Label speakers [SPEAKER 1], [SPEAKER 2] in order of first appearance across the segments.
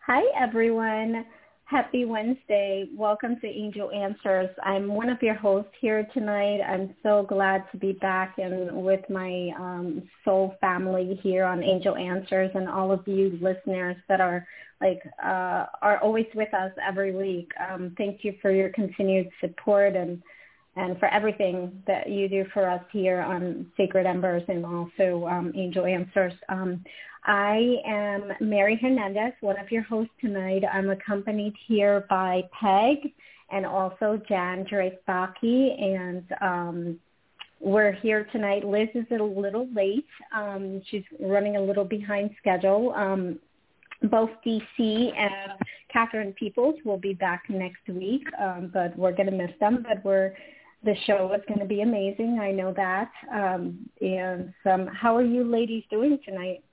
[SPEAKER 1] Hi, everyone. Happy Wednesday. Welcome to Angel Answers. I'm one of your hosts here tonight. I'm so glad to be back and with my soul family here on Angel Answers, and all of you listeners that are always with us every week. Thank you for your continued support and for everything that you do for us here on Sacred Embers and also Angel Answers. I am Mary Hernandez, one of your hosts tonight. I'm accompanied here by Peg and also Jan Drake-Baki, and we're here tonight. Liz is a little late. She's running a little behind schedule. Both DC and Catherine Peoples will be back next week, but we're going to miss them. But the show is going to be amazing. I know that. How are you ladies doing tonight?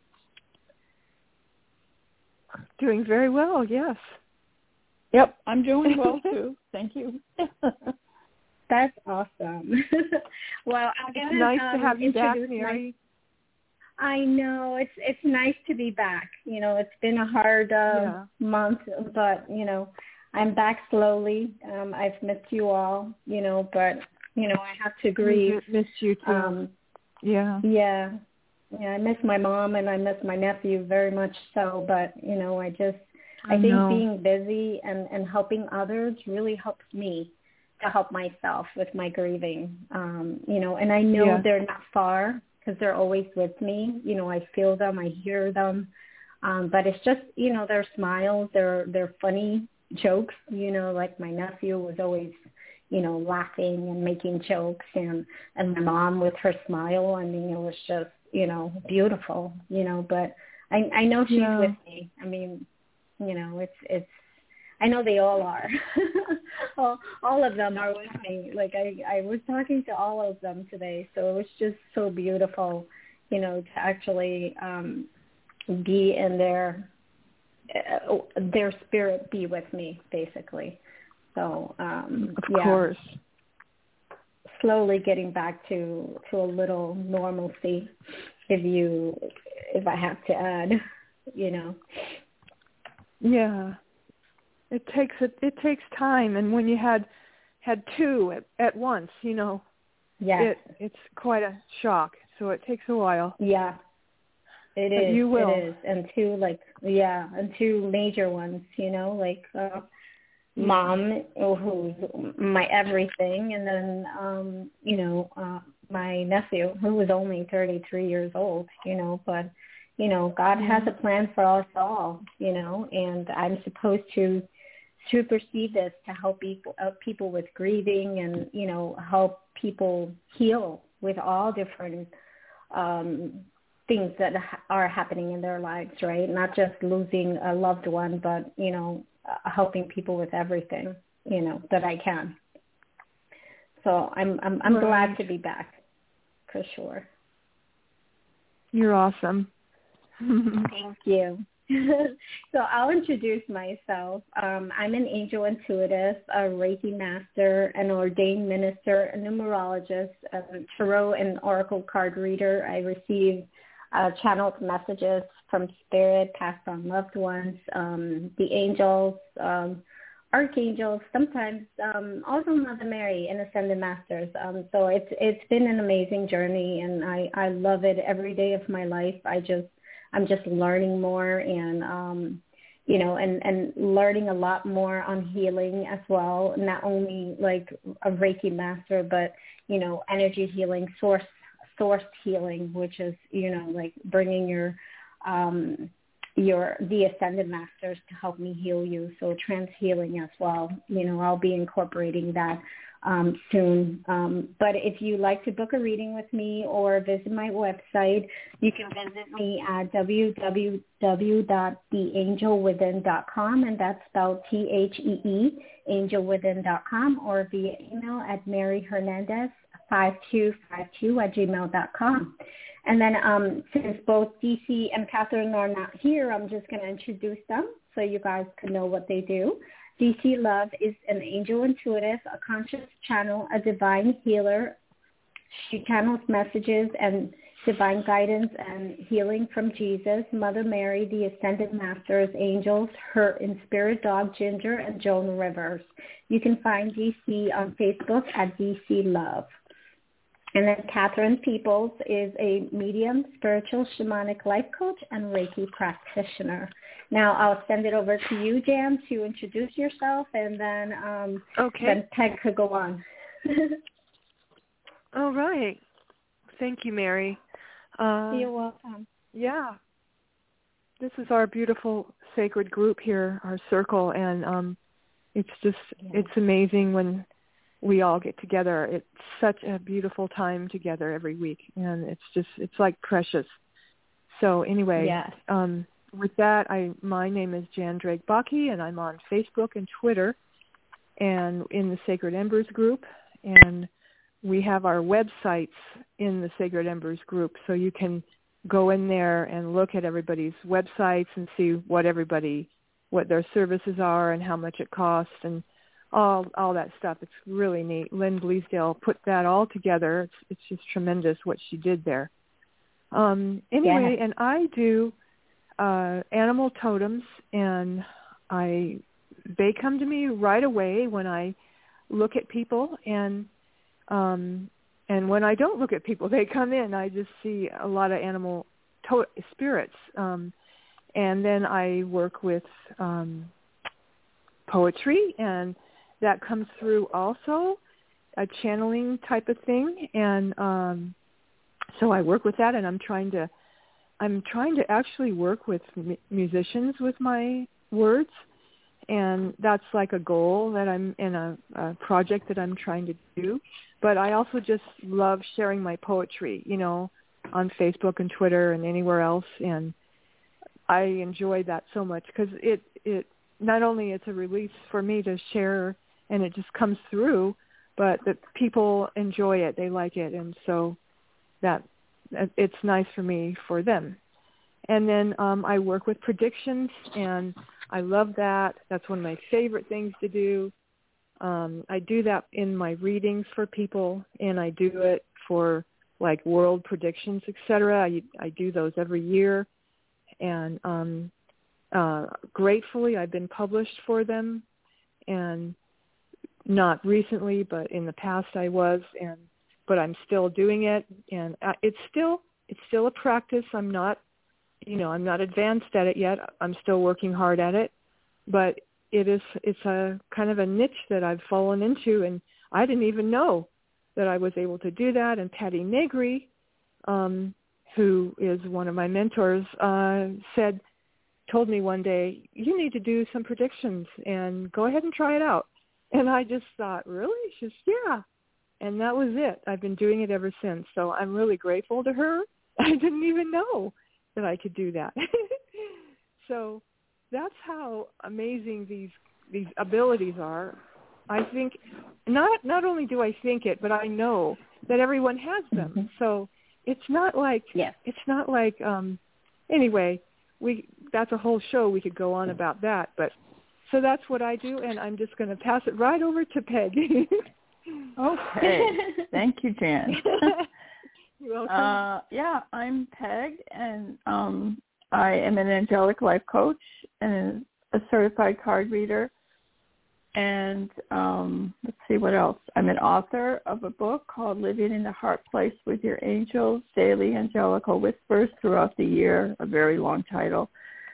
[SPEAKER 2] Doing very well, yes.
[SPEAKER 3] Yep, I'm doing well too. Thank you.
[SPEAKER 1] That's awesome. Well,
[SPEAKER 2] it's nice to have you back, Mary.
[SPEAKER 1] I know it's nice to be back. You know, it's been a hard month, but I'm back slowly. I've missed you all, but I have to grieve.
[SPEAKER 2] Missed you too.
[SPEAKER 1] Yeah, I miss my mom and I miss my nephew very much so. But I think being busy and helping others really helps me to help myself with my grieving. And I know they're not far, because they're always with me. I feel them, I hear them. But it's just, their smiles, their funny jokes, like my nephew was always, laughing and making jokes, and my mom with her smile. I mean, it was just, beautiful, but I know she's with me. I mean, it's, I know they all are. all of them are with me. Like I was talking to all of them today, so it was just so beautiful, to actually be in their spirit, be with me, basically. So
[SPEAKER 2] of course,
[SPEAKER 1] slowly getting back to a little normalcy, if I have to add,
[SPEAKER 2] Yeah. It takes time, and when you had two at once, it's quite a shock. So it takes a while.
[SPEAKER 1] Yeah, it is.
[SPEAKER 2] But you will.
[SPEAKER 1] It is, and two major ones. Mom, who's my everything, and then my nephew, who was only 33 years old. But God has a plan for us all. And I'm supposed to supersede this to help people with grieving and, help people heal with all different things that are happening in their lives, right? Not just losing a loved one, but, helping people with everything, that I can. So I'm glad to be back, for sure.
[SPEAKER 2] You're awesome.
[SPEAKER 1] Thank you. So I'll introduce myself. I'm an angel intuitive, a Reiki master, an ordained minister, a numerologist, a tarot and oracle card reader. I receive channeled messages from spirit, passed on loved ones, the angels, archangels, sometimes also Mother Mary and Ascended Masters. So it's been an amazing journey, and I love it every day of my life. I'm just learning more and, and learning a lot more on healing as well. Not only like a Reiki master, but, energy healing, source healing, which is, like bringing the Ascended Masters to help me heal you. So trans healing as well. I'll be incorporating that soon. But if you'd like to book a reading with me or visit my website, you can visit me at www.theangelwithin.com, and that's spelled THEE, angelwithin.com, or via email at maryhernandez5252@gmail.com. And then since both DC and Catherine are not here, I'm just going to introduce them so you guys can know what they do. DC Love is an angel intuitive, a conscious channel, a divine healer. She channels messages and divine guidance and healing from Jesus, Mother Mary, the Ascended Masters, angels, her and spirit dog Ginger, and Joan Rivers. You can find DC on Facebook at DC Love. And then Catherine Peoples is a medium, spiritual, shamanic life coach, and Reiki practitioner. Now I'll send it over to you, Jan, to introduce yourself, and then then Peg could go on.
[SPEAKER 2] All right. Thank you, Mary.
[SPEAKER 1] You're welcome.
[SPEAKER 2] Yeah. This is our beautiful sacred group here, our circle, and it's just, it's amazing when we all get together. It's such a beautiful time together every week, and it's like precious. So anyway, with that, my name is Jan Drake-Bakke, and I'm on Facebook and Twitter and in the Sacred Embers group, and we have our websites in the Sacred Embers group, so you can go in there and look at everybody's websites and see what their services are and how much it costs and all that stuff. It's really neat. Lynn Bleasdale put that all together. It's just tremendous what she did there. Anyway, and I do animal totems, and they come to me right away when I look at people, and when I don't look at people, they come in. I just see a lot of animal spirits, and then I work with poetry, and that comes through also, a channeling type of thing, and so I work with that, and I'm trying to actually work with musicians with my words, and that's like a goal that I'm in a project that I'm trying to do. But I also just love sharing my poetry, on Facebook and Twitter and anywhere else, and I enjoy that so much because it not only it's a release for me to share, and it just comes through, but that people enjoy it, they like it, and so that it's nice for me for them. And then I work with predictions, and I love that. That's one of my favorite things to do. I do that in my readings for people, and I do it for like world predictions, etc. I do those every year, and gratefully I've been published for them, and not recently, but in the past I was, but I'm still doing it, and it's still a practice. I'm not advanced at it yet. I'm still working hard at it, but it's a kind of a niche that I've fallen into, and I didn't even know that I was able to do that. And Patty Negri, who is one of my mentors, told me one day, you need to do some predictions and go ahead and try it out. And I just thought, really? She says, yeah. And that was it. I've been doing it ever since. So I'm really grateful to her. I didn't even know that I could do that. So that's how amazing these abilities are. I think not only do I think it, but I know that everyone has them. Mm-hmm. So it's not like anyway, that's a whole show we could go on about that, but so that's what I do, and I'm just going to pass it right over to Peg.
[SPEAKER 3] Okay. Thank you, Jan.
[SPEAKER 2] You're welcome.
[SPEAKER 3] I'm Peg, and I am an angelic life coach and a certified card reader. And let's see what else. I'm an author of a book called Living in the Heart Place with Your Angels, Daily Angelical Whispers Throughout the Year, a very long title.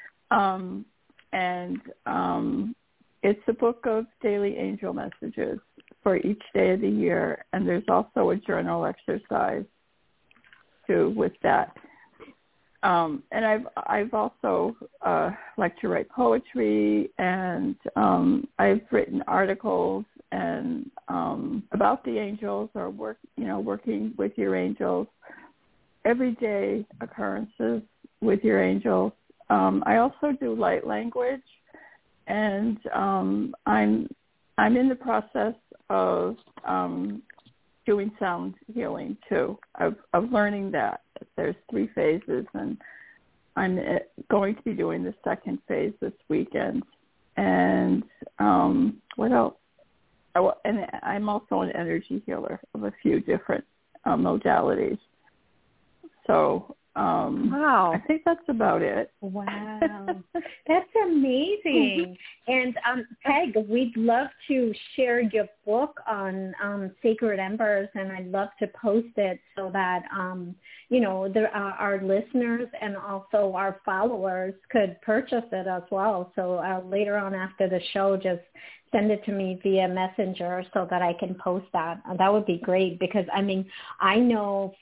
[SPEAKER 3] It's a book of daily angel messages for each day of the year, and there's also a journal exercise too with that. And I've also like to write poetry, and I've written articles and about the angels, or working with your angels, everyday occurrences with your angels. I also do light language, and I'm in the process of doing sound healing too, of learning that there's 3 phases, and I'm going to be doing the second phase this weekend. And what else? And I'm also an energy healer of a few different modalities. So
[SPEAKER 2] wow.
[SPEAKER 3] I think that's about it.
[SPEAKER 1] Wow. That's amazing. And Peg, we'd love to share your book on Sacred Embers, and I'd love to post it so that, our listeners and also our followers could purchase it as well. So later on after the show, just send it to me via Messenger so that I can post that. That would be great because, I know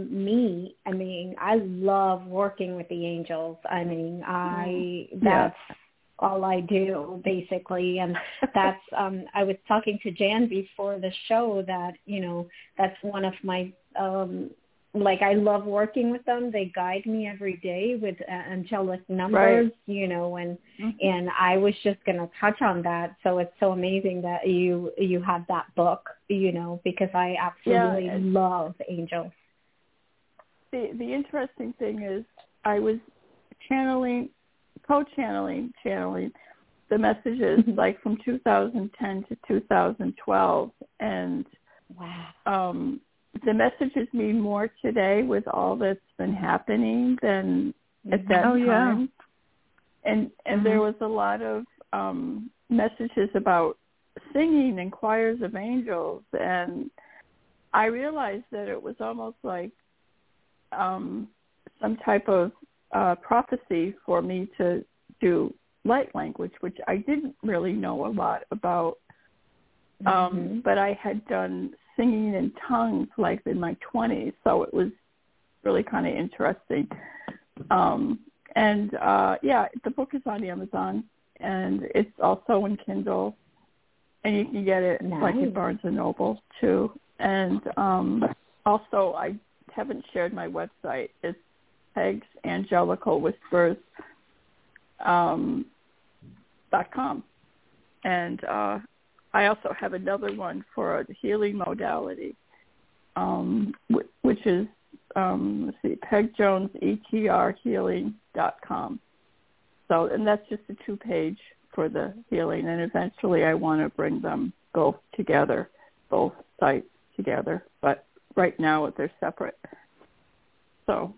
[SPEAKER 1] I love working with the angels. That's all I do basically. And that's, I was talking to Jan before the show that, that's one of my, I love working with them. They guide me every day with angelic numbers,
[SPEAKER 3] right.
[SPEAKER 1] And I was just going to touch on that. So it's so amazing that you have that book, because I absolutely love angels.
[SPEAKER 3] The interesting thing is I was channeling the messages like from 2010 to 2012, and
[SPEAKER 1] wow.
[SPEAKER 3] The messages mean more today with all that's been happening than at that time. And there was a lot of messages about singing and choirs of angels, and I realized that it was almost like some type of prophecy for me to do light language, which I didn't really know a lot about. But I had done singing in tongues like in my 20s, so it was really kind of interesting. The book is on Amazon, and it's also in Kindle, and you can get it like at Barnes & Noble too. And also I haven't shared my website. It's Peg's Angelical Whispers .com. And I also have another one for a healing modality, which is, PegJonesETRHealing.com. So, and that's just a 2-page for the healing, and eventually I want to bring them both together, both sites together, but right now they're separate. So,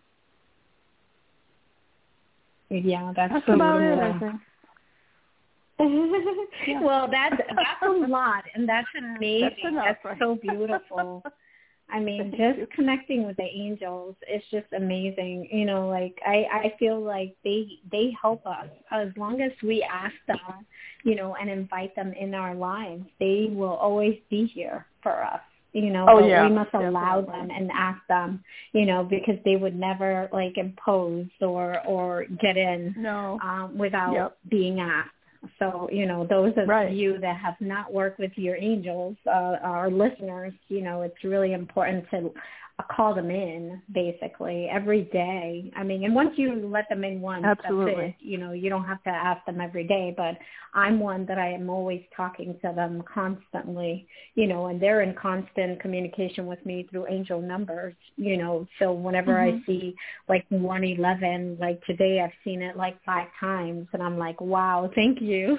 [SPEAKER 1] yeah, that's
[SPEAKER 3] about it, I think.
[SPEAKER 1] Well, that's a lot, and that's amazing. That's so beautiful. Just connecting with the angels is just amazing. I feel like they help us as long as we ask them, and invite them in our lives. They will always be here for us. We must allow them and ask them, because they would never impose or get in without being asked. So, those of you that have not worked with your angels, our listeners, it's really important to call them in basically every day. And once you let them in once,
[SPEAKER 2] absolutely.
[SPEAKER 1] That's it. You don't have to ask them every day, but I'm one that I am always talking to them constantly, and they're in constant communication with me through angel numbers, so whenever I see 111, like today I've seen it 5 times, and I'm like, wow, thank you.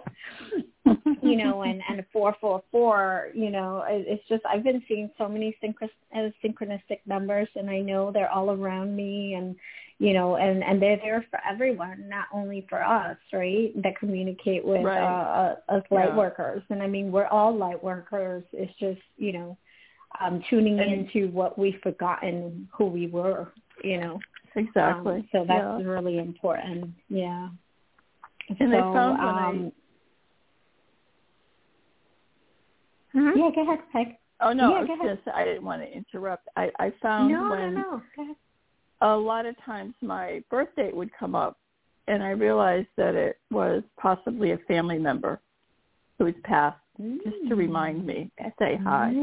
[SPEAKER 1] And 444, it's just, I've been seeing so many synchronistic numbers, and I know they're all around me, and, and they're there for everyone, not only for us, right, that communicate with us light workers. And we're all light workers. It's just, tuning into what we've forgotten who we were,
[SPEAKER 3] Exactly.
[SPEAKER 1] So that's really important. Yeah.
[SPEAKER 3] And I found
[SPEAKER 1] Yeah, go ahead, Peg.
[SPEAKER 3] Oh, no,
[SPEAKER 1] yeah,
[SPEAKER 3] I didn't want to interrupt. I found
[SPEAKER 1] No. Go ahead.
[SPEAKER 3] A lot of times my birth date would come up, and I realized that it was possibly a family member who had passed, just to remind me and say hi.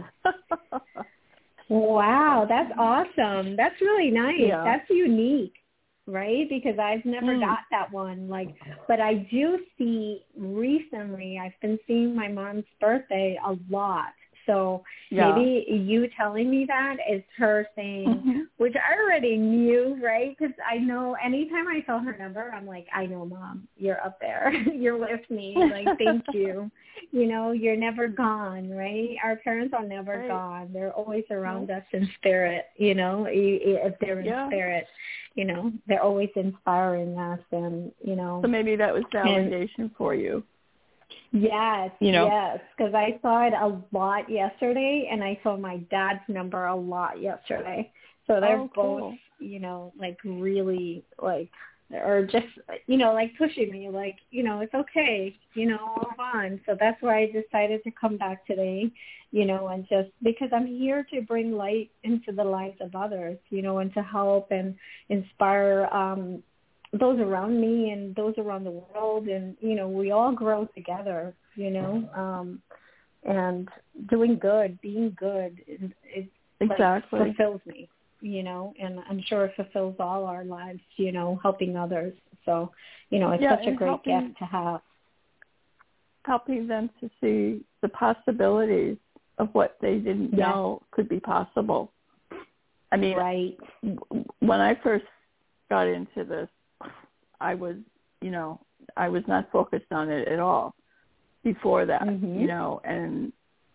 [SPEAKER 1] Wow, that's awesome. That's really nice.
[SPEAKER 3] Yeah.
[SPEAKER 1] That's unique, right? Because I've never got that one. But I do see recently, I've been seeing my mom's birthday a lot. So maybe you telling me that is her saying, which I already knew, right? Because I know anytime I saw her number, I'm like, I know, Mom, you're up there. You're with me. Like, thank you. You know, you're never gone, right? Our parents are never gone. They're always around us in spirit, you know, if they're in spirit. You know, they're always inspiring us, and, you know.
[SPEAKER 3] So maybe that was validation for you.
[SPEAKER 1] Yes,
[SPEAKER 3] you know?
[SPEAKER 1] Yes, because I saw it a lot yesterday, and I saw my dad's number a lot yesterday. So they're both, you know, like really, like, or just, you know, like pushing me, like, you know, it's okay, you know, move on. So that's why I decided to come back today, you know, and just because I'm here to bring light into the lives of others, you know, and to help and inspire those around me and those around the world. And, you know, we all grow together, you know, and doing good, being good, it like, fulfills me. You know, and I'm sure it fulfills all our lives, you know, helping others. So, you know, it's such a great gift to have.
[SPEAKER 3] Helping them to see the possibilities of what they didn't know could be possible. I mean, when I first got into this, I was, you know, I was not focused on it at all before that, you know, and,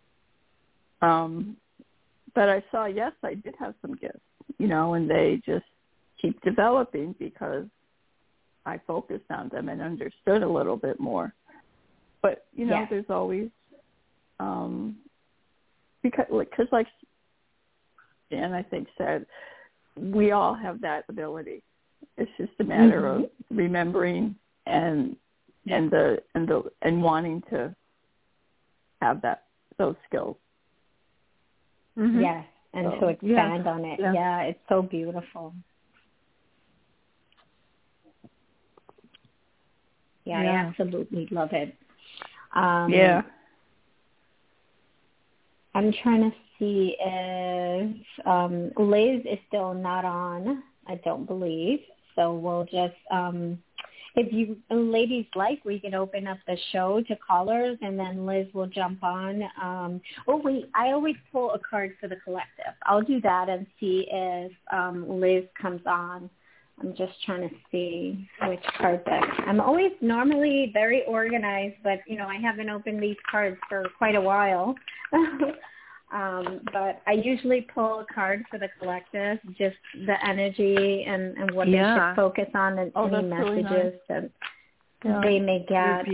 [SPEAKER 3] but I saw, yes, I did have some gifts, you know, and they just keep developing because I focused on them and understood a little bit more. But, you know, there's always, because like Dan, I think, said, we all have that ability. It's just a matter of remembering and wanting to have those skills.
[SPEAKER 1] Yes, and to expand on it. Yeah, it's so beautiful. Yeah, I absolutely love it. I'm trying to see if Liz is still not on, I don't believe. So we'll just, if you ladies like, we can open up the show to callers, and then Liz will jump on. Oh, wait, I always pull a card for the collective. I'll do that and see if Liz comes on. I'm just trying to see which card deck. I'm always normally very organized, but, you know, I haven't opened these cards for quite a while. But I usually pull a card for the collective, just the energy and what they should focus on and any messages that they may get.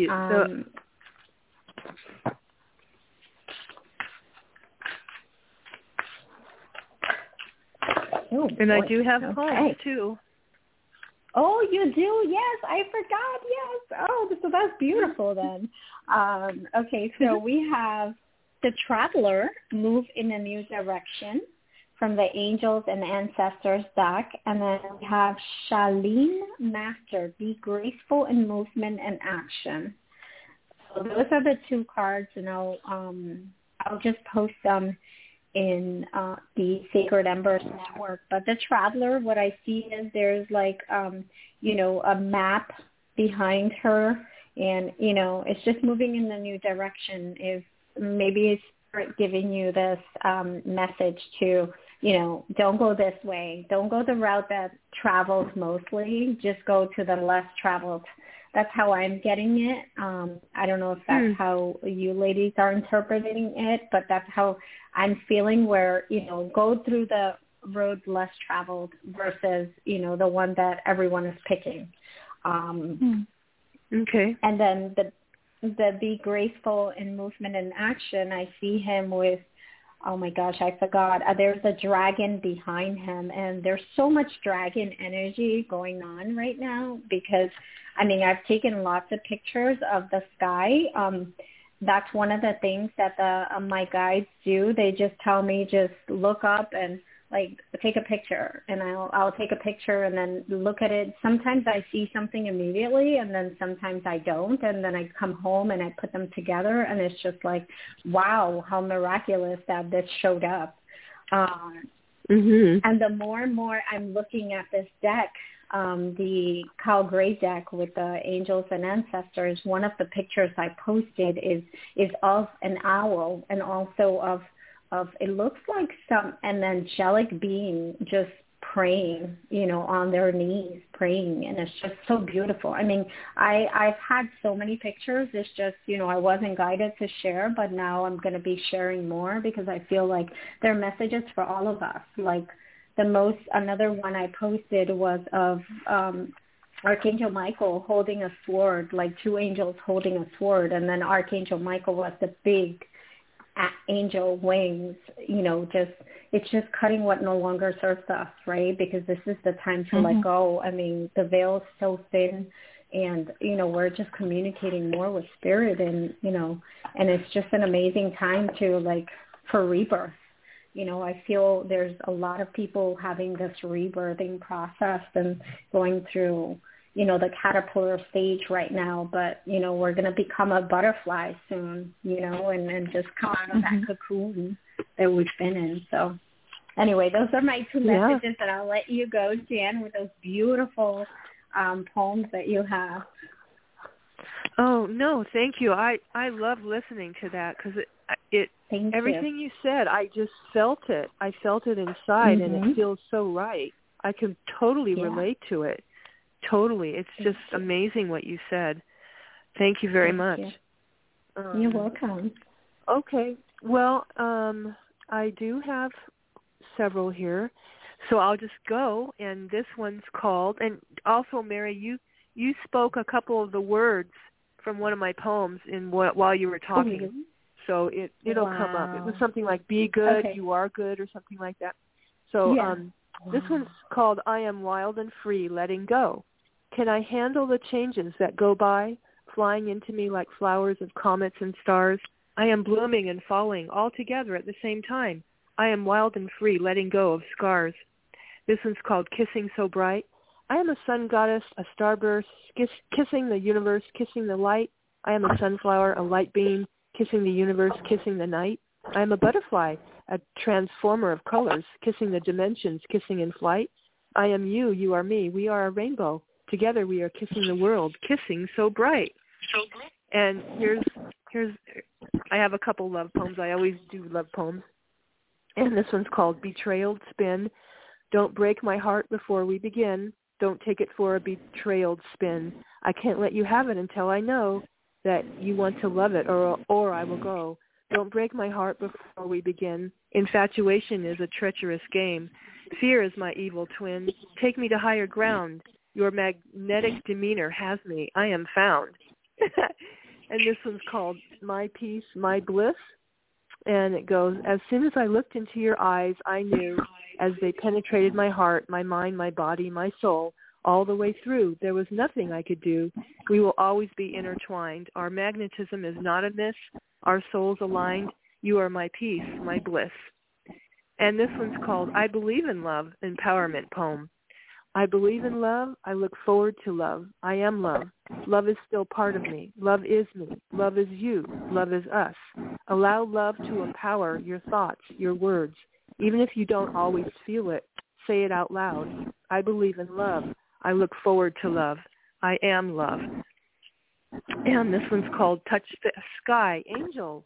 [SPEAKER 2] And I do have poems, too.
[SPEAKER 1] Oh, you do? Yes, I forgot. Yes. Oh, so that's beautiful then. Okay, so we have the Traveler, Move in a New Direction, from the Angels and Ancestors deck. And then we have Shaleen Master, Be Graceful in Movement and Action. So those are the two cards, and I'll just post them in the Sacred Embers Network. But the Traveler, what I see is there's like, you know, a map behind her, and, you know, it's just moving in a new direction. If maybe it's giving you this message to, you know, don't go this way. Don't go the route that travels mostly. Just go to the less traveled. That's how I'm getting it. I don't know if that's how you ladies are interpreting it, but that's how I'm feeling, where, you know, go through the road less traveled versus, you know, the one that everyone is picking.
[SPEAKER 2] Okay.
[SPEAKER 1] And then the Be Graceful in Movement and Action, I see him with, oh my gosh, I forgot. There's a dragon behind him, and there's so much dragon energy going on right now because, I mean, I've taken lots of pictures of the sky. That's one of the things that my guides do. They just tell me, just look up and, like, take a picture, and I'll take a picture and then look at it. Sometimes I see something immediately, and then sometimes I don't, and then I come home and I put them together, and it's just like, wow, how miraculous that this showed up. And the more and more I'm looking at this deck, the Kyle Gray deck with the angels and ancestors, one of the pictures I posted is of an owl and also of it looks like an angelic being just praying, on their knees praying, and it's just so beautiful. I mean, I've had so many pictures. It's just, I wasn't guided to share, but now I'm going to be sharing more because I feel like they're messages for all of us. Like another one I posted was of Archangel Michael holding a sword, like two angels holding a sword, and then Archangel Michael was the big angel wings, it's just cutting what no longer serves us, right? Because this is the time to let go. I mean, the veil is so thin, and, we're just communicating more with spirit, and, and it's just an amazing time for rebirth. I feel there's a lot of people having this rebirthing process and going through, the caterpillar stage right now, but, we're going to become a butterfly soon, and just come out of that cocoon that we've been in. So anyway, those are my two messages, and I'll let you go, Jan, with those beautiful poems that you have.
[SPEAKER 2] Oh, no, thank you. I love listening to that because everything you said, I just felt it. I felt it inside, and it feels so right. I can totally relate to it. Totally. It's just amazing what you said. Thank you very much.
[SPEAKER 1] You're welcome.
[SPEAKER 2] Okay. Well, I do have several here, so I'll just go, and this one's called, and also, Mary, you spoke a couple of the words from one of my poems while you were talking.
[SPEAKER 1] Okay.
[SPEAKER 2] So it'll come up. It was something like "be good, you are good," or something like that. So this one's called "I am wild and free, letting go. Can I handle the changes that go by, flying into me like flowers of comets and stars? I am blooming and falling all together at the same time. I am wild and free, letting go of scars." This one's called "Kissing So Bright. I am a sun goddess, a starburst, kissing the universe, kissing the light. I am a sunflower, a light beam, kissing the universe, kissing the night. I am a butterfly, a transformer of colors, kissing the dimensions, kissing in flight. I am you, you are me, we are a rainbow. Together we are kissing the world, kissing so bright. And here's I have a couple love poems. I always do love poems. And this one's called "Betrayal Spin. Don't break my heart before we begin. Don't take it for a betrayal spin. I can't let you have it until I know that you want to love it, or I will go. Don't break my heart before we begin. Infatuation is a treacherous game. Fear is my evil twin. Take me to higher ground. Your magnetic demeanor has me. I am found." And this one's called "My Peace, My Bliss." And it goes, "As soon as I looked into your eyes, I knew, as they penetrated my heart, my mind, my body, my soul, all the way through, there was nothing I could do. We will always be intertwined. Our magnetism is not amiss. Our souls aligned. You are my peace, my bliss." And this one's called "I Believe in Love," empowerment poem. I believe in love. I look forward to love. I am love. Love is still part of me. Love is me. Love is you. Love is us. Allow love to empower your thoughts, your words. Even if you don't always feel it, say it out loud. I believe in love. I look forward to love. I am love. And this one's called "Touch the Sky, Angels."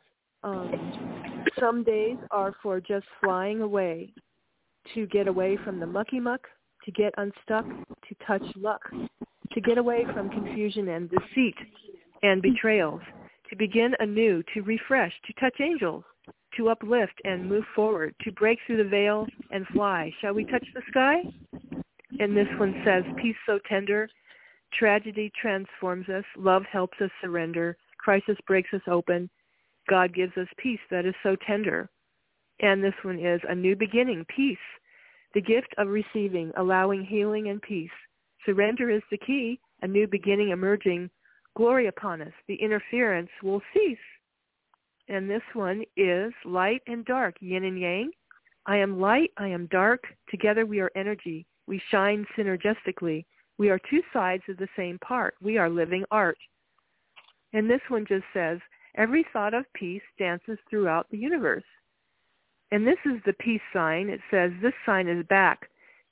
[SPEAKER 2] Some days are for just flying away, to get away from the mucky muck, to get unstuck, to touch luck, to get away from confusion and deceit and betrayals, to begin anew, to refresh, to touch angels, to uplift and move forward, to break through the veil and fly. Shall we touch the sky? And this one says, "Peace so tender, tragedy transforms us, love helps us surrender, crisis breaks us open, God gives us peace that is so tender." And this one is "A new beginning, peace, the gift of receiving, allowing healing and peace. Surrender is the key, a new beginning emerging, glory upon us, the interference will cease." And this one is "Light and dark, yin and yang. I am light, I am dark, together we are energy, we shine synergistically. We are two sides of the same part, we are living art." And this one just says, "Every thought of peace dances throughout the universe." And this is the peace sign. It says, "This sign is back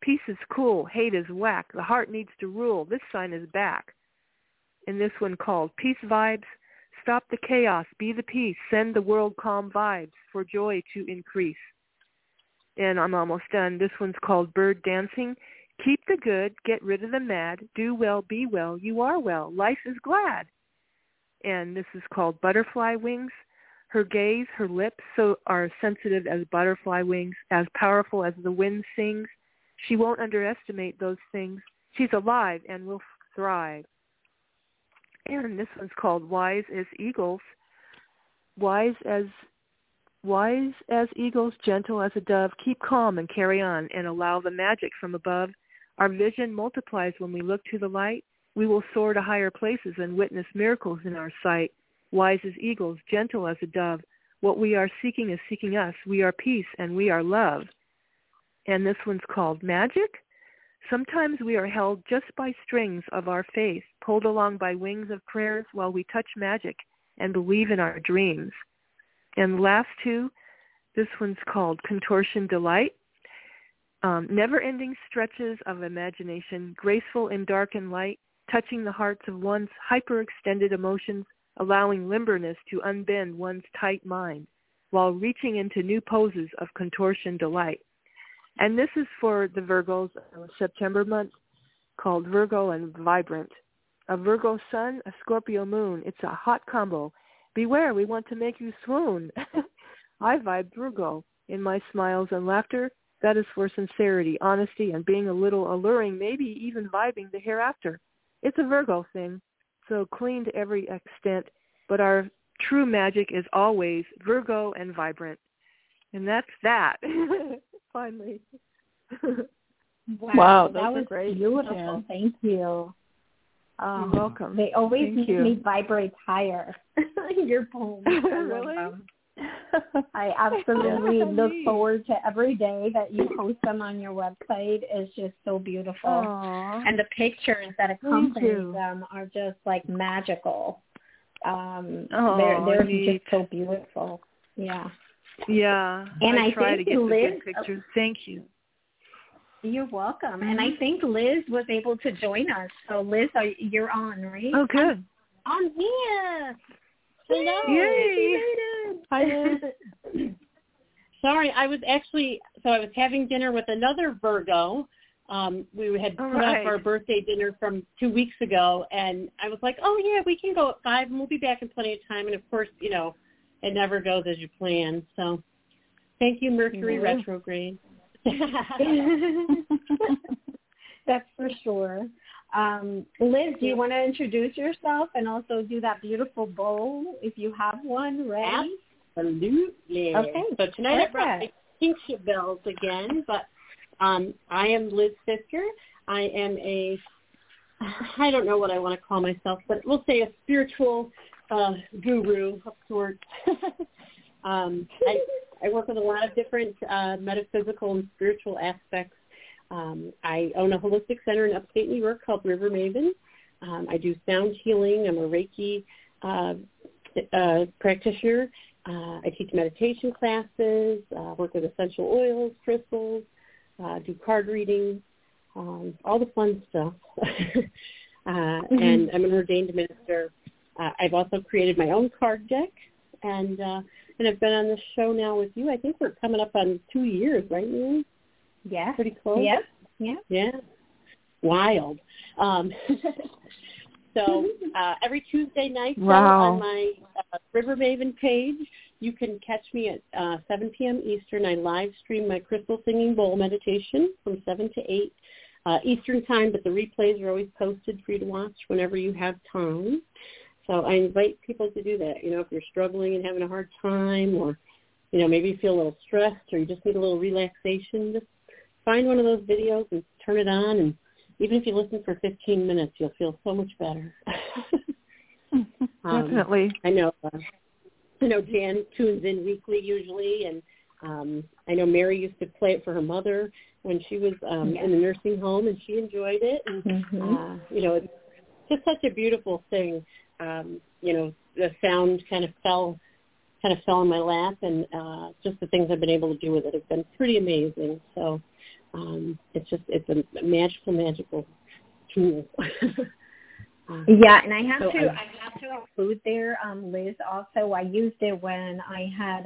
[SPEAKER 2] Peace is cool, hate is whack, the heart needs to rule, this sign is back. And this one called Peace Vibes, stop the chaos, be the peace, send the world calm vibes for joy to increase. And I'm almost done. This one's called Bird Dancing, keep the good, get rid of the mad, do well, be well, you are well, life is glad. And this is called Butterfly Wings, her gaze, her lips so are sensitive as butterfly wings, as powerful as the wind sings. She won't underestimate those things. She's alive and will thrive. And this one's called Wise as Eagles. Wise as eagles, gentle as a dove, keep calm and carry on and allow the magic from above. Our vision multiplies when we look to the light. We will soar to higher places and witness miracles in our sight. Wise as eagles, gentle as a dove. What we are seeking is seeking us. We are peace and we are love. And this one's called Magic. Sometimes we are held just by strings of our faith, pulled along by wings of prayers while we touch magic and believe in our dreams. And the last two, this one's called Contortion Delight. Never-ending stretches of imagination, graceful in dark and light, touching the hearts of one's hyper-extended emotions, allowing limberness to unbend one's tight mind, while reaching into new poses of contortion delight. And this is for the Virgos of September month, called Virgo and Vibrant. A Virgo sun, a Scorpio moon. It's a hot combo. Beware, we want to make you swoon. I vibe Virgo. In my smiles and laughter, that is for sincerity, honesty, and being a little alluring, maybe even vibing the hereafter. It's a Virgo thing, so clean to every extent, but our true magic is always Virgo and Vibrant. And that's that. Finally.
[SPEAKER 1] Wow, that was
[SPEAKER 3] great.
[SPEAKER 1] beautiful.
[SPEAKER 3] Yeah.
[SPEAKER 1] Thank you.
[SPEAKER 2] You're welcome.
[SPEAKER 1] They always
[SPEAKER 2] Thank
[SPEAKER 1] make
[SPEAKER 2] you.
[SPEAKER 1] me vibrate higher. Your poems.
[SPEAKER 2] Really?
[SPEAKER 1] I absolutely
[SPEAKER 2] Yeah.
[SPEAKER 1] look forward to every day that you post them on your website. It's just so beautiful.
[SPEAKER 2] Aww.
[SPEAKER 1] And the pictures that accompany
[SPEAKER 2] you.
[SPEAKER 1] them are just like magical.
[SPEAKER 2] They're
[SPEAKER 1] They're just so beautiful. Yeah.
[SPEAKER 2] Yeah.
[SPEAKER 1] And I
[SPEAKER 2] try
[SPEAKER 1] think
[SPEAKER 2] to get
[SPEAKER 1] Liz,
[SPEAKER 2] the good pictures. Thank you.
[SPEAKER 1] You're welcome. And I think Liz was able to join us. So Liz, you're on, right?
[SPEAKER 2] Oh, good.
[SPEAKER 4] I'm here. Hello.
[SPEAKER 2] Yay.
[SPEAKER 4] Hi, Liz. Sorry, I was having dinner with another Virgo. We had put off our birthday dinner from 2 weeks ago, and I was like, oh, yeah, we can go at 5, and we'll be back in plenty of time. And, of course, it never goes as you plan. So thank you, Mercury retrograde.
[SPEAKER 1] That's for sure. Liz, do you want to introduce yourself and also do that beautiful bow if you have one ready?
[SPEAKER 4] Absolutely. Okay. So tonight I brought my kingship bells again, but I am Liz Fisker. I am I don't know what I want to call myself, but we'll say a spiritual guru of sorts. I work with a lot of different metaphysical and spiritual aspects. I own a holistic center in upstate New York called River Maven. I do sound healing. I'm a Reiki practitioner. I teach meditation classes, work with essential oils, crystals, do card reading, all the fun stuff. And I'm an ordained minister. I've also created my own card deck, and I've been on this show now with you. I think we're coming up on 2 years, right, Mary?
[SPEAKER 1] Yeah.
[SPEAKER 4] Pretty close?
[SPEAKER 1] Yep. Yeah.
[SPEAKER 4] Yeah. Wild. So every Tuesday night on my River Maven page, you can catch me at 7 p.m. Eastern. I live stream my crystal singing bowl meditation from 7 to 8 Eastern time, but the replays are always posted for you to watch whenever you have time. So I invite people to do that. If you're struggling and having a hard time, or, maybe you feel a little stressed, or you just need a little relaxation, just find one of those videos and turn it on. And even if you listen for 15 minutes, you'll feel so much better.
[SPEAKER 2] Definitely.
[SPEAKER 4] I know Jan tunes in weekly usually, and I know Mary used to play it for her mother when she was in the nursing home, and she enjoyed it. And, it's just such a beautiful thing. The sound kind of fell in my lap, and just the things I've been able to do with it have been pretty amazing. So It's a magical tool.
[SPEAKER 1] Yeah, and I have to include there, Liz, also. I used it when I had,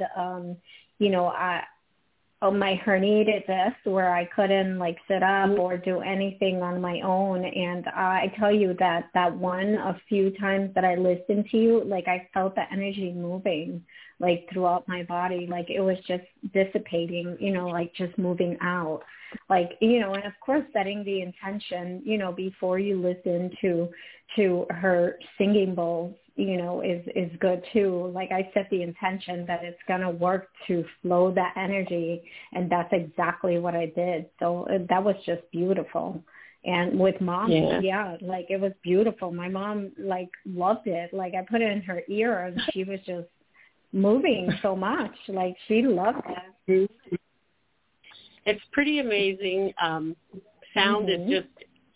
[SPEAKER 1] my herniated disc where I couldn't like sit up or do anything on my own. And I tell you that a few times that I listened to you, like I felt the energy moving like throughout my body. Like it was just dissipating, like just moving out. Like, and of course setting the intention, before you listen to her singing bowls, is good too. Like I set the intention that it's going to work to flow that energy. And that's exactly what I did. So that was just beautiful. And with Mom, like it was beautiful. My mom like loved it. Like I put it in her ear and she was just moving so much. Like she loved it.
[SPEAKER 4] It's pretty amazing. Sound is just,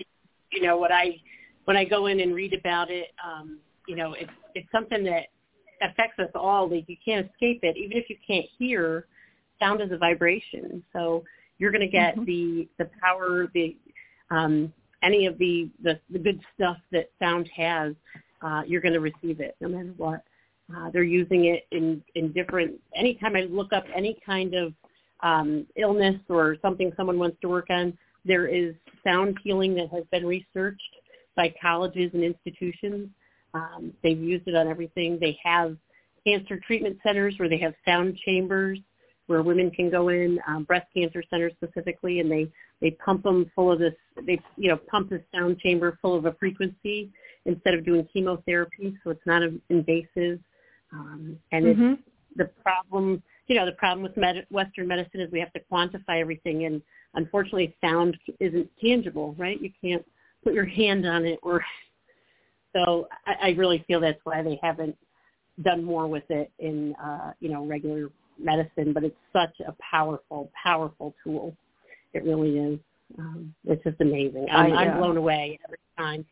[SPEAKER 4] when I go in and read about it, it's something that affects us all. Like you can't escape it. Even if you can't hear, sound is a vibration. So you're going to get the power, any of the good stuff that sound has. You're going to receive it no matter what. They're using it in different. Anytime I look up any kind of illness or something someone wants to work on, there is sound healing that has been researched by colleges and institutions. They've used it on everything. They have cancer treatment centers where they have sound chambers where women can go in, breast cancer centers specifically, and they pump them full of this, pump this sound chamber full of a frequency instead of doing chemotherapy, so it's not invasive. And it's the problem, the problem with Western medicine is we have to quantify everything, and unfortunately sound isn't tangible, right? You can't put your hand on it, so I really feel that's why they haven't done more with it in, regular medicine, but it's such a powerful, powerful tool. It really is. It's just amazing. I'm blown away every time,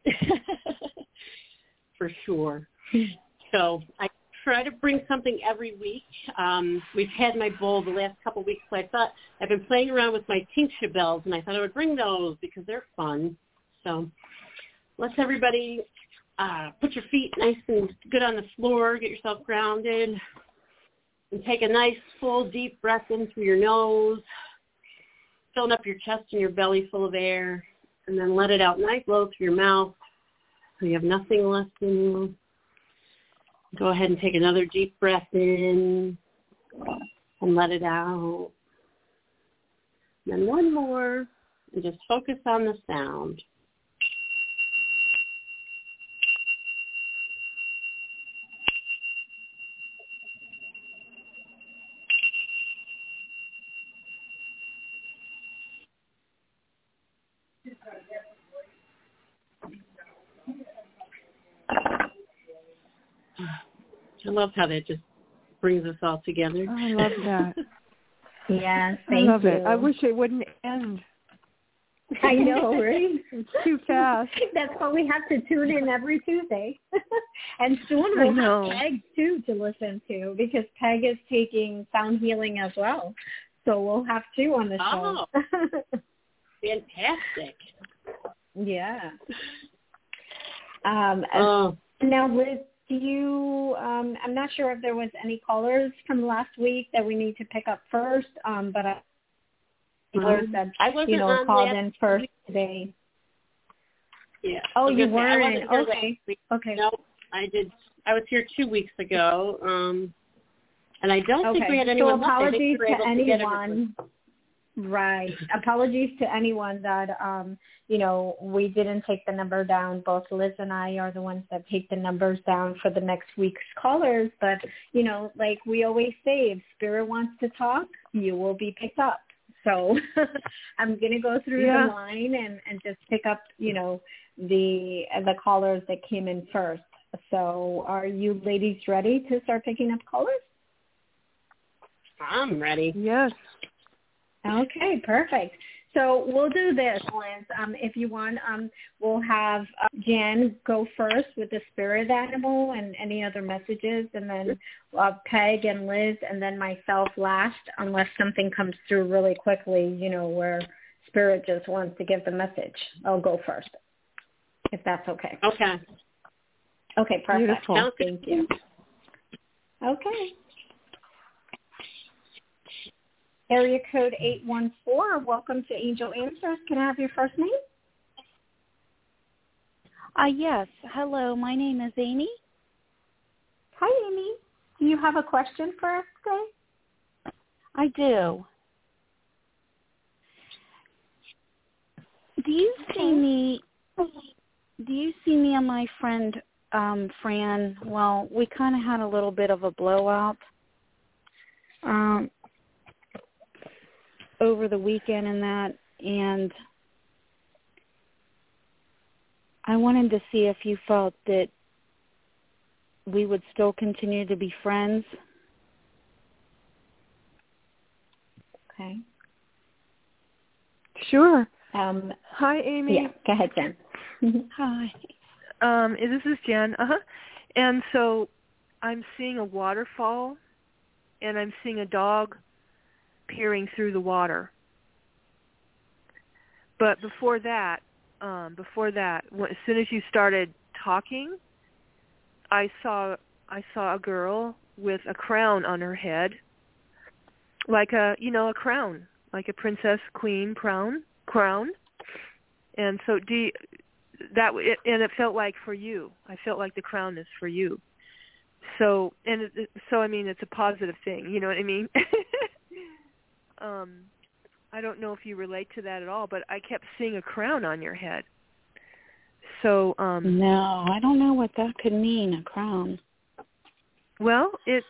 [SPEAKER 4] for sure. So I try to bring something every week. We've had my bowl the last couple of weeks, so I thought I've been playing around with my tincture bells, and I thought I would bring those because they're fun. So let's everybody put your feet nice and good on the floor, get yourself grounded, and take a nice, full, deep breath in through your nose, filling up your chest and your belly full of air, and then let it out nice, low through your mouth so you have nothing left in you. Go ahead and take another deep breath in and let it out. And then one more, and just focus on the sound. I love how that just brings us all together.
[SPEAKER 2] I love that.
[SPEAKER 1] Yes, thank
[SPEAKER 2] you. I love
[SPEAKER 1] you.
[SPEAKER 2] it. I wish it wouldn't end.
[SPEAKER 1] I know, right?
[SPEAKER 2] It's too fast.
[SPEAKER 1] That's why we have to tune in every Tuesday. And soon we'll have Peg, too, to listen to, because Peg is taking sound healing as well. So we'll have two on the show.
[SPEAKER 4] Oh, fantastic.
[SPEAKER 1] Yeah. Now, Liz, do you, I'm not sure if there was any callers from last week that we need to pick up first, but that, called in first today.
[SPEAKER 4] Yeah.
[SPEAKER 1] Oh, you weren't? Okay. Okay.
[SPEAKER 4] No, I did. I was here 2 weeks ago, and I don't think we had anyone.
[SPEAKER 1] So apologies to anyone. Right. Apologies to anyone that, we didn't take the number down. Both Liz and I are the ones that take the numbers down for the next week's callers. But, like we always say, if Spirit wants to talk, you will be picked up. So I'm going to go through the line and just pick up, the callers that came in first. So are you ladies ready to start picking up callers?
[SPEAKER 4] I'm ready.
[SPEAKER 2] Yes.
[SPEAKER 1] Okay, perfect. So we'll do this, Liz. If you want, we'll have Jan go first with the spirit animal and any other messages, and then Peg and Liz, and then myself last, unless something comes through really quickly, where Spirit just wants to give the message. I'll go first, if that's okay.
[SPEAKER 4] Okay.
[SPEAKER 1] Okay, perfect.
[SPEAKER 2] Beautiful.
[SPEAKER 1] Thank you. Okay. Area code 814, welcome to Angel Answers. Can I have your first name?
[SPEAKER 5] Yes. Hello, my name is Amy.
[SPEAKER 1] Hi, Amy. Do you have a question for us today?
[SPEAKER 5] I do. Do you see me and my friend Fran? Well, we kind of had a little bit of a blowout over the weekend and I wanted to see if you felt that we would still continue to be friends.
[SPEAKER 1] Okay.
[SPEAKER 2] Sure.
[SPEAKER 1] Hi,
[SPEAKER 2] Amy.
[SPEAKER 1] Yeah, go ahead, Jen.
[SPEAKER 5] Hi.
[SPEAKER 2] This is Jen. And so I'm seeing a waterfall, and I'm seeing a dog peering through the water. But before that, as soon as you started talking, I saw a girl with a crown on her head, like a crown, like a princess queen crown. And so and it felt like for you. I felt like the crown is for you. So I mean, it's a positive thing. You know what I mean? I don't know if you relate to that at all, but I kept seeing a crown on your head. So
[SPEAKER 5] no, I don't know what that could mean, a crown.
[SPEAKER 2] Well, it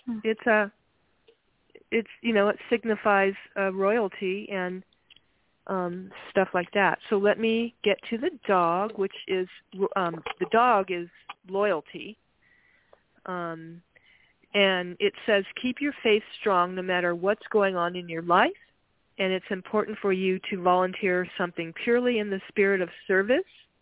[SPEAKER 2] signifies royalty and stuff like that. So let me get to the dog, which is the dog is loyalty. And it says, keep your faith strong no matter what's going on in your life. And it's important for you to volunteer something purely in the spirit of service.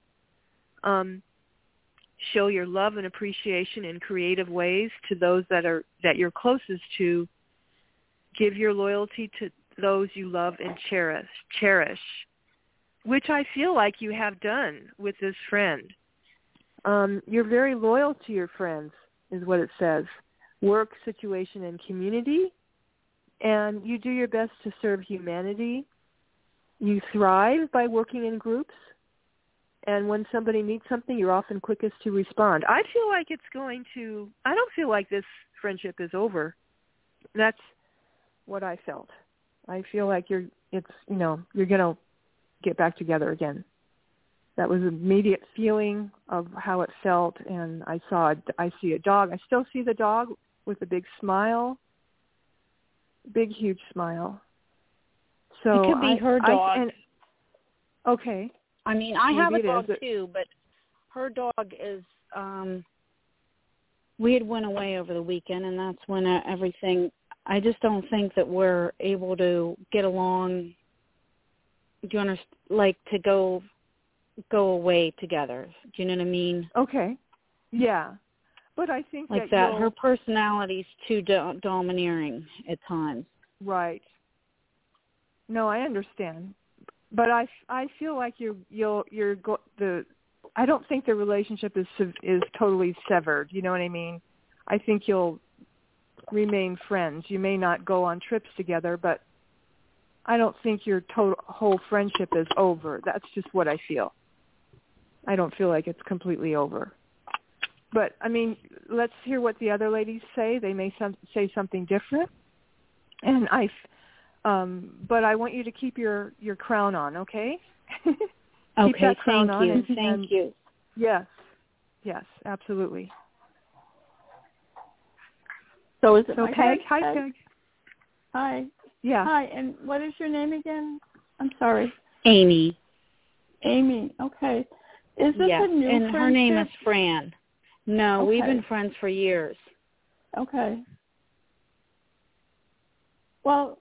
[SPEAKER 2] Show your love and appreciation in creative ways to those that you're closest to. Give your loyalty to those you love and cherish, which I feel like you have done with this friend. You're very loyal to your friends, is what it says. Work, situation, and community. And you do your best to serve humanity. You thrive by working in groups. And when somebody needs something, you're often quickest to respond. I feel like I don't feel like this friendship is over. That's what I felt. I feel like you're going to get back together again. That was an immediate feeling of how it felt. And I see a dog. I still see the dog with a big smile, big, huge smile. So
[SPEAKER 5] it could be her dog.
[SPEAKER 2] Okay.
[SPEAKER 5] I mean, I have a dog
[SPEAKER 2] is.
[SPEAKER 5] too, but her dog is, we had went away over the weekend, and that's when everything, I just don't think that we're able to get along, do you understand, like to go away together. Do you know what I mean?
[SPEAKER 2] Okay. Yeah. But I think
[SPEAKER 5] like that her personality's too domineering at times.
[SPEAKER 2] Right. No, I understand. But I feel like I don't think the relationship is totally severed. You know what I mean? I think you'll remain friends. You may not go on trips together, but I don't think your whole friendship is over. That's just what I feel. I don't feel like it's completely over. But I mean, let's hear what the other ladies say. They may say something different. And but I want you to keep your crown on, okay? Keep that crown on.
[SPEAKER 5] Thank you.
[SPEAKER 2] Yes, absolutely.
[SPEAKER 3] So is it
[SPEAKER 2] Peg? Hi, Peg.
[SPEAKER 3] Hi.
[SPEAKER 2] Yeah.
[SPEAKER 3] Hi, and what is your name again? I'm sorry.
[SPEAKER 5] Amy.
[SPEAKER 3] Amy, okay. Is this a new
[SPEAKER 5] and
[SPEAKER 3] friendship?
[SPEAKER 5] Her name is Fran. No,
[SPEAKER 3] okay.
[SPEAKER 5] We've been friends for years.
[SPEAKER 3] Okay. Well,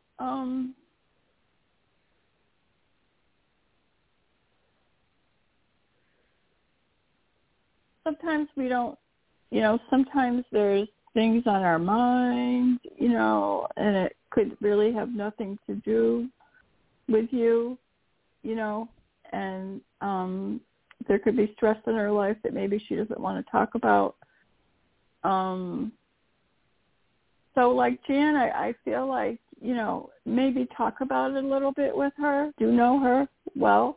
[SPEAKER 3] sometimes we don't, sometimes there's things on our mind, and it could really have nothing to do with you. you know, and there could be stress in her life that maybe she doesn't want to talk about. So like Jan, I feel like, you know, maybe talk about it a little bit with her. Do know her well.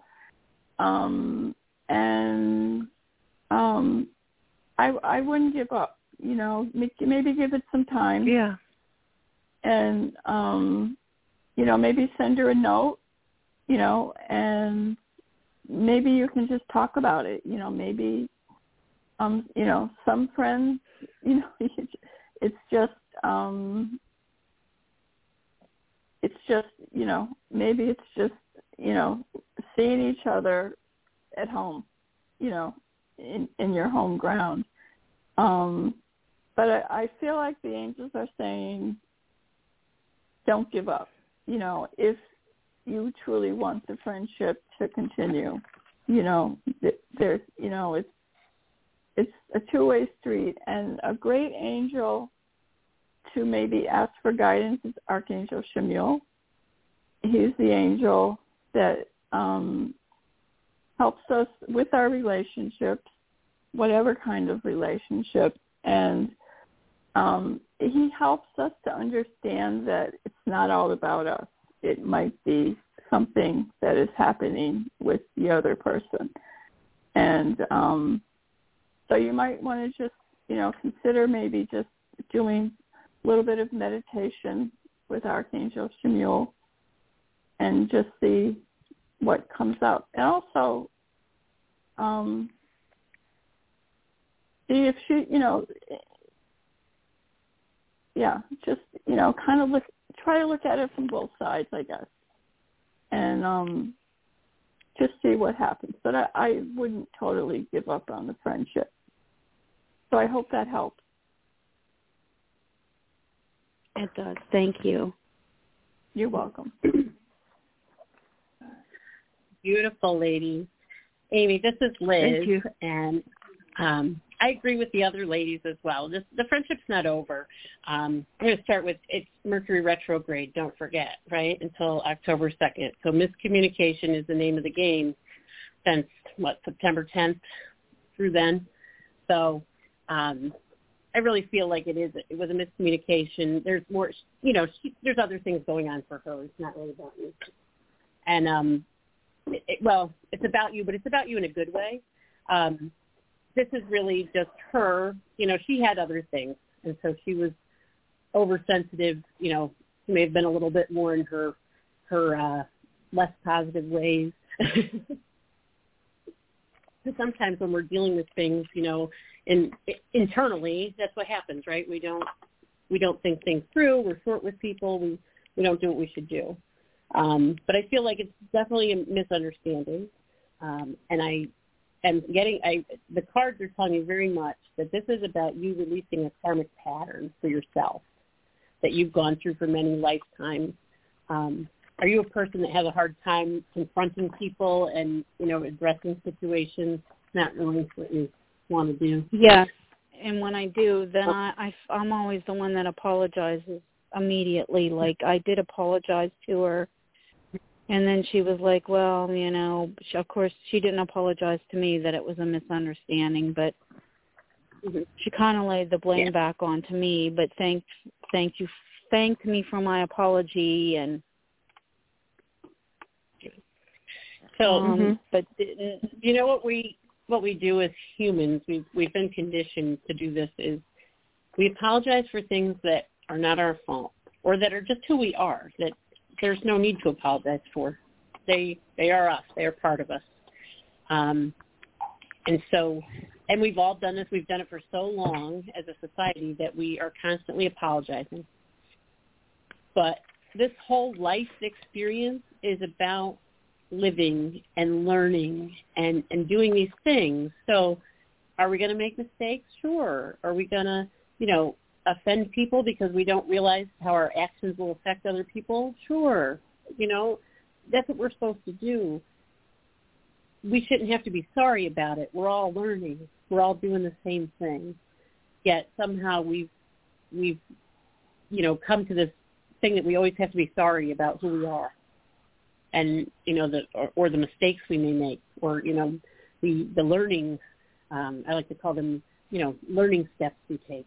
[SPEAKER 3] I wouldn't give up, you know, maybe give it some time.
[SPEAKER 2] Yeah.
[SPEAKER 3] And, you know, maybe send her a note, you know, and maybe you can just talk about it. You know, maybe, you know, some friends, you know, it's just, you know, maybe it's just, you know, seeing each other at home, you know, in your home ground. But I feel like the angels are saying, don't give up. You know, if you truly want the friendship to continue, you know, there's, you know, it's a two-way street. And a great angel to maybe ask for guidance is Archangel Chamuel. He's the angel that helps us with our relationships, whatever kind of relationship. And he helps us to understand that it's not all about us. It might be something that is happening with the other person. And so you might want to just, you know, consider maybe just doing a little bit of meditation with Archangel Chamuel and just see what comes up. And also see if she, you know, yeah, just, you know, kind of try to look at it from both sides, I guess, and just see what happens. But I wouldn't totally give up on the friendship. So I hope that helps.
[SPEAKER 5] It does. Thank you.
[SPEAKER 3] You're welcome.
[SPEAKER 4] Beautiful lady. Amy, this is Liz.
[SPEAKER 2] Thank you.
[SPEAKER 4] And I agree with the other ladies as well. The friendship's not over. I'm going to start with, it's Mercury retrograde, don't forget, right, until October 2nd. So miscommunication is the name of the game since, September 10th through then. So I really feel like it was a miscommunication. There's more, you know, there's other things going on for her. It's not really about you. And, it's about you, but it's about you in a good way. This is really just her, you know, she had other things. And so she was oversensitive, you know, she may have been a little bit more in her less positive ways. Sometimes when we're dealing with things, you know, internally, that's what happens, right? We don't think things through. We're short with people. We don't do what we should do. But I feel like it's definitely a misunderstanding. And I am the cards are telling me very much that this is about you releasing a karmic pattern for yourself that you've gone through for many lifetimes. Are you a person that has a hard time confronting people and, you know, addressing situations? Not really what you want to do.
[SPEAKER 5] Yes. And when I do, then I'm always the one that apologizes immediately. Like, I did apologize to her. And then she was like, well, you know, of course she didn't apologize to me that it was a misunderstanding, but she kind of laid the blame back onto me, but thanked me for my apology. And
[SPEAKER 4] so, but you know what we do as humans, we've been conditioned to do this, is we apologize for things that are not our fault or that are just who we are, that there's no need to apologize for. They are us. They are part of us. And we've all done this. We've done it for so long as a society that we are constantly apologizing. But this whole life experience is about living and learning and doing these things. So are we going to make mistakes? Sure. Are we going to, you know, offend people because we don't realize how our actions will affect other people? Sure. You know, that's what we're supposed to do. We shouldn't have to be sorry about it. We're all learning. We're all doing the same thing. Yet somehow we've you know, come to this thing that we always have to be sorry about who we are. and or the mistakes we may make, or the learning. I like to call them learning steps we take.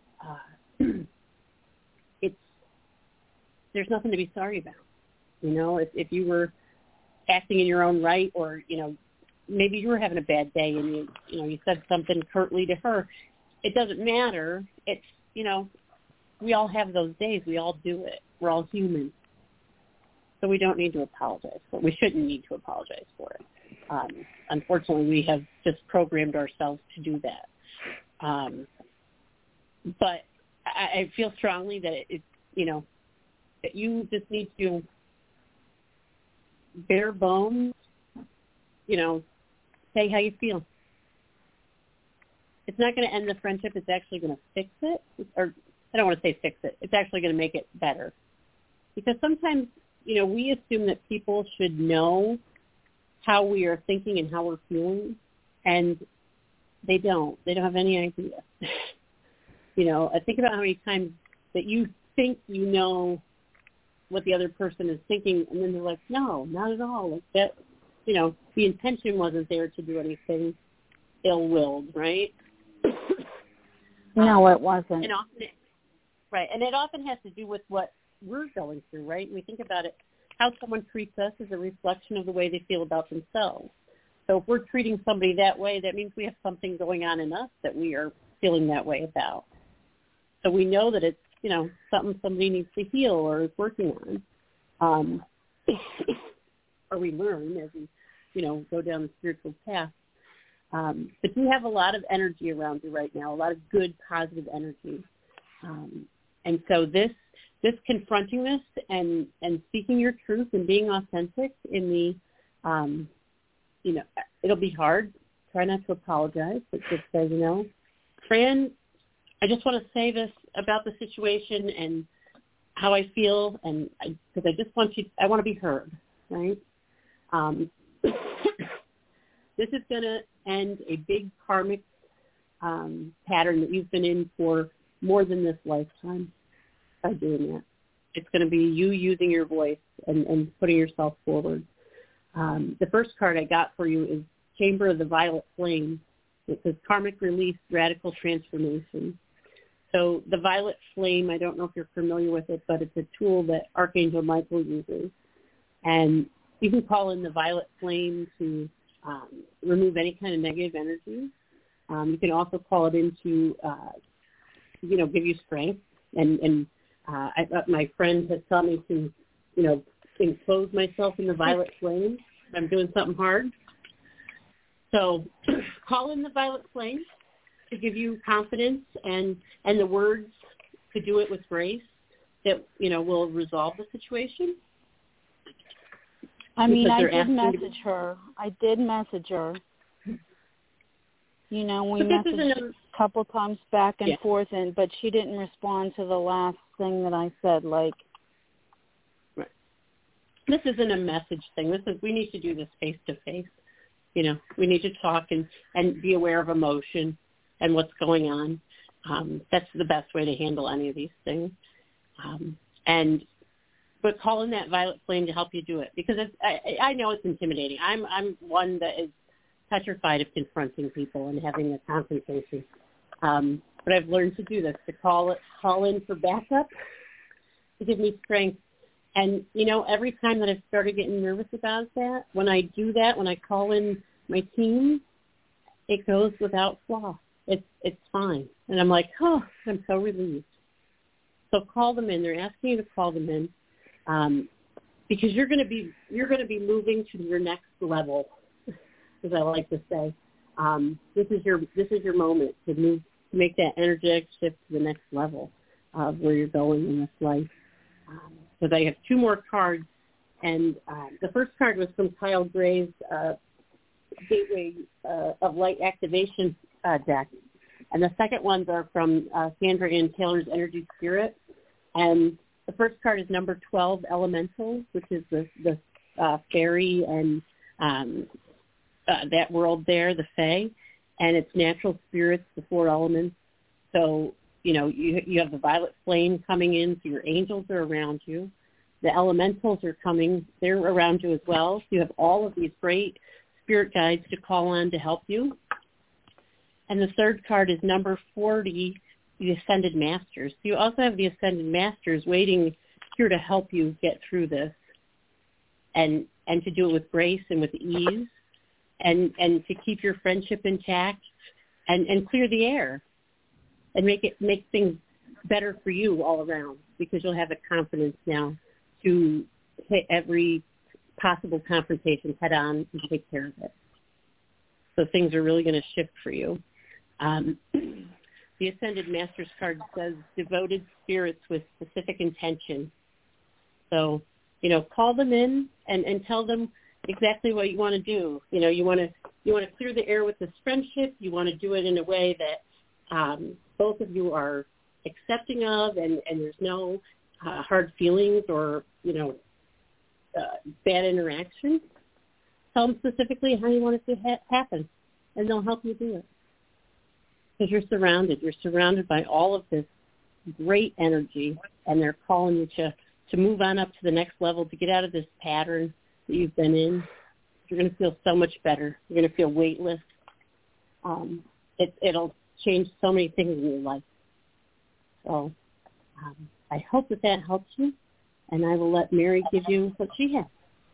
[SPEAKER 4] There's nothing to be sorry about. If you were acting in your own right, or maybe you were having a bad day and you said something curtly to her, it doesn't matter. It's we all have those days. We all do it. We're all human. So we don't need to apologize for it. We shouldn't need to apologize for it. Unfortunately, we have just programmed ourselves to do that. But I feel strongly that that you just need to bare bones, say how you feel. It's not going to end the friendship. It's actually going to fix it. Or I don't want to say fix it. It's actually going to make it better. Because sometimes, we assume that people should know how we are thinking and how we're feeling, and they don't. They don't have any idea. I think about how many times that you think you know what the other person is thinking, and then they're like, no, not at all. Like that, the intention wasn't there to do anything ill-willed, right?
[SPEAKER 5] No, it wasn't.
[SPEAKER 4] And often, right, and it often has to do with what we're going through, right? And we think about it, how someone treats us is a reflection of the way they feel about themselves. So if we're treating somebody that way, that means we have something going on in us that we are feeling that way about. So we know that it's, something somebody needs to heal or is working on. Or we learn as we, go down the spiritual path. But you have a lot of energy around you right now, a lot of good, positive energy. And so this confronting this and speaking your truth and being authentic in the, it'll be hard. Try not to apologize, but just say, Fran, I just want to say this about the situation and how I feel, and because I just want I want to be heard, right? This is going to end a big karmic pattern that you've been in for more than this lifetime by doing that. It's going to be you using your voice and putting yourself forward. The first card I got for you is Chamber of the Violet Flame. It says Karmic Release, Radical Transformation. So the violet flame, I don't know if you're familiar with it, but it's a tool that Archangel Michael uses. And you can call in the violet flame to remove any kind of negative energy. You can also call it in to, give you strength. And my friend has taught me to, enclose myself in the violet flame if I'm doing something hard. So call in the violet flame to give you confidence and the words to do it with grace that, will resolve the situation.
[SPEAKER 5] I mean, I did message her. We messaged a couple times back and forth, but she didn't respond to the last thing that I said, Right.
[SPEAKER 4] This isn't a message thing. We need to do this face-to-face. We need to talk and be aware of emotion and what's going on. That's the best way to handle any of these things. But call in that violet flame to help you do it, because I know it's intimidating. I'm one that is petrified of confronting people and having a confrontation. But I've learned to do this, to call in for backup, to give me strength. And, every time that I've started getting nervous about that, when I do that, when I call in my team, it goes without flaw. It's fine. And I'm like, I'm so relieved. So call them in. They're asking you to call them in, because you're going to be moving to your next level, as I like to say. This is your moment to make that energetic shift to the next level of where you're going in this life. Because I have two more cards, and the first card was from Kyle Gray's Gateway of Light Activation deck, and the second ones are from Sandra Ann Taylor's Energy Spirit. And the first card is number 12, Elemental, which is the fairy and that world there, the Fae, and it's natural spirits, the four elements. So you have the violet flame coming in, so your angels are around you. The elementals are coming. They're around you as well. So you have all of these great spirit guides to call on to help you. And the third card is number 40, the Ascended Masters. You also have the Ascended Masters waiting here to help you get through this and to do it with grace and with ease and to keep your friendship intact and clear the air and make things better for you all around, because you'll have the confidence now to hit every possible confrontation head on and take care of it. So things are really going to shift for you. The Ascended Masters card says devoted spirits with specific intention. So, call them in and tell them exactly what you want to do. You want to clear the air with this friendship. You want to do it in a way that both of you are accepting of, and there's no hard feelings or, bad interaction. Tell them specifically how you want it to happen, and they'll help you do it. Because you're surrounded by all of this great energy, and they're calling you to move on up to the next level, to get out of this pattern that you've been in. You're going to feel so much better. You're going to feel weightless. It'll change so many things in your life. So I hope that helps you, and I will let Mary give you what she has.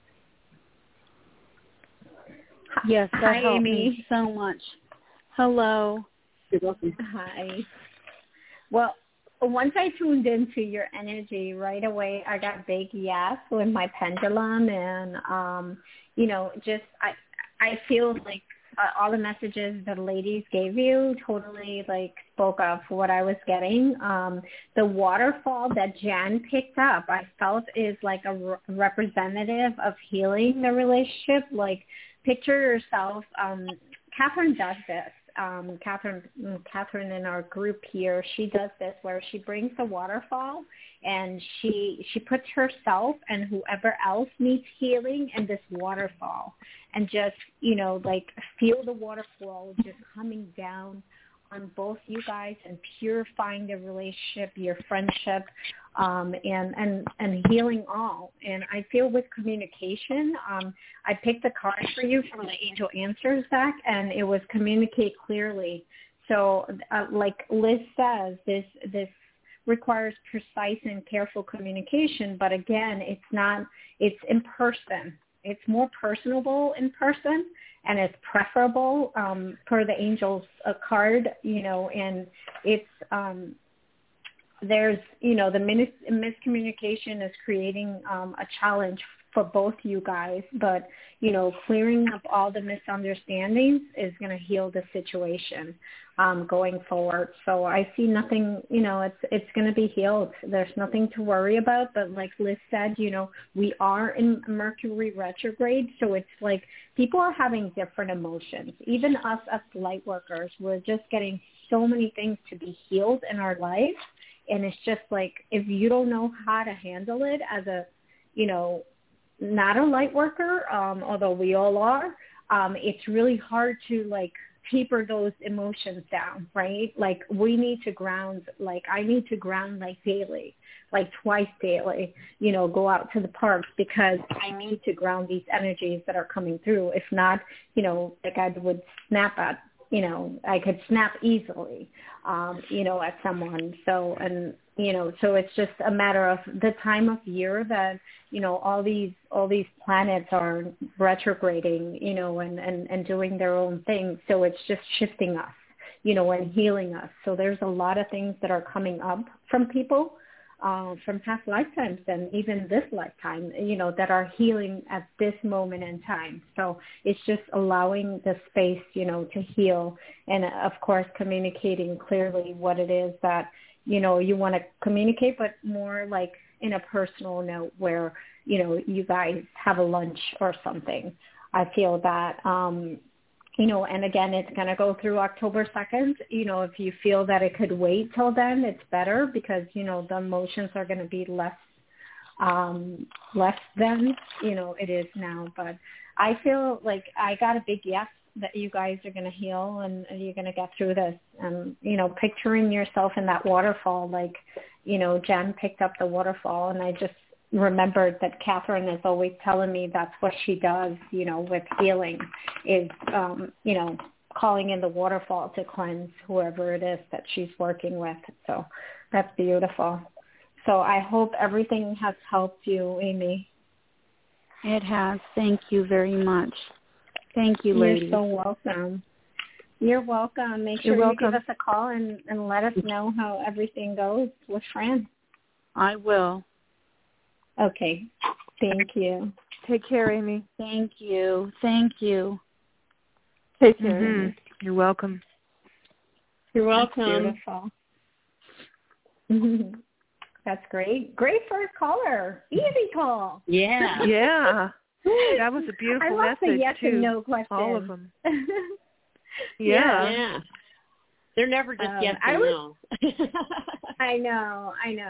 [SPEAKER 5] Yes, that helped me so much. Hello.
[SPEAKER 4] You're welcome.
[SPEAKER 1] Hi. Well, once I tuned into your energy right away, I got a big yes with my pendulum, and I feel like all the messages the ladies gave you totally spoke of what I was getting. The waterfall that Jan picked up, I felt is like a representative of healing the relationship. Picture yourself. Catherine does this. Catherine in our group here, she does this where she brings the waterfall and she puts herself and whoever else needs healing in this waterfall, and just feel the waterfall just coming down on both you guys and purifying the relationship, your friendship, and healing all. And I feel with communication, I picked a card for you from the Angel Answers deck, and it was communicate clearly. So like Liz says, this requires precise and careful communication, but again, it's in person. It's more personable in person, and it's preferable per the Angel's card, and it's there's, the miscommunication is creating a challenge for both you guys, but, clearing up all the misunderstandings is going to heal the situation going forward. So I see nothing, it's going to be healed. There's nothing to worry about. But like Liz said, we are in Mercury retrograde. So it's like people are having different emotions. Even us as light workers, we're just getting so many things to be healed in our life. And it's just like, if you don't know how to handle it as a, not a light worker, although we all are, it's really hard to taper those emotions down, right? We need to ground, I need to ground daily, twice daily, go out to the parks, because I need to ground these energies that are coming through. If not, I would snap at, I could snap easily, at someone. So, so it's just a matter of the time of year that, all these planets are retrograding, and doing their own thing. So it's just shifting us, and healing us. So there's a lot of things that are coming up from people, from past lifetimes and even this lifetime, that are healing at this moment in time. So it's just allowing the space, to heal, and of course communicating clearly what it is that, you want to communicate, but more in a personal note where, you guys have a lunch or something. I feel that, and again, it's going to go through October 2nd. If you feel that it could wait till then, it's better, because, the emotions are going to be less than, it is now. But I feel like I got a big yes that you guys are going to heal and you're going to get through this. And, picturing yourself in that waterfall, Jen picked up the waterfall, and I just, remembered that Catherine is always telling me that's what she does, with healing is, calling in the waterfall to cleanse whoever it is that she's working with. So that's beautiful. So I hope everything has helped you, Amy.
[SPEAKER 5] It has. Thank you very much. Thank you, ladies.
[SPEAKER 1] You're so welcome. You're welcome. Make sure you give us a call and let us know how everything goes with Fran.
[SPEAKER 5] I will.
[SPEAKER 1] Okay. Thank you.
[SPEAKER 2] Take care, Amy.
[SPEAKER 5] Thank you. Thank you.
[SPEAKER 2] Take care. Mm-hmm. You're welcome.
[SPEAKER 4] You're welcome.
[SPEAKER 1] That's beautiful. That's great. Great first caller. Easy call.
[SPEAKER 4] Yeah.
[SPEAKER 2] Yeah. That was a beautiful message,
[SPEAKER 1] the yes
[SPEAKER 2] too.
[SPEAKER 1] And no questions.
[SPEAKER 2] All of them.
[SPEAKER 4] Yeah. They're never just yes and no.
[SPEAKER 1] I know.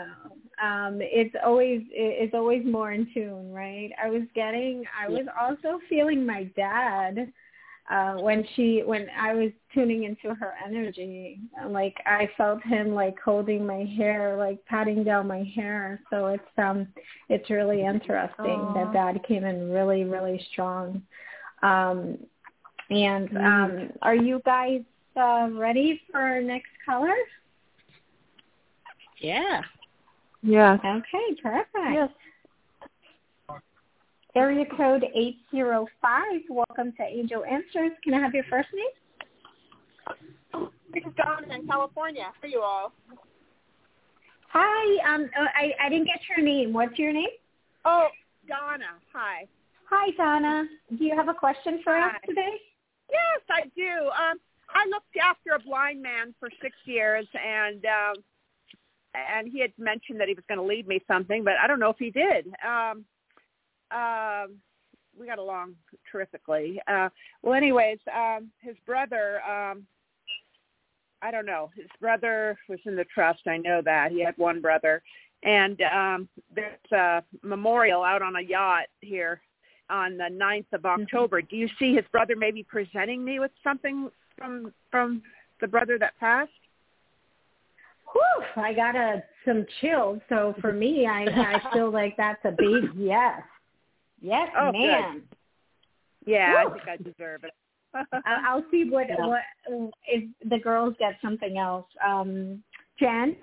[SPEAKER 1] It's always more in tune, right? I was also feeling my dad when I was tuning into her energy. Like I felt him like holding my hair, like patting down my hair. So it's really interesting that Dad came in really, really strong. Are you guys ready for our next caller?
[SPEAKER 4] Yeah.
[SPEAKER 2] Yeah.
[SPEAKER 1] Okay, perfect.
[SPEAKER 2] Yes.
[SPEAKER 1] Area code 805. Welcome to Angel Answers. Can I have your first name?
[SPEAKER 6] This is Donna in California. How are you all?
[SPEAKER 1] Hi. I didn't get your name. What's your name?
[SPEAKER 6] Oh, Donna. Hi.
[SPEAKER 1] Hi, Donna. Do you have a question for us today?
[SPEAKER 6] Yes, I do. I looked after a blind man for 6 years, and he had mentioned that he was going to leave me something, but I don't know if he did. We got along terrifically. Anyways, his brother, I don't know. His brother was in the trust. I know that. He had one brother. And there's a memorial out on a yacht here on the 9th of October. Do you see his brother maybe presenting me with something from the brother that passed?
[SPEAKER 1] Whew, I got some chills. So for me, I feel like that's a big yes. Yes, ma'am.
[SPEAKER 6] Good. Yeah, I think I deserve it.
[SPEAKER 1] I'll see what if the girls get something else. Jen?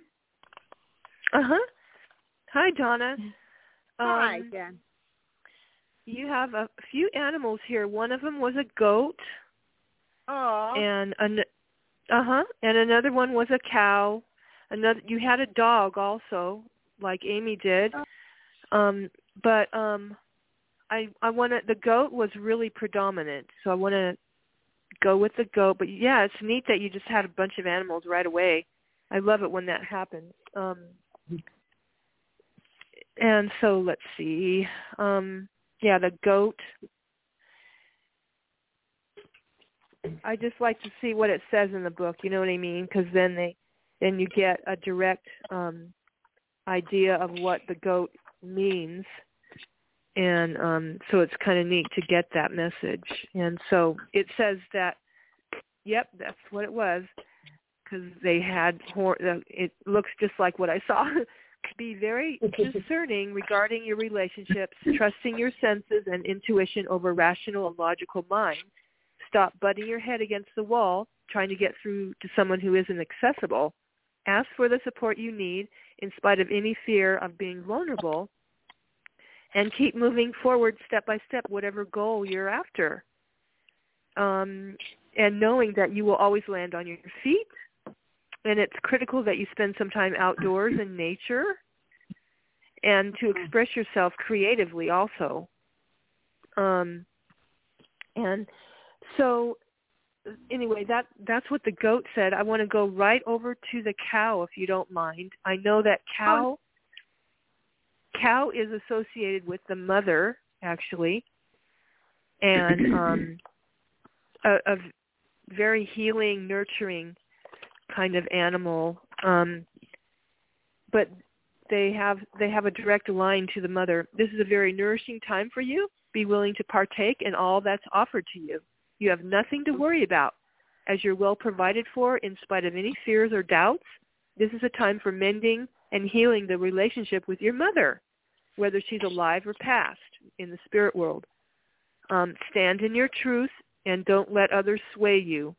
[SPEAKER 2] Hi, Donna.
[SPEAKER 6] Hi, Jen.
[SPEAKER 2] You have a few animals here. One of them was a goat.
[SPEAKER 6] Oh.
[SPEAKER 2] And another one was a cow. You had a dog also, like Amy did. I want to. The goat was really predominant, so I want to go with the goat. But yeah, it's neat that you just had a bunch of animals right away. I love it when that happens. And so let's see. The goat. I just like to see what it says in the book. You know what I mean? Because then you get a direct idea of what the goat means. And so it's kind of neat to get that message. And so it says that, yep, that's what it was, because they had it looks just like what I saw. Be very discerning regarding your relationships, trusting your senses and intuition over rational and logical mind. Stop butting your head against the wall, trying to get through to someone who isn't accessible. Ask for the support you need in spite of any fear of being vulnerable. And keep moving forward step by step, whatever goal you're after. And knowing that you will always land on your feet. And it's critical that you spend some time outdoors in nature and to express yourself creatively also. And so anyway, that's what the goat said. I want to go right over to the cow, if you don't mind. I know that cow is associated with the mother, actually, and a very healing, nurturing kind of animal. But they have a direct line to the mother. This is a very nourishing time for you. Be willing to partake in all that's offered to you. You have nothing to worry about, as you're well provided for in spite of any fears or doubts. This is a time for mending and healing the relationship with your mother. whether she's alive or passed in the spirit world. Stand in your truth and don't let others sway you.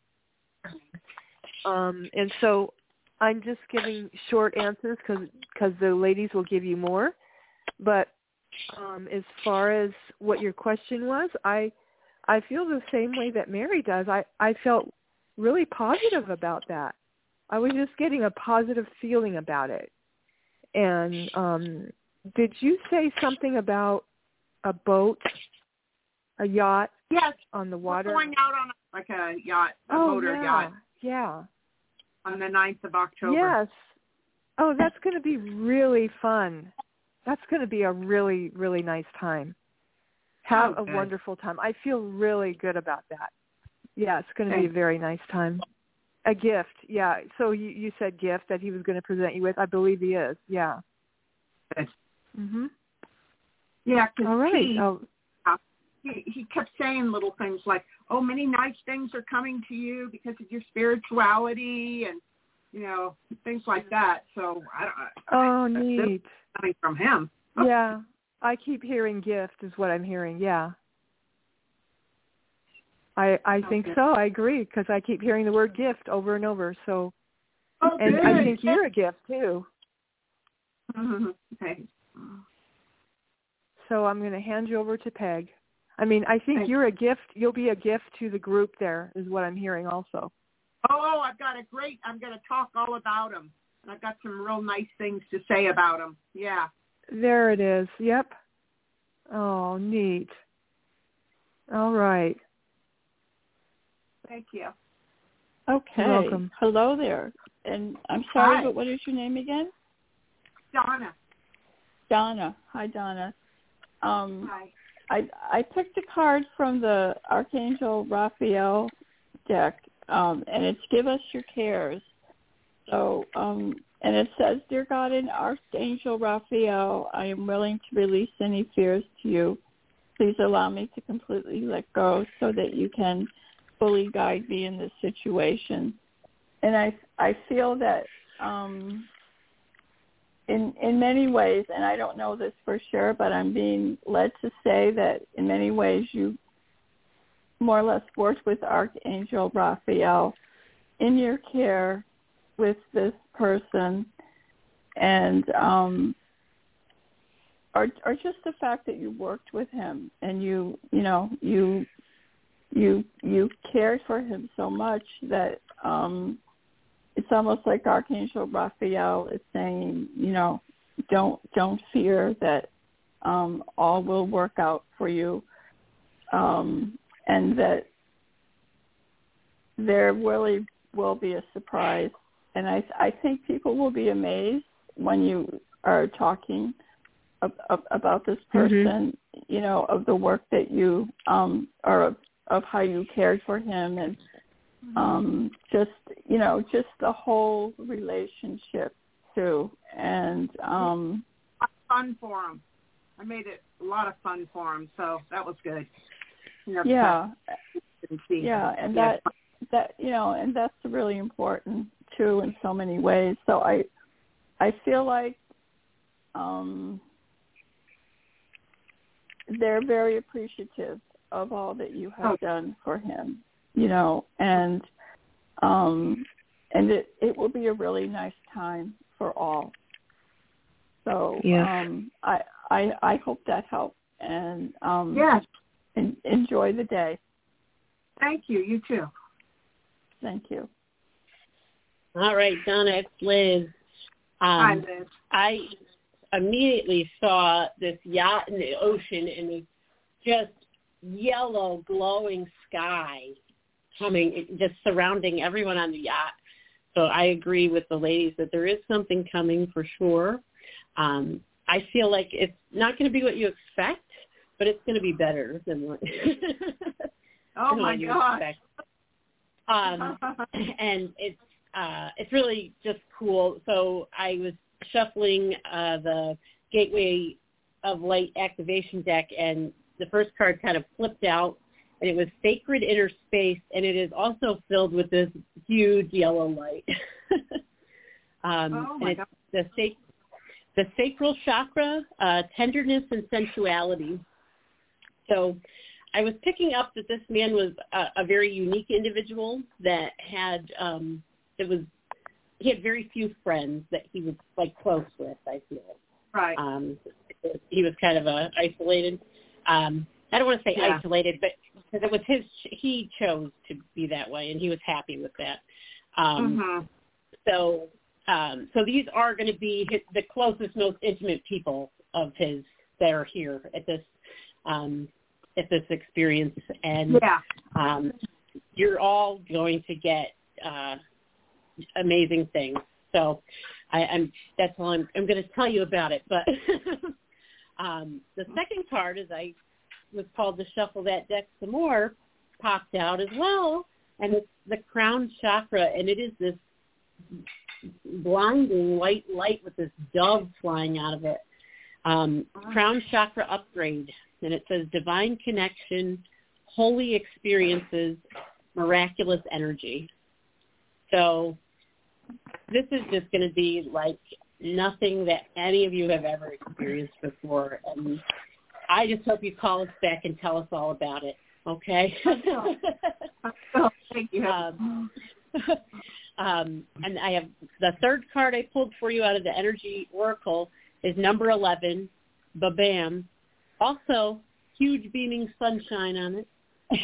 [SPEAKER 2] And so I'm just giving short answers because the ladies will give you more. But as far as what your question was, I feel the same way that Mary does. I felt really positive about that. I was just getting a positive feeling about it. And did you say something about a boat, a yacht?
[SPEAKER 6] Yes,
[SPEAKER 2] on the water?
[SPEAKER 6] We're going out on a yacht, a motor yacht.
[SPEAKER 2] Yeah.
[SPEAKER 6] On the 9th of October.
[SPEAKER 2] Yes. Oh, that's going to be really fun. That's going to be a really, really nice time. Have a wonderful time. I feel really good about that. Yeah, it's going to be a very nice time. A gift, yeah. So you said gift that he was going to present you with. I believe he is, yeah.
[SPEAKER 6] Good.
[SPEAKER 2] Mm-hmm.
[SPEAKER 6] Yeah, because
[SPEAKER 2] all right.
[SPEAKER 6] He kept saying little things like, oh, many nice things are coming to you because of your spirituality and, things like that. So,
[SPEAKER 2] neat.
[SPEAKER 6] Coming from him.
[SPEAKER 2] Yeah. I keep hearing gift is what I'm hearing, yeah. I think so. I agree because I keep hearing the word gift over and over. So, and
[SPEAKER 6] good.
[SPEAKER 2] I think you're a gift, too.
[SPEAKER 6] Okay.
[SPEAKER 2] So I'm going to hand you over to Peg. I mean, I think you're a gift. You'll be a gift to the group there is what I'm hearing also.
[SPEAKER 6] Oh, I'm going to talk all about him. And I've got some real nice things to say about him. Yeah.
[SPEAKER 2] There it is. Yep. Oh, neat. All right.
[SPEAKER 6] Thank you.
[SPEAKER 3] Okay.
[SPEAKER 2] You're welcome.
[SPEAKER 3] Hello there. And I'm sorry,
[SPEAKER 6] Hi.
[SPEAKER 3] but what is your name again?
[SPEAKER 6] Donna.
[SPEAKER 3] Donna. Hi, Donna.
[SPEAKER 6] Hi.
[SPEAKER 3] I picked a card from the Archangel Raphael deck, and it's Give Us Your Cares. So, and it says, Dear God and Archangel Raphael, I am willing to release any fears to you. Please allow me to completely let go so that you can fully guide me in this situation. And I feel that in many ways, and I don't know this for sure, but I'm being led to say that in many ways you more or less worked with Archangel Raphael in your care with this person, and or just the fact that you worked with him and you cared for him so much that it's almost like Archangel Raphael is saying, don't fear that all will work out for you, and that there really will be a surprise. And I think people will be amazed when you are talking about this person, of the work that you, or of how you cared for him, and just the whole relationship too. And
[SPEAKER 6] fun for him. I made it a lot of fun for him, so that was good.
[SPEAKER 3] Yeah, and that and that's really important too in so many ways. So I feel like they're very appreciative of all that you have done for him, and it will be a really nice time for all. So I hope that helped, and enjoy the day.
[SPEAKER 6] Thank you. You too.
[SPEAKER 3] Thank you.
[SPEAKER 4] All right, Donna, it's Liz.
[SPEAKER 6] Hi, Liz.
[SPEAKER 4] I immediately saw this yacht in the ocean and this just yellow glowing sky coming, just surrounding everyone on the yacht. So I agree with the ladies that there is something coming for sure. I feel like it's not going to be what you expect, but it's going to be better than what,
[SPEAKER 6] oh my God.
[SPEAKER 4] Expect. And it's really just cool. So I was shuffling the Gateway of Light activation deck, and the first card kind of flipped out, and it was Sacred Inner Space, and it is also filled with this huge yellow light.
[SPEAKER 6] Oh my God.
[SPEAKER 4] the sacral chakra, tenderness and sensuality. So I was picking up that this man was a very unique individual that had, he had very few friends that he was like close with, I feel.
[SPEAKER 6] Right.
[SPEAKER 4] He was kind of isolated. I don't want to say isolated, but because it was he chose to be that way, and he was happy with that. So these are going to be the closest, most intimate people of his that are here at this experience, and you're all going to get amazing things. So that's all I'm going to tell you about it. But the second card, as I was called to shuffle that deck some more, popped out as well, and it's the crown chakra, and it is this blinding white light with this dove flying out of it. Crown chakra upgrade, and it says divine connection, holy experiences, miraculous energy. So this is just going to be like nothing that any of you have ever experienced before, and I just hope you call us back and tell us all about it, okay?
[SPEAKER 6] Thank you.
[SPEAKER 4] And I have the third card I pulled for you out of the Energy Oracle is number 11, Babam. Also, huge beaming sunshine on it.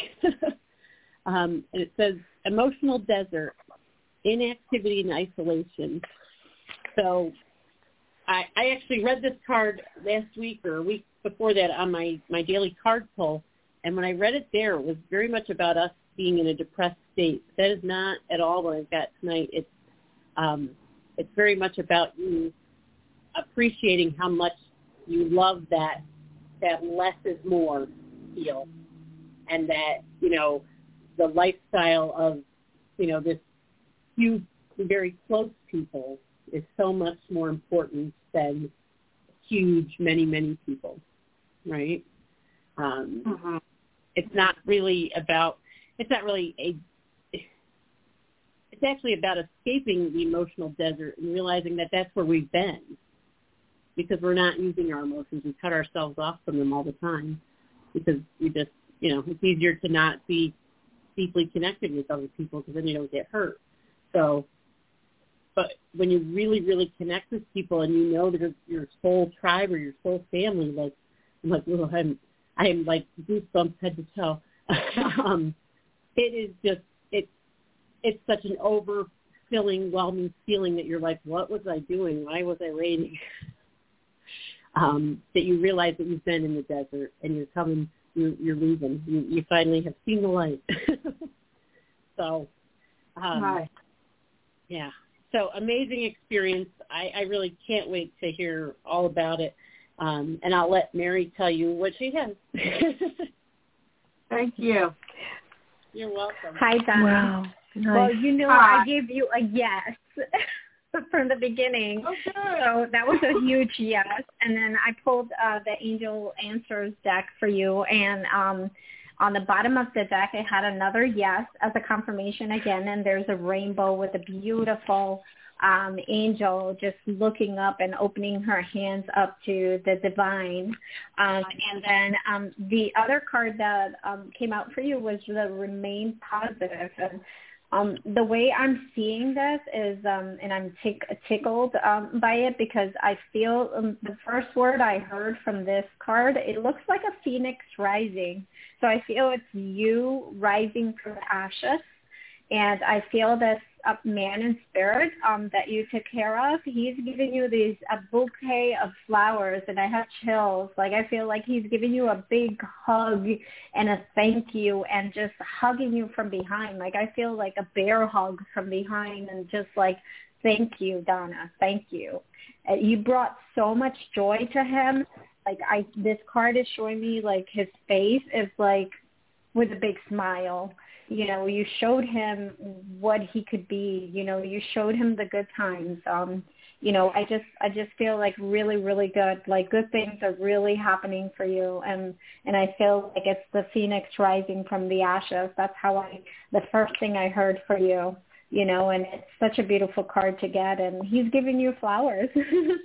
[SPEAKER 4] And it says emotional desert, inactivity and isolation. So I actually read this card last week or a week before that on my daily card pull, and when I read it there, it was very much about us being in a depressed state. That is not at all what I've got tonight. It's very much about you appreciating how much you love that less is more feel, and that, the lifestyle of, this few very close people is so much more important than huge, many, many people, right? It's actually about escaping the emotional desert and realizing that that's where we've been, because we're not using our emotions. We cut ourselves off from them all the time because we just, it's easier to not be deeply connected with other people because then you don't get hurt. So, but when you really, really connect with people and you know that your soul tribe or your soul family, like, I'm like, oh, I am like goosebumps head to toe. It is just, it's such an overfilling, whelming feeling that you're like, what was I doing? Why was I waiting? That you realize that you've been in the desert and you're coming, you're leaving. You finally have seen the light. So, yeah. So amazing experience. I really can't wait to hear all about it. And I'll let Mary tell you what she has.
[SPEAKER 6] Thank you.
[SPEAKER 4] You're welcome.
[SPEAKER 1] Hi, Donna.
[SPEAKER 2] Wow. Nice.
[SPEAKER 1] Well, I gave you a yes from the beginning.
[SPEAKER 6] Oh, good.
[SPEAKER 1] So that was a huge yes. And then I pulled the Angel Answers deck for you. And on the bottom of the deck, it had another yes as a confirmation again. And there's a rainbow with a beautiful angel just looking up and opening her hands up to the divine. And then the other card that came out for you was the remain positive. And the way I'm seeing this is, and I'm tickled by it because I feel the first word I heard from this card, it looks like a phoenix rising. So I feel it's you rising from the ashes. And I feel this man in spirit that you took care of, he's giving you a bouquet of flowers, and I have chills. Like, I feel like he's giving you a big hug and a thank you and just hugging you from behind. Like, I feel like a bear hug from behind and just like, thank you, Donna, thank you. You brought so much joy to him. Like, this card is showing me, like, his face is like with a big smile. You showed him what he could be. You showed him the good times. I just feel like really, really good. Like, good things are really happening for you, and I feel like it's the phoenix rising from the ashes. That's how the first thing I heard for you. And it's such a beautiful card to get, and he's giving you flowers.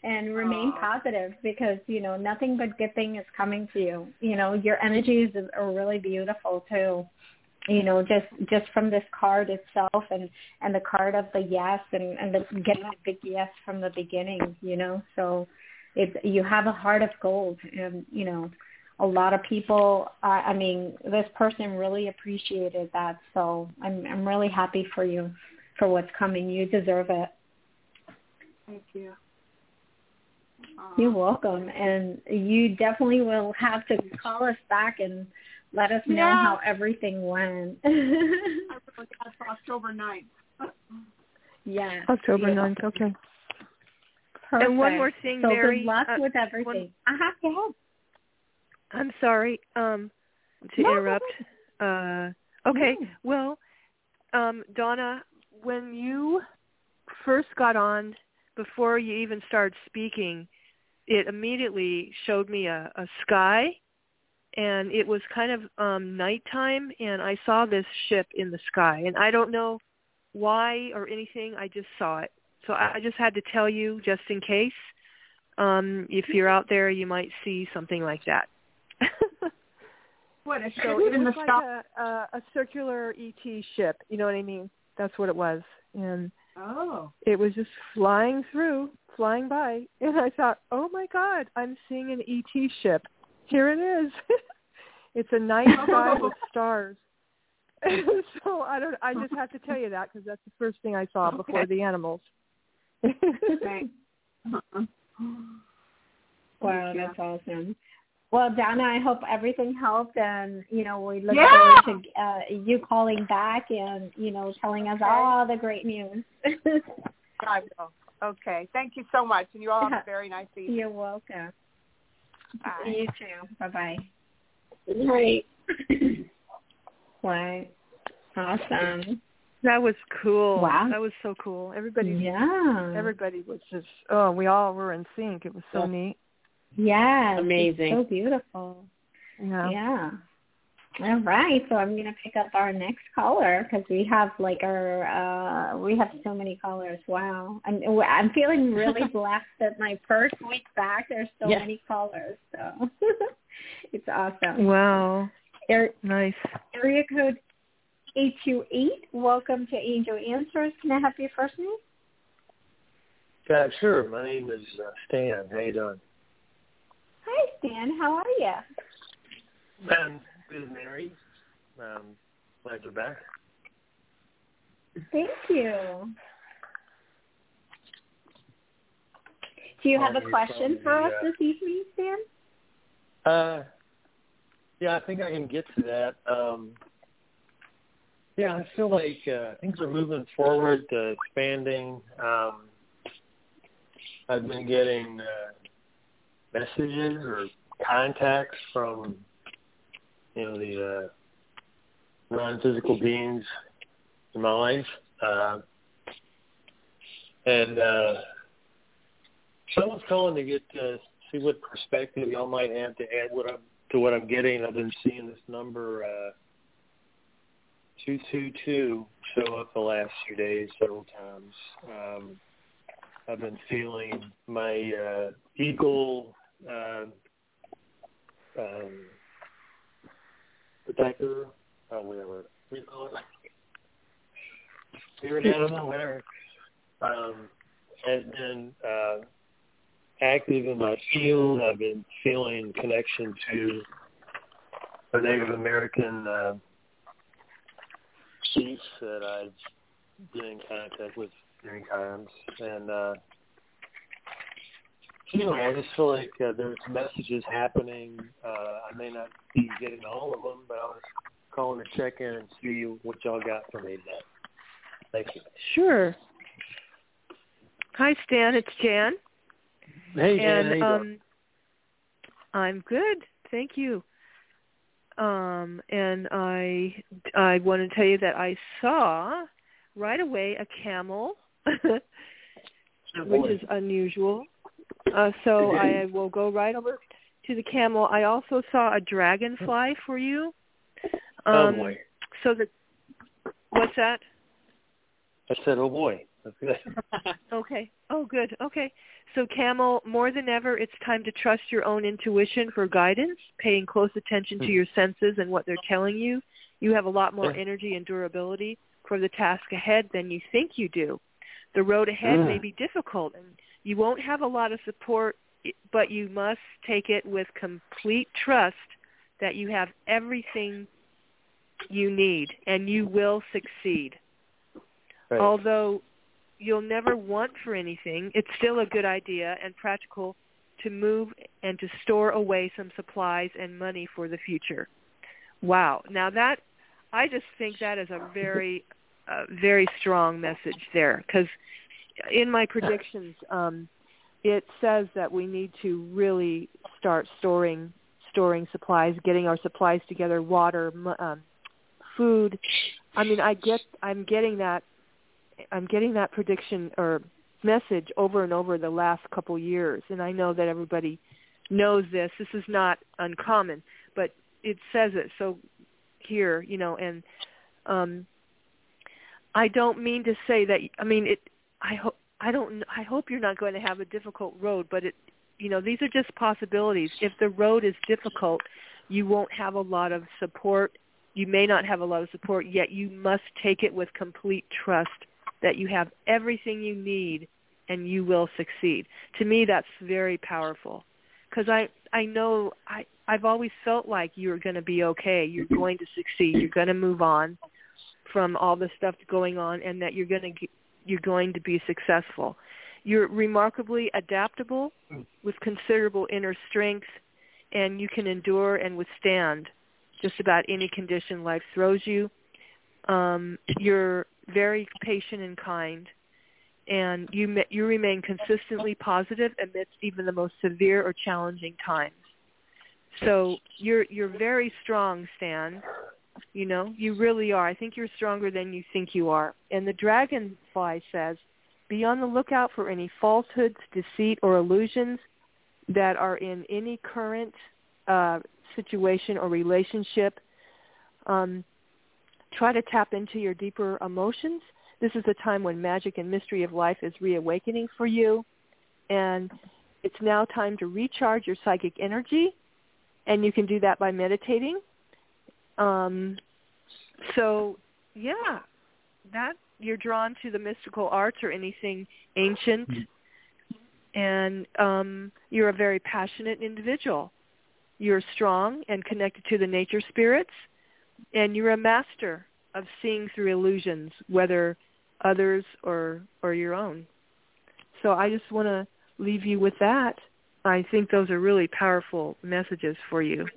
[SPEAKER 1] and remain positive because, nothing but good thing is coming to you. Your energies are really beautiful too. Just from this card itself and the card of the yes and getting a big yes from the beginning, so you have a heart of gold and, a lot of people, this person really appreciated that. So I'm really happy for you for what's coming. You deserve it.
[SPEAKER 6] Thank you.
[SPEAKER 1] You're welcome. And you definitely will have to call us back and let us know how everything went.
[SPEAKER 6] That's October 9th.
[SPEAKER 1] Yes.
[SPEAKER 2] October 9th, okay.
[SPEAKER 1] Perfect.
[SPEAKER 2] And one more thing,
[SPEAKER 1] so
[SPEAKER 2] Mary.
[SPEAKER 1] Good luck with everything. Go ahead.
[SPEAKER 2] I'm sorry to interrupt. Okay, well, Donna, when you first got on, before you even started speaking, it immediately showed me a sky, and it was kind of nighttime, and I saw this ship in the sky, and I don't know why or anything, I just saw it. So I just had to tell you, just in case, if you're out there, you might see something like that.
[SPEAKER 6] What, a ship
[SPEAKER 2] so it
[SPEAKER 6] in the
[SPEAKER 2] was
[SPEAKER 6] sky?
[SPEAKER 2] like a circular ET ship, you know what I mean? That's what it was. And it was just flying by. And I thought, oh my God, I'm seeing an ET ship. Here it is. It's a night sky with stars. So I just have to tell you that because that's the first thing I saw before the animals.
[SPEAKER 6] Thanks.
[SPEAKER 1] Wow, that's awesome. Well, Donna, I hope everything helped, and we look forward to you calling back and telling us all the great news.
[SPEAKER 6] I will. Okay, thank you so much, and you all have a very nice evening.
[SPEAKER 1] You're welcome.
[SPEAKER 6] Bye.
[SPEAKER 1] You too. Bye-bye.
[SPEAKER 4] Good night.
[SPEAKER 1] Right. Awesome.
[SPEAKER 2] That was cool.
[SPEAKER 1] Wow.
[SPEAKER 2] That was so cool. Everybody was just, we all were in sync. It was so neat.
[SPEAKER 1] Yes.
[SPEAKER 4] Amazing.
[SPEAKER 1] So beautiful.
[SPEAKER 2] Yeah.
[SPEAKER 1] All right. So I'm going to pick up our next caller because we have we have so many callers. Wow. I'm feeling really blessed that my first week back, there's so many callers. So it's awesome.
[SPEAKER 2] Wow. Nice.
[SPEAKER 1] Area code 828. Welcome to Angel Answers. Can I have your first name?
[SPEAKER 7] Sure. My name is Stan. How you doing?
[SPEAKER 1] Hi, Stan. How are you?
[SPEAKER 7] I'm good, Mary. Glad you're back.
[SPEAKER 1] Thank you. Do you have a question for us this evening, Stan?
[SPEAKER 7] Yeah, I think I can get to that. I feel like things are moving forward, expanding. I've been getting messages or contacts from, the non-physical beings in my life. And someone's calling to get see what perspective y'all might have to add to what I'm getting. I've been seeing this number 222 show up the last few days several times. I've been feeling my eagle protector, whatever you call it, spirit animal, whatever, has been active in my field. I've been feeling connection to a Native American chief that I've been in contact with many times, and I just feel like there's messages happening. I may not be getting all of them, but I was calling to check in and see what y'all got for me today. Thank you.
[SPEAKER 2] Sure. Hi, Stan. It's Jan.
[SPEAKER 7] Hey, Jan. How you doing?
[SPEAKER 2] I'm good. Thank you. And I want to tell you that I saw right away a camel, which is unusual. So I will go right over to the camel. I also saw a dragonfly for you.
[SPEAKER 7] Oh boy!
[SPEAKER 2] So what's that?
[SPEAKER 7] I said, oh boy. That's good.
[SPEAKER 2] Okay. Oh, good. Okay. So, Camel, more than ever, it's time to trust your own intuition for guidance, paying close attention to your senses and what they're telling you. You have a lot more energy and durability for the task ahead than you think you do. The road ahead may be difficult, and you won't have a lot of support, but you must take it with complete trust that you have everything you need, and you will succeed. Right. Although you'll never want for anything, it's still a good idea and practical to move and to store away some supplies and money for the future. Wow. Now that, I just think that is a very, very strong message there, because in my predictions, it says that we need to really start storing supplies, getting our supplies together, water, food. I mean, I'm getting that prediction or message over and over the last couple years, and I know that everybody knows this. This is not uncommon, but it says it. So here, and I don't mean to say that. I mean, I hope you're not going to have a difficult road, but these are just possibilities. If the road is difficult, you won't have a lot of support. You may not have a lot of support, yet you must take it with complete trust that you have everything you need and you will succeed. To me, that's very powerful, because I know I've always felt like you're going to be okay. You're going to succeed. You're going to move on from all the stuff going on, and that you're going to be successful. You're remarkably adaptable with considerable inner strength, and you can endure and withstand just about any condition life throws you. You're very patient and kind, and you remain consistently positive amidst even the most severe or challenging times. So you're very strong, Stan. You really are. I think you're stronger than you think you are. And the dragonfly says, be on the lookout for any falsehoods, deceit, or illusions that are in any current situation or relationship. Try to tap into your deeper emotions. This is a time when magic and mystery of life is reawakening for you. And it's now time to recharge your psychic energy. And you can do that by meditating. So, yeah, that you're drawn to the mystical arts or anything ancient. And you're a very passionate individual. You're strong and connected to the nature spirits. And you're a master of seeing through illusions, whether others or your own. So I just want to leave you with that. I think those are really powerful messages for you.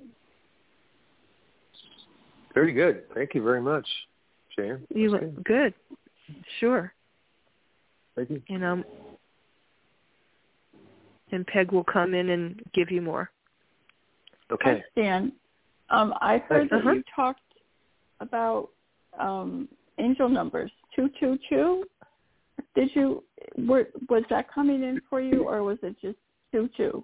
[SPEAKER 7] Very good. Thank you very much, Sharon.
[SPEAKER 2] Good. Sure.
[SPEAKER 7] Thank you.
[SPEAKER 2] And Peg will come in and give you more.
[SPEAKER 7] Okay.
[SPEAKER 3] Hi, Stan. I heard that you talked about angel numbers 222. Was that coming in for you, or was it just 22?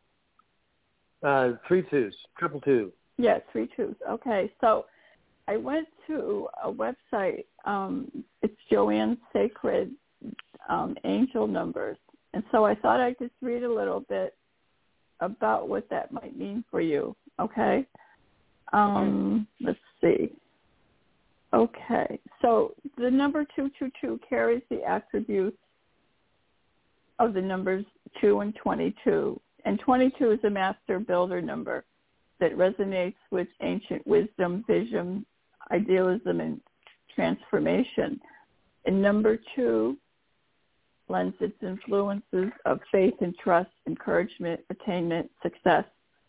[SPEAKER 7] 3 2s, triple two.
[SPEAKER 3] Yeah, 3 2s. Okay, so I went to a website. It's Joanne's Sacred Angel Numbers, and so I thought I'd just read a little bit about what that might mean for you. Okay. Let's see. Okay, so the number 222 carries the attributes of the numbers 2 and 22. And 22 is a master builder number that resonates with ancient wisdom, vision, idealism, and transformation. And number 2 lends its influences of faith and trust, encouragement, attainment, success,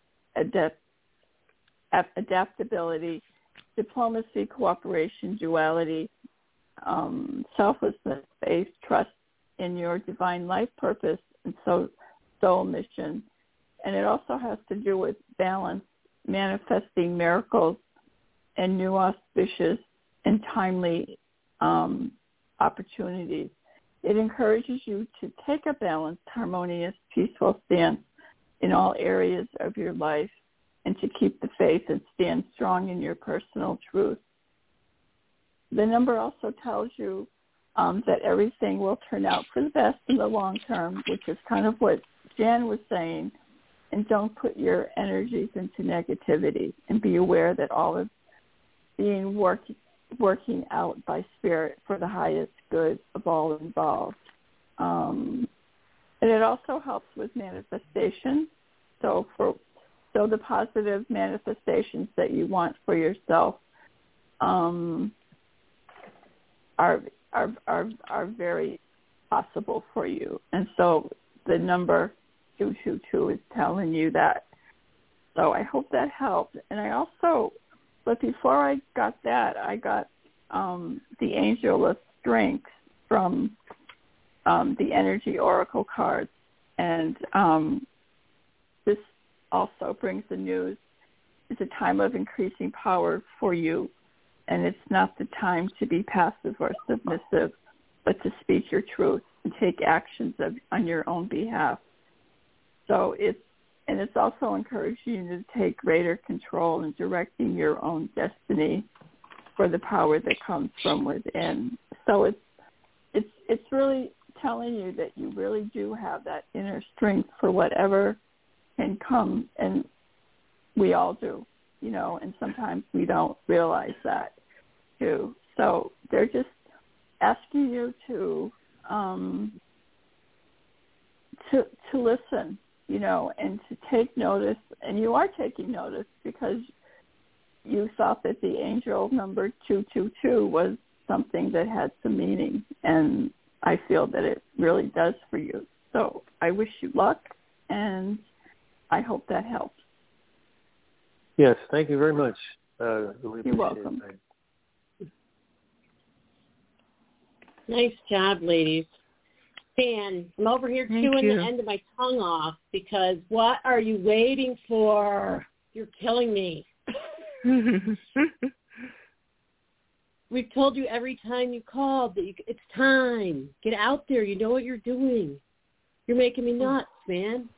[SPEAKER 3] adaptability, diplomacy, cooperation, duality, selflessness, faith, trust in your divine life purpose, and soul mission. And it also has to do with balance, manifesting miracles, and new auspicious and timely opportunities. It encourages you to take a balanced, harmonious, peaceful stance in all areas of your life, and to keep the faith and stand strong in your personal truth. The number also tells you that everything will turn out for the best in the long term, which is kind of what Jan was saying. And don't put your energies into negativity, and be aware that all is being working out by spirit for the highest good of all involved. And it also helps with manifestation. So the positive manifestations that you want for yourself are very possible for you. And so the number 222 is telling you that. So I hope that helped. And I also, but before I got that, I got the Angel of Strength from the Energy Oracle cards. And this also brings the news. It's a time of increasing power for you, and it's not the time to be passive or submissive, but to speak your truth and take actions on your own behalf. So it's also encouraging you to take greater control in directing your own destiny for the power that comes from within. So it's really telling you that you really do have that inner strength for whatever can come, and we all do, and sometimes we don't realize that too. So they're just asking you to listen, and to take notice, and you are taking notice because you thought that the angel number 222 was something that had some meaning, and I feel that it really does for you. So I wish you luck, and I hope that helps.
[SPEAKER 7] Yes, thank you very much. Really
[SPEAKER 3] You're welcome.
[SPEAKER 7] It.
[SPEAKER 4] Nice job, ladies. Dan, I'm over here chewing the end of my tongue off because what are you waiting for? You're killing me. We've told you every time you called that it's time. Get out there. You know what you're doing. You're making me nuts, man.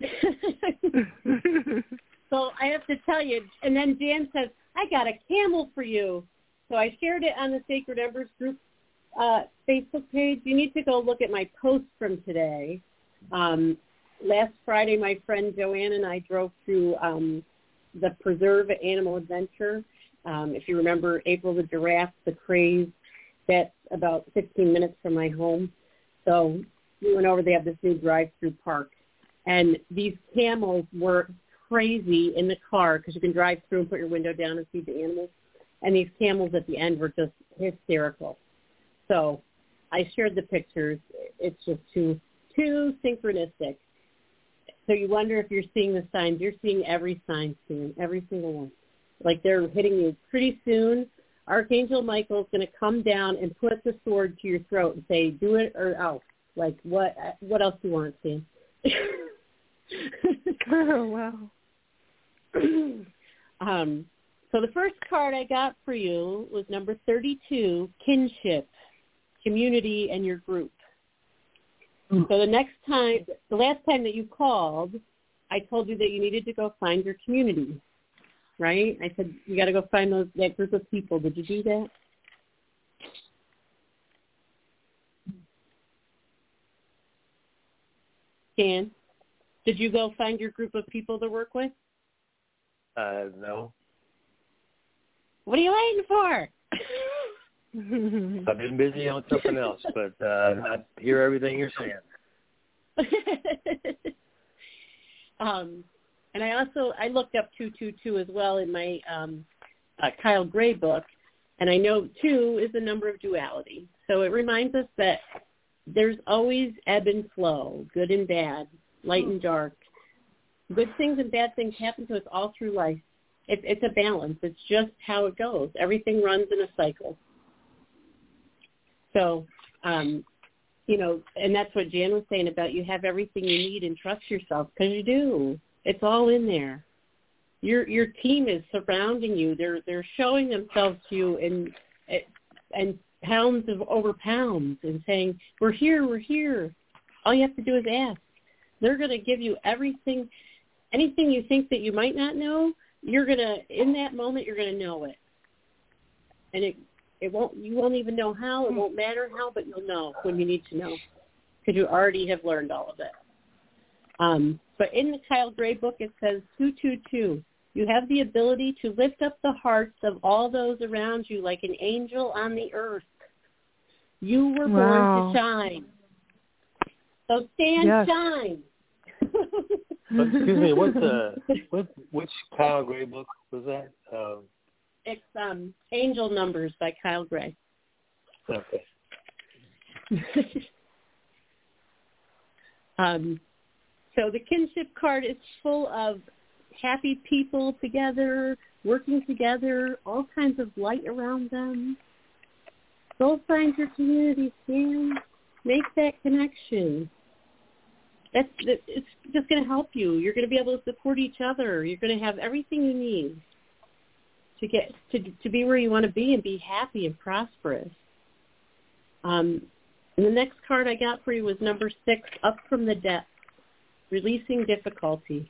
[SPEAKER 4] So I have to tell you, and then Dan says, I got a camel for you. So I shared it on the Sacred Embers group Facebook page. You need to go look at my post from today. Last Friday, my friend Joanne and I drove through the Preserve Animal Adventure. If you remember April the Giraffe, the craze, that's about 15 minutes from my home. So we went over, they have this new drive-through park. And these camels were crazy in the car because you can drive through and put your window down and feed the animals. And these camels at the end were just hysterical. So I shared the pictures. It's just too synchronistic. So you wonder if you're seeing the signs. You're seeing every sign soon, every single one. Like they're hitting you pretty soon. Archangel Michael's going to come down and put the sword to your throat and say, do it or else. Like, what else do you want to see?
[SPEAKER 2] Oh, wow.
[SPEAKER 4] So the first card I got for you was number 32, Kinship, Community, and Your Group. So the last time that you called, I told you that you needed to go find your community, right? I said, you got to go find that group of people. Did you do that? Dan, did you go find your group of people to work with?
[SPEAKER 7] No.
[SPEAKER 4] What are you waiting for?
[SPEAKER 7] I've been busy on something else, but I hear everything you're saying.
[SPEAKER 4] And I looked up 222 as well in my Kyle Gray book, and I know 2 is the number of duality. So it reminds us that there's always ebb and flow, good and bad, light and dark. Good things and bad things happen to us all through life. It's a balance. It's just how it goes. Everything runs in a cycle. So, and that's what Jan was saying about you have everything you need and trust yourself, because you do. It's all in there. Your team is surrounding you. They're showing themselves to you and pounds over pounds and saying, we're here. All you have to do is ask. They're going to give you everything, anything you think that you might not know, in that moment, you're going to know it. And You won't even know how. It won't matter how, but you'll know when you need to know because you already have learned all of it. But in the Kyle Gray book, it says 222. You have the ability to lift up the hearts of all those around you like an angel on the earth. You were born to shine. So shine.
[SPEAKER 7] Excuse me, which Kyle Gray book was that?
[SPEAKER 4] It's Angel Numbers by Kyle Gray.
[SPEAKER 7] Okay.
[SPEAKER 4] So the kinship card is full of happy people together, working together, all kinds of light around them. Go find your community, Stan. Make that connection. It's just going to help you. You're going to be able to support each other. You're going to have everything you need to get to be where you want to be and be happy and prosperous. And the next card I got for you was number 6, Up from the Depths, Releasing Difficulty.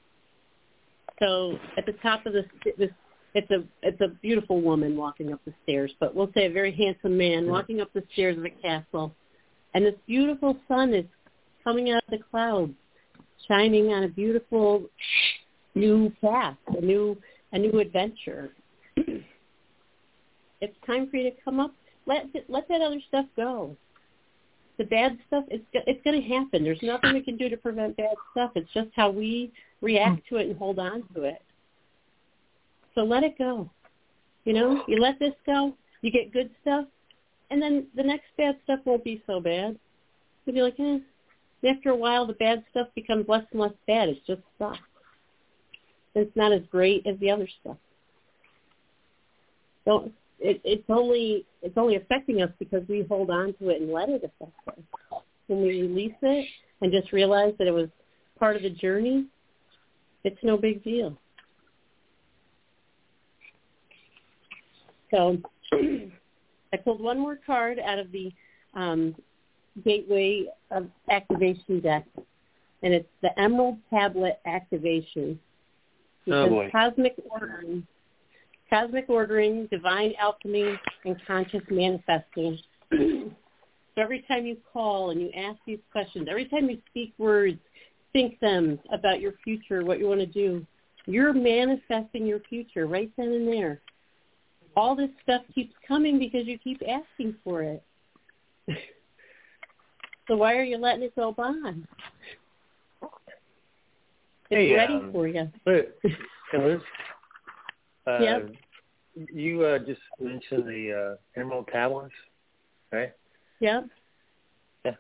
[SPEAKER 4] So at the top of this, it's a beautiful woman walking up the stairs, but we'll say a very handsome man walking up the stairs of a castle, and this beautiful sun is coming out of the clouds, shining on a beautiful new path, a new adventure. It's time for you to come up. Let that other stuff go. The bad stuff, it's going to happen. There's nothing we can do to prevent bad stuff. It's just how we react to it and hold on to it. So let it go. You let this go, you get good stuff, and then the next bad stuff won't be so bad. You'll be like, After a while, the bad stuff becomes less and less bad. It's just stuff. It's not as great as the other stuff. So it's only affecting us because we hold on to it and let it affect us. When we release it and just realize that it was part of the journey, it's no big deal. So I pulled one more card out of the Gateway of Activation deck, and it's the Emerald Tablet Activation.
[SPEAKER 7] Oh, boy.
[SPEAKER 4] Cosmic ordering, divine alchemy, and conscious manifesting. So every time you call and you ask these questions, every time you speak words, think them about your future, what you want to do, you're manifesting your future right then and there. All this stuff keeps coming because you keep asking for it. So why are you letting it go by? It's ready for you.
[SPEAKER 7] Liz,
[SPEAKER 4] yep.
[SPEAKER 7] You just mentioned the Emerald Tablets, right?
[SPEAKER 4] Yep.
[SPEAKER 7] Yeah.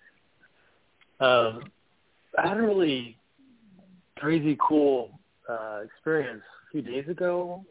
[SPEAKER 7] I had a really crazy cool experience a few days ago.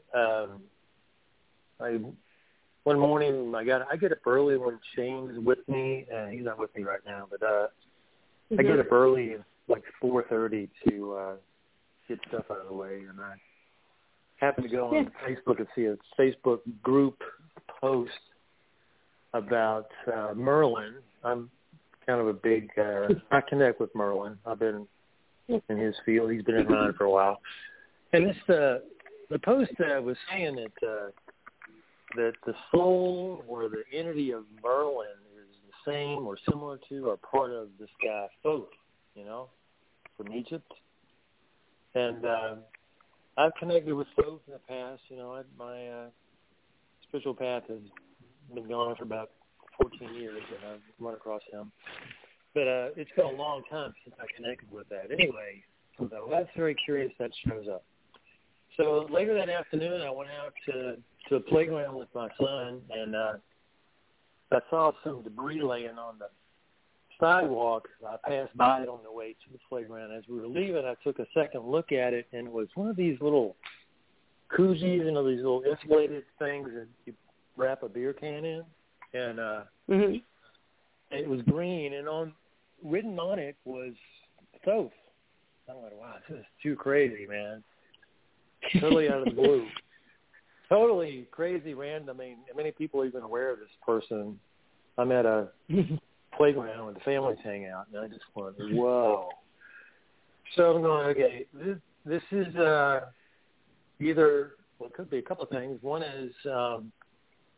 [SPEAKER 7] One morning I get up early when Shane's with me, and he's not with me right now, but I get up early, like 4:30, to get stuff out of the way, and I happened to go on Facebook and see a Facebook group post about Merlin. I'm kind of a big, I connect with Merlin. I've been in his field. He's been in mine for a while. And this, the post was saying that the soul or the entity of Merlin is the same or similar to or part of this guy, Thoth, from Egypt. And I've connected with Thoth in the past. My spiritual path has been gone for about 14 years, and I've run across him. But it's been a long time since I connected with that. Anyway, so that's very curious that shows up. So later that afternoon, I went out to a playground with my son, and I saw some debris laying on the sidewalk. I passed by it on the way to the playground. As we were leaving, I took a second look at it, and it was one of these little koozies, these little insulated things that you wrap a beer can in. And it was green, and written on it was Thoth. I went, wow, this is too crazy, man. Totally out of the blue. Totally crazy, random. I mean, many people are even aware of this person. I'm at a playground where the families hang out, and I just went, whoa. So I'm going, okay, this is either, well, it could be a couple of things. One is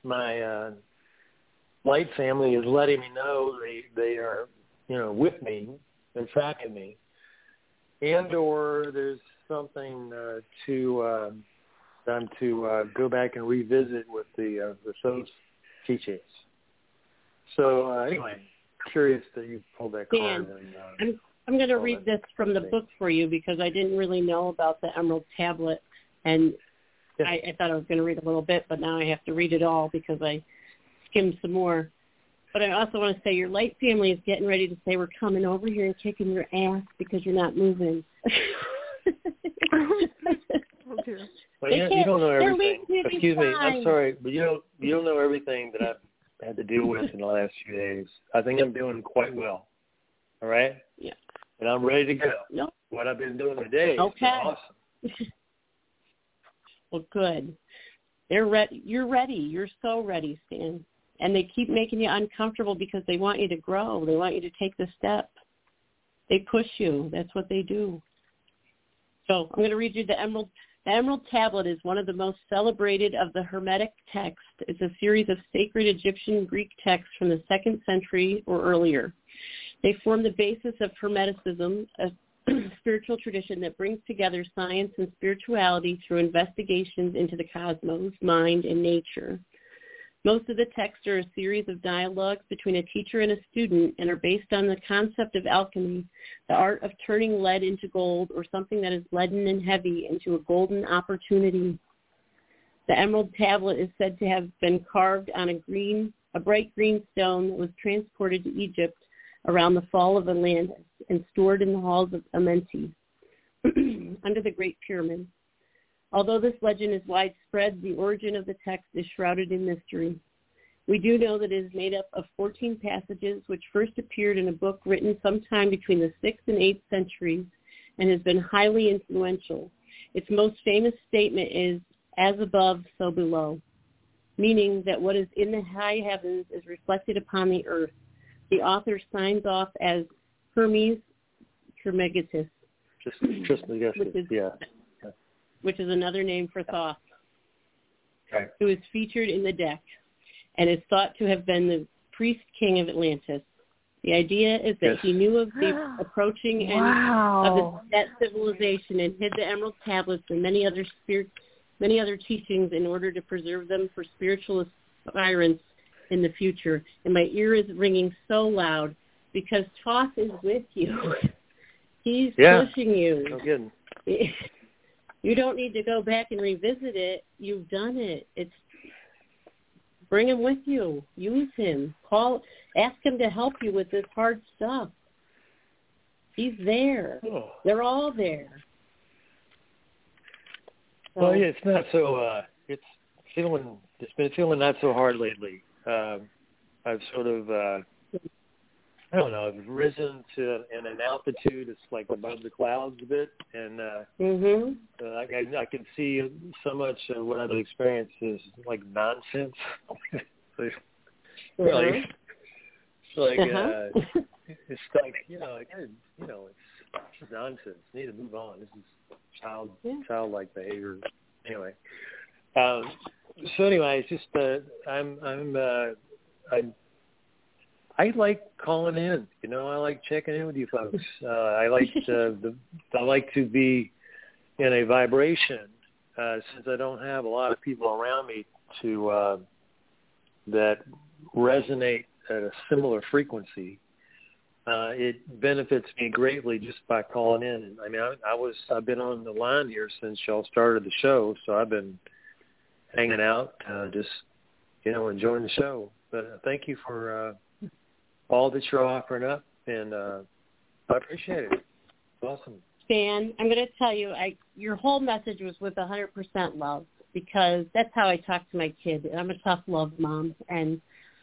[SPEAKER 7] my Light family is letting me know they are, with me and tracking me, and or there's something that I'm to go back and revisit with the those teachings. So anyway, curious that you pulled that card.
[SPEAKER 4] And, I'm going to read this from the book for you because I didn't really know about the Emerald Tablet, and I thought I was going to read a little bit, but now I have to read it all because I skimmed some more. But I also want to say your Light family is getting ready to say we're coming over here and kicking your ass because you're not moving.
[SPEAKER 2] Oh, dear.
[SPEAKER 7] Well, you don't know everything. Excuse me, I'm sorry, but you don't know everything that I've had to deal with in the last few days. I think I'm doing quite well. All right?
[SPEAKER 4] Yeah.
[SPEAKER 7] And I'm ready to go.
[SPEAKER 4] No.
[SPEAKER 7] What I've been doing today is awesome.
[SPEAKER 4] Well, good. They're ready. You're ready. You're so ready, Stan. And they keep making you uncomfortable because they want you to grow. They want you to take the step. They push you. That's what they do. So I'm going to read you the Emerald. The Emerald Tablet is one of the most celebrated of the Hermetic texts. It's a series of sacred Egyptian Greek texts from the 2nd century or earlier. They form the basis of Hermeticism, a spiritual tradition that brings together science and spirituality through investigations into the cosmos, mind, and nature. Most of the texts are a series of dialogues between a teacher and a student and are based on the concept of alchemy, the art of turning lead into gold or something that is leaden and heavy into a golden opportunity. The Emerald Tablet is said to have been carved on a bright green stone that was transported to Egypt around the fall of Atlantis and stored in the halls of Amenti under the Great Pyramid. Although this legend is widespread, the origin of the text is shrouded in mystery. We do know that it is made up of 14 passages which first appeared in a book written sometime between the 6th and 8th centuries and has been highly influential. Its most famous statement is, "As above, so below," meaning that what is in the high heavens is reflected upon the earth. The author signs off as Hermes Trismegistus, which is another name for Thoth, who is featured in the deck and is thought to have been the priest king of Atlantis. The idea is that he knew of the approaching end of that civilization and hid the Emerald Tablets and many other teachings in order to preserve them for spiritual aspirants in the future. And my ear is ringing so loud because Thoth is with you. He's pushing you.
[SPEAKER 7] No kidding.
[SPEAKER 4] You don't need to go back and revisit it. You've done it. Bring him with you. Use him. Ask him to help you with this hard stuff. He's there.
[SPEAKER 7] Oh.
[SPEAKER 4] They're all there. So,
[SPEAKER 7] well, yeah, it's not so. It's been feeling not so hard lately. I've sort of, I don't know, I've risen to an altitude that's like above the clouds a bit, and I can see so much of what I've experienced is like nonsense. Really, it's like it's nonsense. I need to move on. This is childlike behavior. Anyway, so anyway, it's just I like calling in. I like checking in with you folks. I like to be in a vibration since I don't have a lot of people around me to that resonate at a similar frequency. It benefits me greatly just by calling in. I mean, I've been on the line here since y'all started the show, so I've been hanging out, just enjoying the show. But thank you for all that you're offering up, and I appreciate it. Awesome.
[SPEAKER 4] Stan, I'm going to tell you, your whole message was with 100% love, because that's how I talk to my kids. I'm a tough love mom, and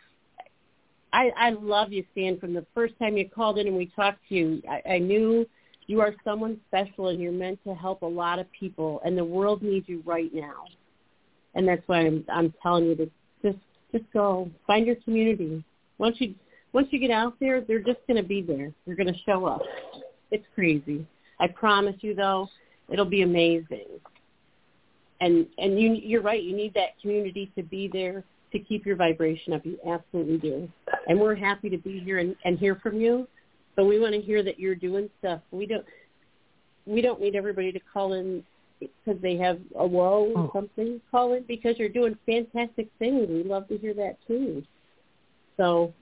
[SPEAKER 4] I love you, Stan. From the first time you called in and we talked to you, I knew you are someone special, and you're meant to help a lot of people, and the world needs you right now. And that's why I'm telling you to just go find your community. Once you get out there, they're just going to be there. They're going to show up. It's crazy. I promise you, though, it'll be amazing. And you're right. You need that community to be there to keep your vibration up. You absolutely do. And we're happy to be here and hear from you. So we want to hear that you're doing stuff. We don't need everybody to call in because they have a woe or something. Call in because you're doing fantastic things. We love to hear that too. So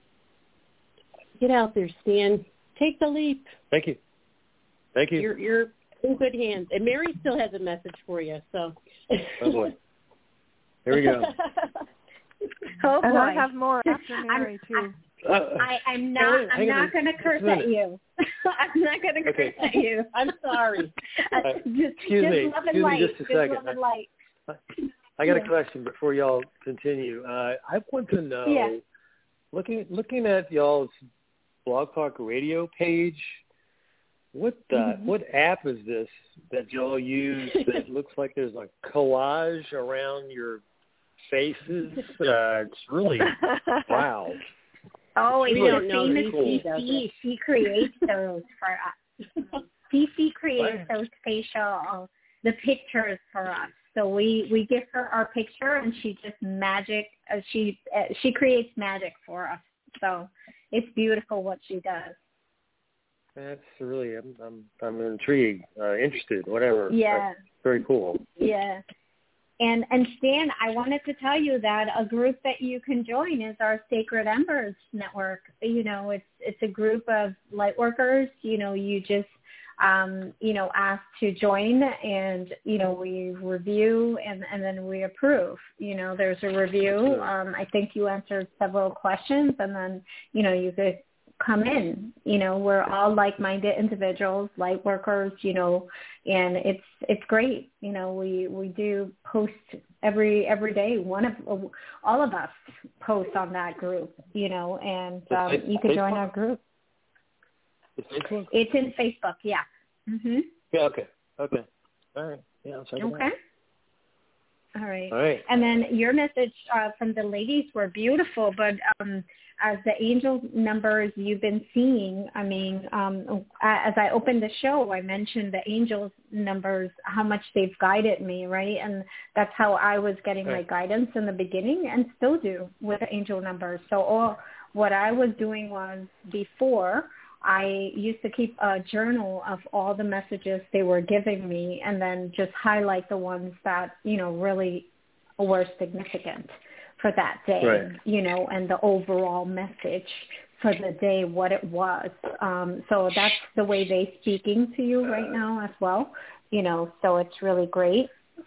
[SPEAKER 4] get out there, Stan. Take the leap.
[SPEAKER 7] Thank you.
[SPEAKER 4] You're in good hands. And Mary still has a message for you. So.
[SPEAKER 7] Oh boy. Here we go.
[SPEAKER 2] Oh boy. And I have more after Mary too.
[SPEAKER 1] I'm not going to curse at you. I'm not going to curse at you.
[SPEAKER 4] I'm sorry.
[SPEAKER 7] Excuse me just a second.
[SPEAKER 1] Love and light.
[SPEAKER 7] I got a question before y'all continue. I want to know, looking at y'all's Blog Talk Radio page, what app is this that y'all use that looks like there's a collage around your faces? It's really, wow.
[SPEAKER 1] Oh,
[SPEAKER 4] we don't know.
[SPEAKER 1] She creates those for us. CC creates those the pictures for us. So we give her our picture, and she just she creates magic for us. So it's beautiful what she does.
[SPEAKER 7] That's really, I'm intrigued, interested, whatever.
[SPEAKER 1] Yeah.
[SPEAKER 7] That's very cool.
[SPEAKER 1] Yeah. And Stan, I wanted to tell you that a group that you can join is our Sacred Embers Network. You know, it's a group of light workers. You know, you just ask to join, and we review and then we approve. There's a review. I think you answered several questions, and then you could come in. We're all like-minded individuals, light workers, and it's great. We do post every day. All of us post on that group, and you can join our group.
[SPEAKER 7] Facebook?
[SPEAKER 1] It's in Facebook, yeah. Mhm.
[SPEAKER 7] Yeah, okay. All right. Yeah, I'll check it out.
[SPEAKER 1] Okay. All right. And then your message from the ladies were beautiful, but as the angel numbers you've been seeing, I mean, as I opened the show, I mentioned the angels numbers, how much they've guided me, right? And that's how I was getting my guidance in the beginning, and still do with the angel numbers. So what I was doing was, before, I used to keep a journal of all the messages they were giving me, and then just highlight the ones that, really were significant for that day, and the overall message for the day, what it was. So that's the way they're speaking to you right now as well, so it's really great.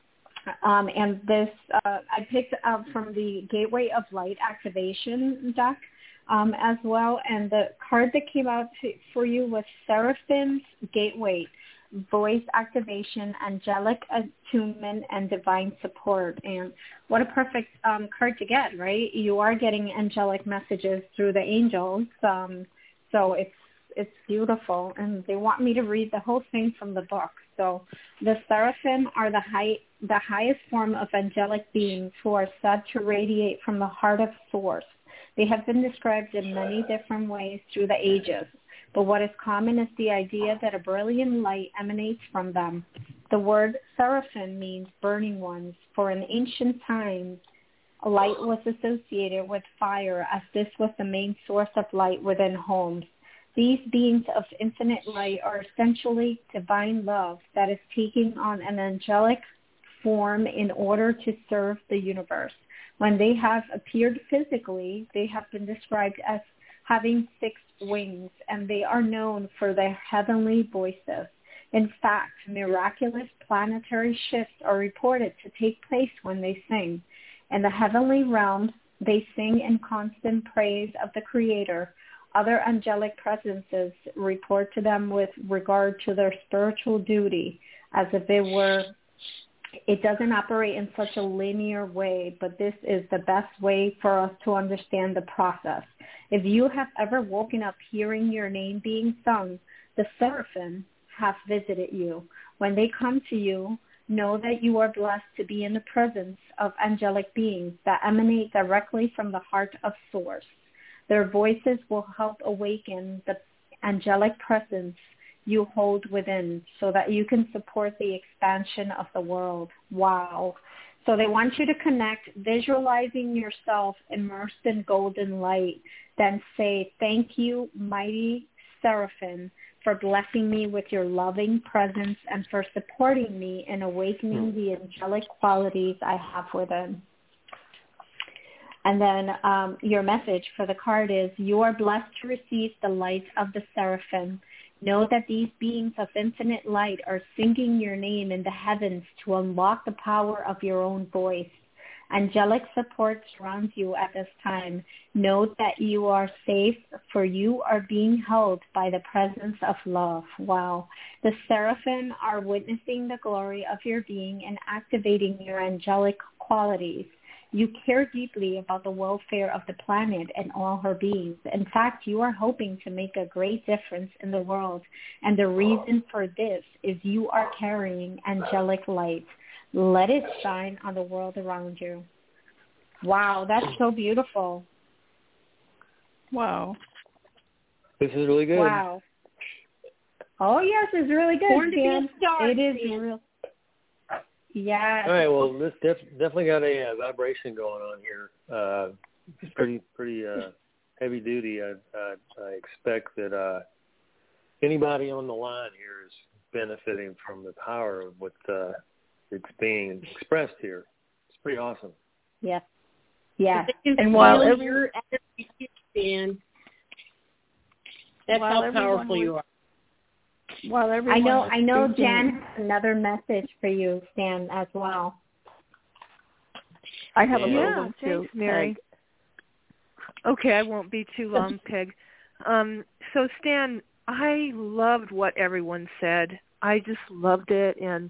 [SPEAKER 1] And this, I picked up from the Gateway of Light Activation deck, as well, and the card that came out for you was Seraphim's Gateway, Voice Activation, Angelic Attunement, and Divine Support. And what a perfect card to get, right? You are getting angelic messages through the angels, so it's beautiful, and they want me to read the whole thing from the book. So the Seraphim are the highest form of angelic beings who are said to radiate from the heart of Source. They have been described in many different ways through the ages, but what is common is the idea that a brilliant light emanates from them. The word seraphim means burning ones, for in ancient times, light was associated with fire, as this was the main source of light within homes. These beings of infinite light are essentially divine love that is taking on an angelic form in order to serve the universe. When they have appeared physically, they have been described as having 6 wings, and they are known for their heavenly voices. In fact, miraculous planetary shifts are reported to take place when they sing. In the heavenly realms, they sing in constant praise of the Creator. Other angelic presences report to them with regard to their spiritual duty, as if it doesn't operate in such a linear way, but this is the best way for us to understand the process. If you have ever woken up hearing your name being sung, the seraphim have visited you. When they come to you, know that you are blessed to be in the presence of angelic beings that emanate directly from the heart of Source. Their voices will help awaken the angelic presence you hold within, so that you can support the expansion of the world. Wow. So they want you to connect, visualizing yourself immersed in golden light. Then say, thank you, mighty Seraphim, for blessing me with your loving presence and for supporting me in awakening the angelic qualities I have within. And then your message for the card is, you are blessed to receive the light of the Seraphim. Know that these beings of infinite light are singing your name in the heavens to unlock the power of your own voice. Angelic support surrounds you at this time. Note that you are safe, for you are being held by the presence of love. Wow. The Seraphim are witnessing the glory of your being and activating your angelic qualities. You care deeply about the welfare of the planet and all her beings. In fact, you are hoping to make a great difference in the world. And the reason for this is you are carrying angelic light. Let it shine on the world around you. Wow, that's so beautiful.
[SPEAKER 3] Wow.
[SPEAKER 7] This is really good.
[SPEAKER 1] Wow. Oh, yes, it's really good, Dan. It is real. Yeah.
[SPEAKER 7] All right. Well, this definitely got a vibration going on here. It's pretty heavy duty. I expect that anybody on the line here is benefiting from the power of what it's being expressed here. It's pretty awesome.
[SPEAKER 1] Yes. Yeah.
[SPEAKER 3] And while
[SPEAKER 4] your energy Dan, that's how powerful you are.
[SPEAKER 3] While everyone
[SPEAKER 1] I know Jan has another message for you, Stan, as well.
[SPEAKER 3] I have a little one too.
[SPEAKER 2] Thanks, Mary.
[SPEAKER 3] Peg.
[SPEAKER 2] Okay, I won't be too long, Peg. So Stan, I loved what everyone said. I just loved it, and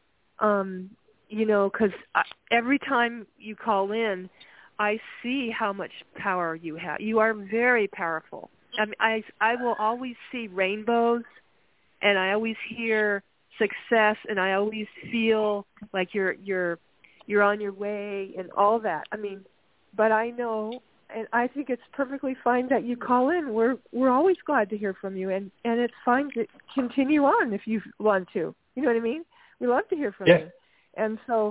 [SPEAKER 2] because every time you call in, I see how much power you have. You are very powerful. I mean, I will always see rainbows, and I always hear success, and I always feel like you're on your way and all that. I mean, but I know, and I think it's perfectly fine that you call in. We're always glad to hear from you, and it's fine to continue on if you want to. You know what I mean? We love to hear from you. And so,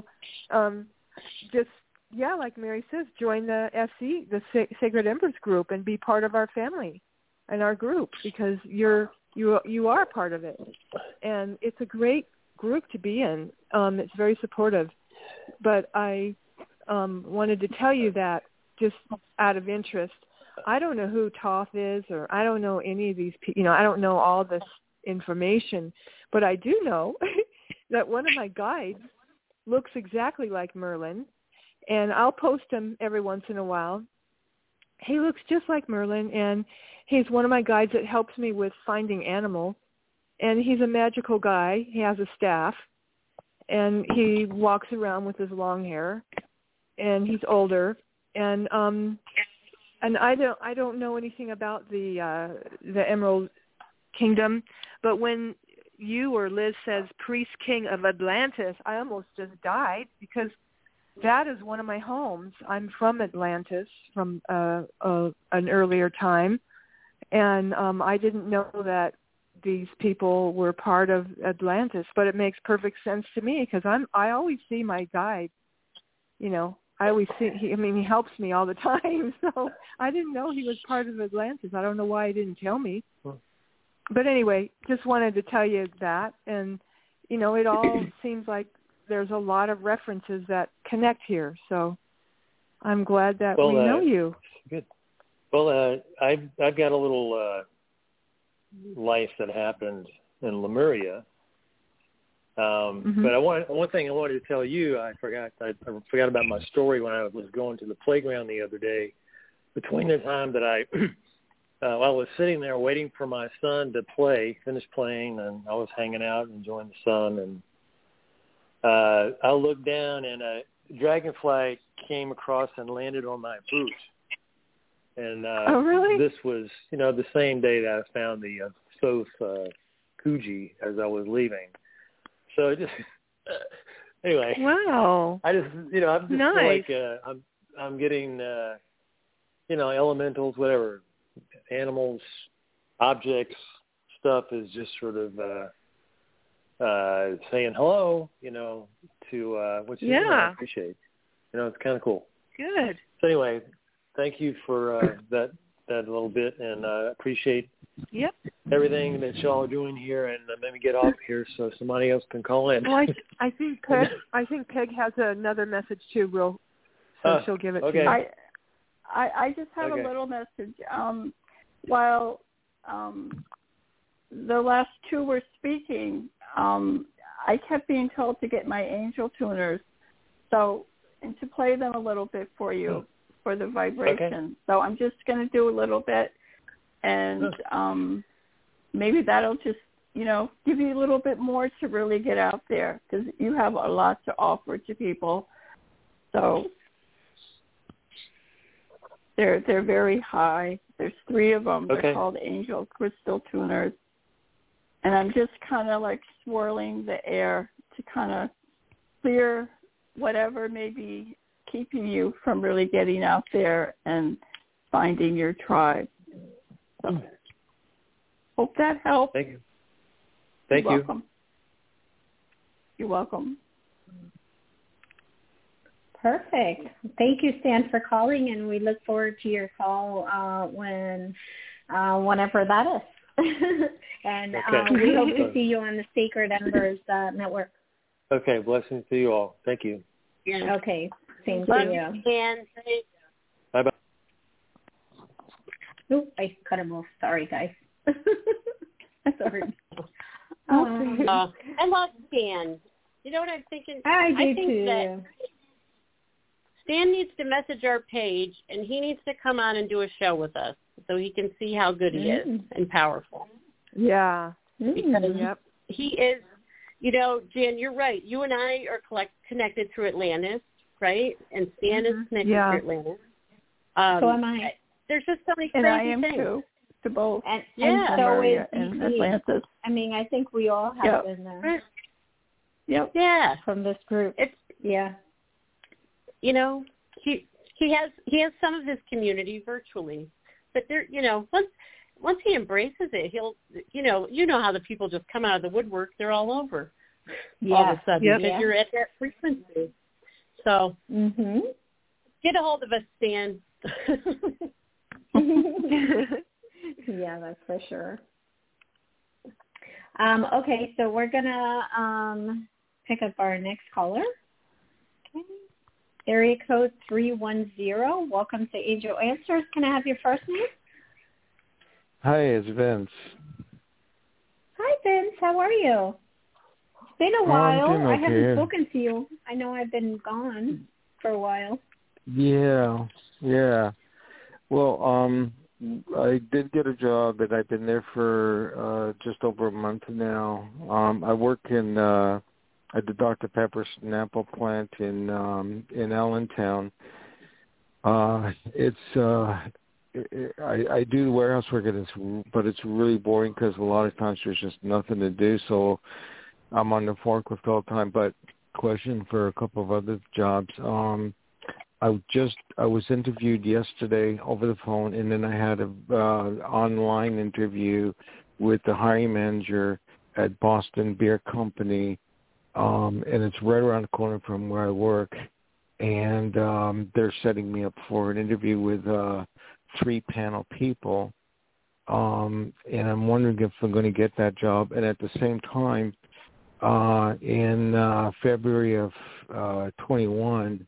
[SPEAKER 2] like Mary says, join the SE, the Sacred Embers group, and be part of our family and our group, because you are part of it, and it's a great group to be in. It's very supportive. But I wanted to tell you that, just out of interest, I don't know who Thoth is, or I don't know any of these people. I don't know all this information, but I do know that one of my guides looks exactly like Merlin, and I'll post him every once in a while. He looks just like Merlin, and he's one of my guides that helps me with finding animals, and he's a magical guy. He has a staff, and he walks around with his long hair, and he's older, and I don't know anything about the Emerald Kingdom, but when you or Liz says Priest King of Atlantis, I almost just died, because that is one of my homes. I'm from Atlantis, from an earlier time, and I didn't know that these people were part of Atlantis, but it makes perfect sense to me, because I always see my guide. I always see he helps me all the time. So I didn't know he was part of Atlantis. I don't know why he didn't tell me. But anyway, just wanted to tell you that, and it all seems like there's a lot of references that connect here. So I'm glad that we know you.
[SPEAKER 7] Good. Well, I've got a little life that happened in Lemuria. But one thing I wanted to tell you, I forgot about my story when I was going to the playground the other day. Between the time that I was sitting there waiting for my son to finish playing, and I was hanging out and enjoying the sun, and I looked down, and a dragonfly came across and landed on my boot. And
[SPEAKER 2] oh, really?
[SPEAKER 7] This was, the same day that I found the Thoth Kuji as I was leaving. So just anyway.
[SPEAKER 2] Wow.
[SPEAKER 7] I just, I'm just
[SPEAKER 2] nice.
[SPEAKER 7] like I'm getting, elementals, whatever, animals, objects, stuff is just sort of saying hello, to which is, I appreciate. It's kind of cool.
[SPEAKER 2] Good.
[SPEAKER 7] So anyway, thank you for that little bit, and appreciate everything that y'all are doing here. And let me get off here so somebody else can call in.
[SPEAKER 2] Well, I think Peg has another message too, so she'll give it to you.
[SPEAKER 3] I just have a little message. While the last two were speaking, I kept being told to get my angel tuners, and to play them a little bit for you for the vibration. Okay. So I'm just going to do a little bit, and maybe that'll just, give you a little bit more to really get out there, because you have a lot to offer to people. So they're very high. There's 3 of them. They're called Angel Crystal Tuners. And I'm just kind of like swirling the air to kind of clear whatever may be keeping you from really getting out there and finding your tribe. So, hope that helps.
[SPEAKER 7] Thank you.
[SPEAKER 3] You're welcome. You're welcome.
[SPEAKER 1] Perfect. Thank you, Stan, for calling, and we look forward to your call whenever that is. And we hope to see you on the Sacred Embers Network.
[SPEAKER 7] Okay, blessings to you all. Thank you.
[SPEAKER 1] Yeah. Okay, same to you.
[SPEAKER 4] And
[SPEAKER 7] bye-bye.
[SPEAKER 1] Oop, I cut him off. Sorry, guys. Sorry.
[SPEAKER 4] I love Stan. You know what I'm thinking?
[SPEAKER 1] I think
[SPEAKER 4] too.
[SPEAKER 1] That
[SPEAKER 4] Stan needs to message our page, and he needs to come on and do a show with us so he can see how good he is and powerful.
[SPEAKER 2] Yeah.
[SPEAKER 4] Because he is, Jan, you're right. You and I are connected through Atlantis, right? And Stan is connected through Atlantis.
[SPEAKER 1] So am I.
[SPEAKER 4] There's just so many
[SPEAKER 3] crazy
[SPEAKER 4] things.
[SPEAKER 3] And I am too, to both.
[SPEAKER 1] And so is
[SPEAKER 3] Atlantis.
[SPEAKER 1] I mean, I think we all have been there.
[SPEAKER 3] Yep.
[SPEAKER 4] Yeah.
[SPEAKER 1] From this group.
[SPEAKER 4] He has some of his community virtually, but there, once he embraces it, he'll, how the people just come out of the woodwork. They're all over all of a sudden because you're at that frequency. So get a hold of us, Stan.
[SPEAKER 1] Yeah, that's for sure. Okay, so we're gonna pick up our next caller. Okay. Area code 310. Welcome to Angel Answers. Can I have your first name?
[SPEAKER 8] Hi, it's Vince.
[SPEAKER 1] Hi, Vince. How are you? It's been a while. I haven't spoken to you. I know I've been gone for a while.
[SPEAKER 8] Yeah. Well, I did get a job, and I've been there for just over a month now. I work at the Dr. Pepper Snapple plant in Allentown. I do the warehouse work, but it's really boring because a lot of times there's just nothing to do. So I'm on the forklift all the time. But question for a couple of other jobs. I was interviewed yesterday over the phone, and then I had a online interview with the hiring manager at Boston Beer Company, and it's right around the corner from where I work. And they're setting me up for an interview with 3 panel people, and I'm wondering if I'm going to get that job. And at the same time, in February of 21.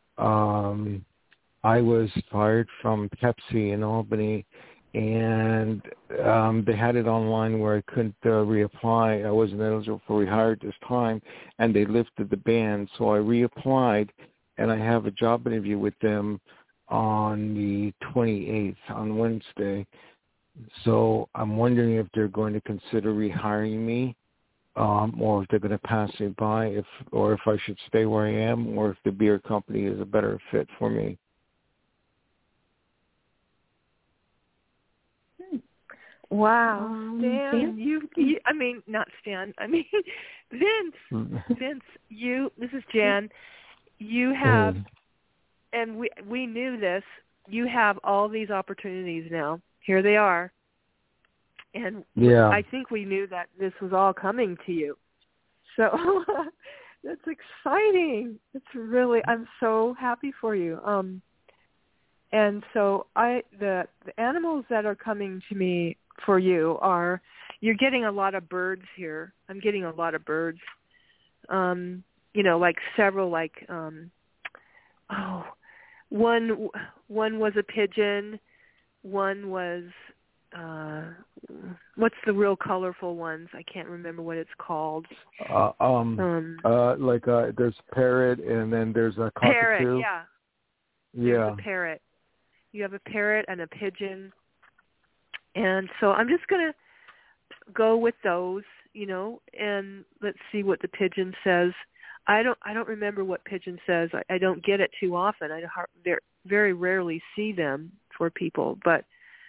[SPEAKER 8] I was fired from Pepsi in Albany, and they had it online where I couldn't reapply. I wasn't eligible for rehire at this time, and they lifted the ban. So I reapplied, and I have a job interview with them on the 28th, on Wednesday. So I'm wondering if they're going to consider rehiring me, or if they're going to pass me by, or if I should stay where I am, or if the beer company is a better fit for me.
[SPEAKER 2] Wow, Stan, Vince, this is Jan. You have, and we knew this, you have all these opportunities now. Here they are. And I think we knew that this was all coming to you. So that's exciting. I'm so happy for you. And so the animals that are coming to me for you are, you're getting a lot of birds here. I'm getting a lot of birds. Like several, like, one was a pigeon. One was, what's the real colorful ones? I can't remember what it's called.
[SPEAKER 8] There's parrot, and then there's a cockatoo.
[SPEAKER 2] Parrot, yeah.
[SPEAKER 8] Yeah.
[SPEAKER 2] There's a parrot. You have a parrot and a pigeon. And so I'm just going to go with those, and let's see what the pigeon says. I don't remember what pigeon says. I don't get it too often. I very rarely see them for people, but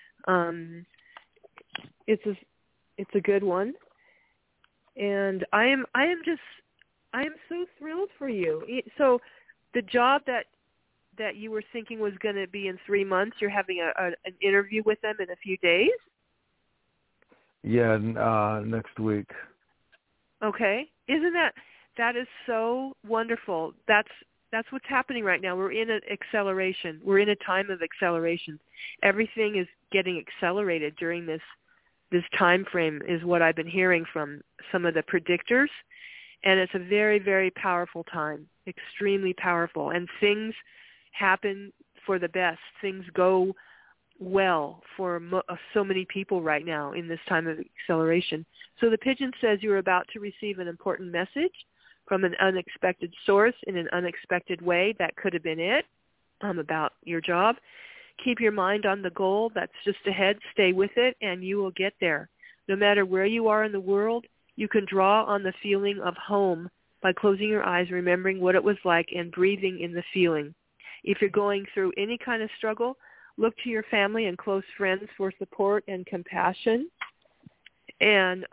[SPEAKER 2] it's a good one. And I am so thrilled for you. So the job that you were thinking was going to be in 3 months, you're having an interview with them in a few days?
[SPEAKER 8] Yeah, next week.
[SPEAKER 2] Okay. Isn't that is so wonderful. That's what's happening right now. We're in an acceleration. We're in a time of acceleration. Everything is getting accelerated during this time frame, is what I've been hearing from some of the predictors. And it's a very, very powerful time, extremely powerful. And things happen for the best. Things go well for so many people right now in this time of acceleration. So the pigeon says you're about to receive an important message from an unexpected source in an unexpected way. That could have been it, about your job. Keep your mind on the goal that's just ahead. Stay with it, and you will get there. No matter where you are in the world, you can draw on the feeling of home by closing your eyes, remembering what it was like, and breathing in the feeling. If you're going through any kind of struggle, look to your family and close friends for support and compassion. And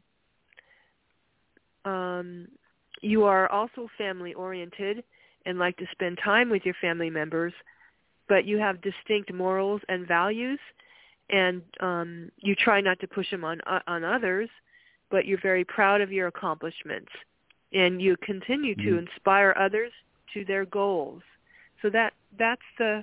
[SPEAKER 2] you are also family-oriented and like to spend time with your family members, but you have distinct morals and values, and you try not to push them on others, but you're very proud of your accomplishments, and you continue to inspire others to their goals. So that's the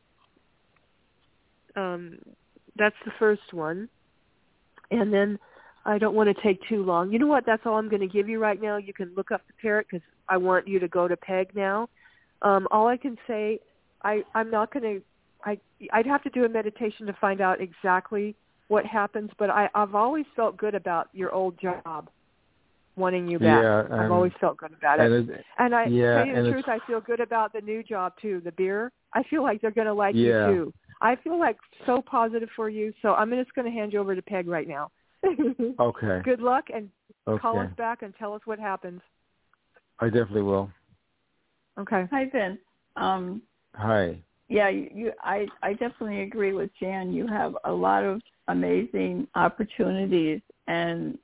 [SPEAKER 2] first one. And then I don't want to take too long. You know what? That's all I'm going to give you right now. You can look up the parrot because I want you to go to Peg now. All I can say, I'm not going to. I'd have to do a meditation to find out exactly what happens. But I've always felt good about your old job, wanting you back.
[SPEAKER 8] Yeah,
[SPEAKER 2] I've always felt good about it. And I tell you the truth, I feel good about the new job too. The beer. I feel like they're going to like you too. I feel like so positive for you. So I'm just going to hand you over to Peg right now.
[SPEAKER 8] Okay.
[SPEAKER 2] Good luck, and call us back and tell us what happens.
[SPEAKER 8] I definitely will.
[SPEAKER 2] Okay.
[SPEAKER 3] Hi, Vince.
[SPEAKER 8] Hi.
[SPEAKER 3] Yeah, I definitely agree with Jan. You have a lot of amazing opportunities, and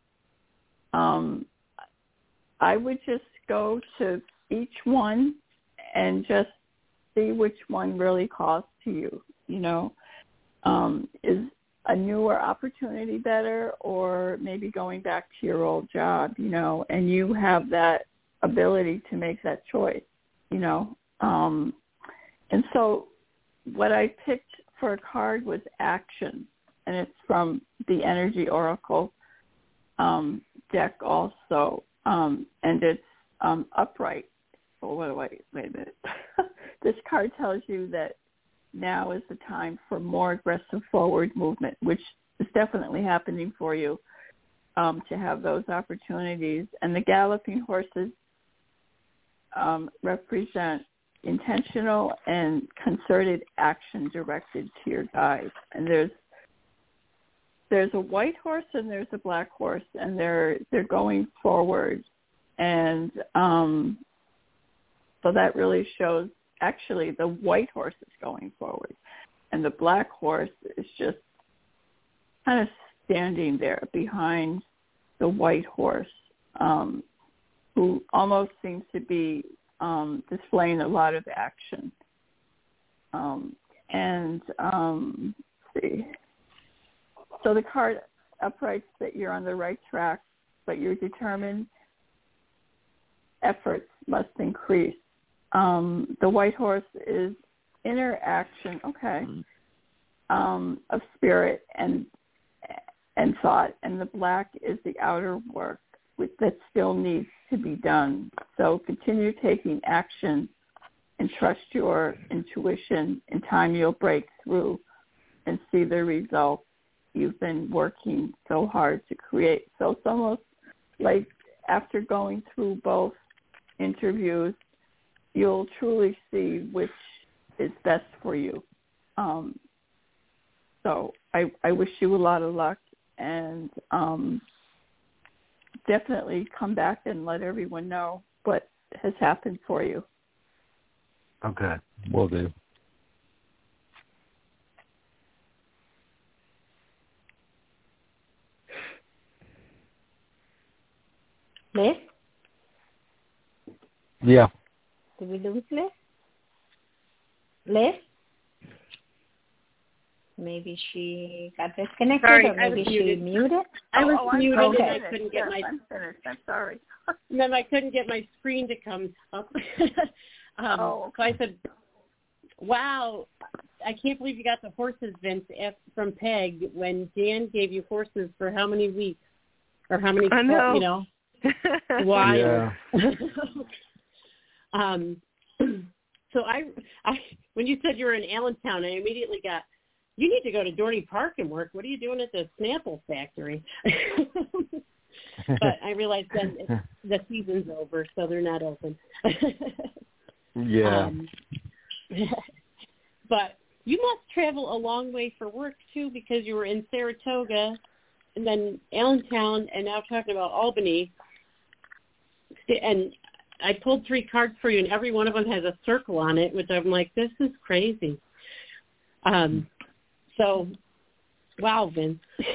[SPEAKER 3] I would just go to each one and just see which one really calls to you. Is a newer opportunity better, or maybe going back to your old job, and you have that ability to make that choice, and so what I picked for a card was action, and it's from the Energy Oracle deck also, and it's upright. Oh, wait a minute. This card tells you that now is the time for more aggressive forward movement, which is definitely happening for you, to have those opportunities. And the galloping horses represent intentional and concerted action directed to your guide. And there's a white horse and there's a black horse, and they're going forward. And so that really shows, actually, the white horse is going forward, and the black horse is just kind of standing there behind the white horse, who almost seems to be displaying a lot of action. Let's see. So the card uprights that you're on the right track, but you're determined efforts must increase. The white horse is inner action, of spirit and thought, and the black is the outer work that still needs to be done. So continue taking action and trust your intuition. In time you'll break through and see the results you've been working so hard to create. So it's almost like after going through both interviews, you'll truly see which is best for you. So I wish you a lot of luck, and definitely come back and let everyone know what has happened for you.
[SPEAKER 8] Okay, will do.
[SPEAKER 1] Liz?
[SPEAKER 8] Yeah.
[SPEAKER 1] Did we lose Liz? Liz? Maybe she got disconnected,
[SPEAKER 4] sorry,
[SPEAKER 1] or maybe she muted.
[SPEAKER 4] I was muted
[SPEAKER 3] okay.
[SPEAKER 4] and I couldn't get my.
[SPEAKER 3] I'm finished. I'm sorry.
[SPEAKER 4] Then I couldn't get my screen to come up. So I said, "Wow, I can't believe you got the horses, Vince, from Peg when Dan gave you horses for how many weeks or how many?
[SPEAKER 2] I know.
[SPEAKER 4] You know, wild."
[SPEAKER 8] Yeah.
[SPEAKER 4] So I when you said you were in Allentown, I immediately got, you need to go to Dorney Park and work. What are you doing at the Snapple factory? But I realized then the season's over, so they're not open.
[SPEAKER 8] Yeah.
[SPEAKER 4] But you must travel a long way for work, too, because you were in Saratoga and then Allentown and now talking about Albany. And I pulled 3 cards for you, and every one of them has a circle on it, which I'm like, this is crazy. So, wow, Vince.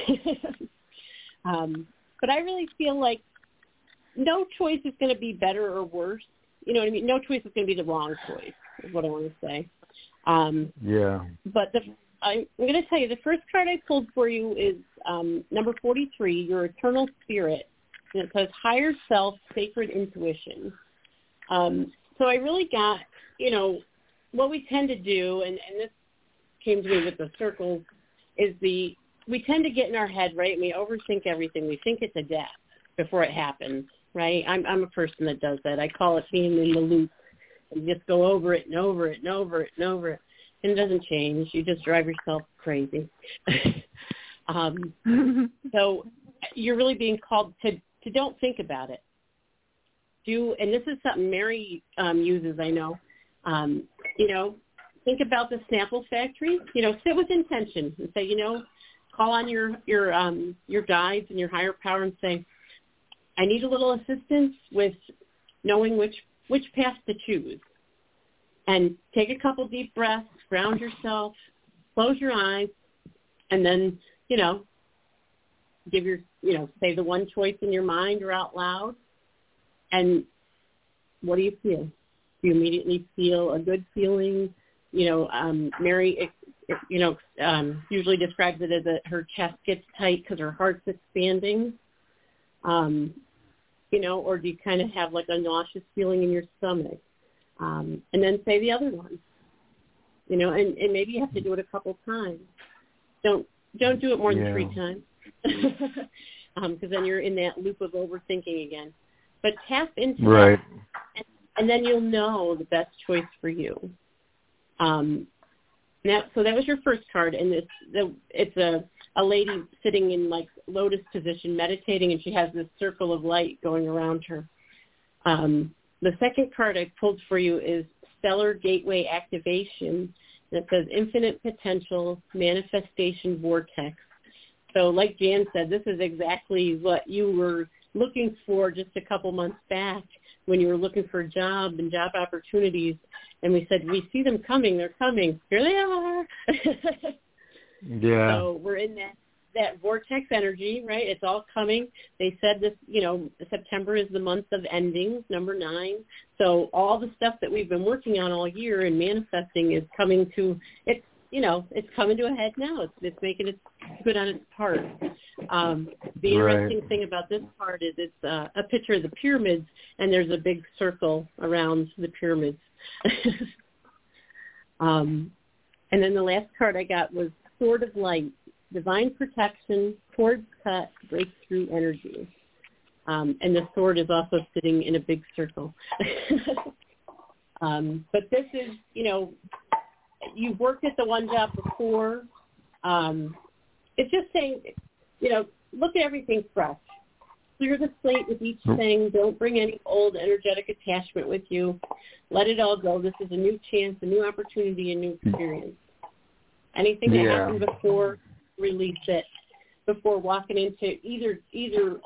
[SPEAKER 4] But I really feel like no choice is going to be better or worse. You know what I mean? No choice is going to be the wrong choice, is what I want to say.
[SPEAKER 8] Yeah.
[SPEAKER 4] But I'm going to tell you, the first card I pulled for you is number 43, your eternal spirit. And it says higher self, sacred intuition. So I really got, what we tend to do, and this came to me with the circles, is we tend to get in our head, right? And we overthink everything. We think it's a death before it happens, right? I'm a person that does that. I call it being in the loop. And just go over it and over it and over it and over it. And it doesn't change. You just drive yourself crazy. So you're really being called to don't think about it. And this is something Mary uses, I know. Think about the Snapple factory. Sit with intention and say, call on your guides and your higher power and say, I need a little assistance with knowing which path to choose. And take a couple deep breaths, ground yourself, close your eyes, and then, give say the one choice in your mind or out loud. And what do you feel? Do you immediately feel a good feeling? Mary, usually describes it as her chest gets tight because her heart's expanding. Or do you kind of have like a nauseous feeling in your stomach? And then say the other one, and maybe you have to do it a couple times. Don't do it more than 3 times, because then you're in that loop of overthinking again. But tap into that, and then you'll know the best choice for you. So that was your first card, and it's a lady sitting in like lotus position, meditating, and she has this circle of light going around her. The second card I pulled for you is Stellar Gateway Activation, and it says Infinite Potential Manifestation Vortex. So like Jan said, this is exactly what you were looking for just a couple months back when you were looking for a job and job opportunities. And we said, we see them coming. They're coming. Here they are.
[SPEAKER 8] Yeah.
[SPEAKER 4] So we're in that vortex energy, right? It's all coming. They said this, September is the month of endings, number 9. So all the stuff that we've been working on all year and manifesting is coming to, it's coming to a head now. It's making its good on its part. The interesting thing about this part is it's a picture of the pyramids, and there's a big circle around the pyramids. And then the last card I got was Sword of Light, Divine Protection, Cords Cut, Breakthrough Energy. And the sword is also sitting in a big circle. But this is, you've worked at the one job before. It's just saying, look at everything fresh. Clear the slate with each thing. Don't bring any old energetic attachment with you. Let it all go. This is a new chance, a new opportunity, a new experience. Anything that happened before, release it before walking into either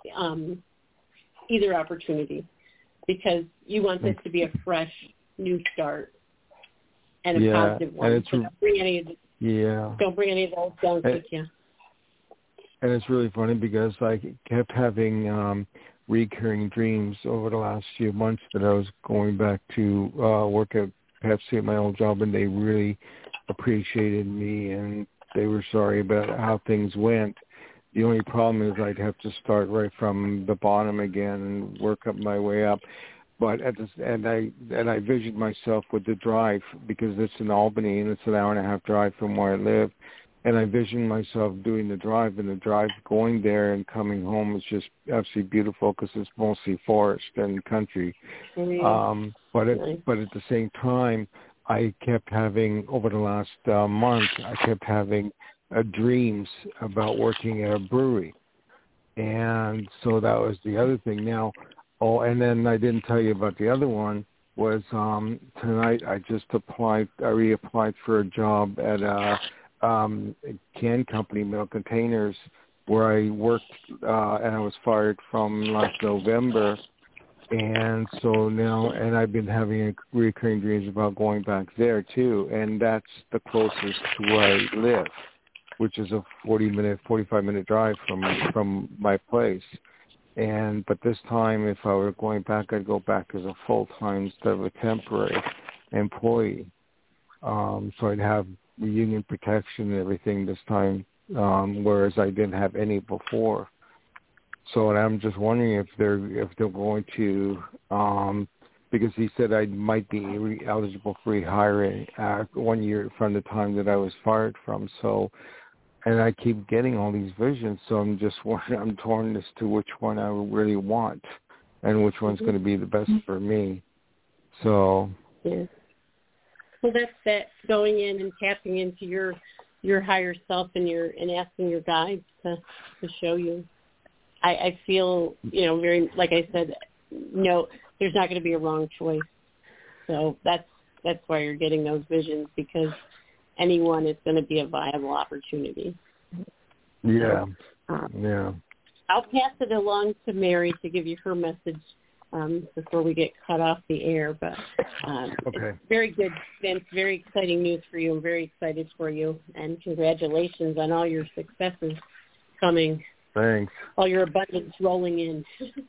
[SPEAKER 4] opportunity, because you want this to be a fresh, new start and a positive one. So don't bring any of the old junk with you.
[SPEAKER 8] And it's really funny because I kept having recurring dreams over the last few months that I was going back to work at Pepsi at my old job, and they really appreciated me, and they were sorry about how things went. The only problem is I'd have to start right from the bottom again and work up my way up. But I visioned myself with the drive, because it's in Albany and it's an hour and a half drive from where I live. And I visioned myself doing the drive, and the drive going there and coming home is just absolutely beautiful because it's mostly forest and country. But at the same time, I kept having, over the last month, I kept having dreams about working at a brewery. And so that was the other thing. Now, and then I didn't tell you about the other one, was tonight I just reapplied for a job at a can company, Milk Containers, where I worked, and I was fired from last November. And so now, and I've been having recurring dreams about going back there too, and that's the closest to where I live, which is a 45-minute drive from my place. But this time, if I were going back, I'd go back as a full-time instead of a temporary employee. So I'd have union protection and everything this time, whereas I didn't have any before. So I'm just wondering if they're going to, because he said I might be eligible for rehiring 1 year from the time that I was fired from. So, and I keep getting all these visions, so I'm torn as to which one I really want and which one's going to be the best for me. So.
[SPEAKER 4] Yeah. Well, that's that, going in and tapping into your higher self and asking your guides to show you. I feel, very, like I said, no, there's not going to be a wrong choice. So that's why you're getting those visions, because anyone is going to be a viable opportunity.
[SPEAKER 8] Yeah.
[SPEAKER 4] So, I'll pass it along to Mary to give you her message before we get cut off the air. But it's very good, Vince. Very exciting news for you. I'm very excited for you. And congratulations on all your successes coming.
[SPEAKER 8] Thanks.
[SPEAKER 4] All your abundance rolling in.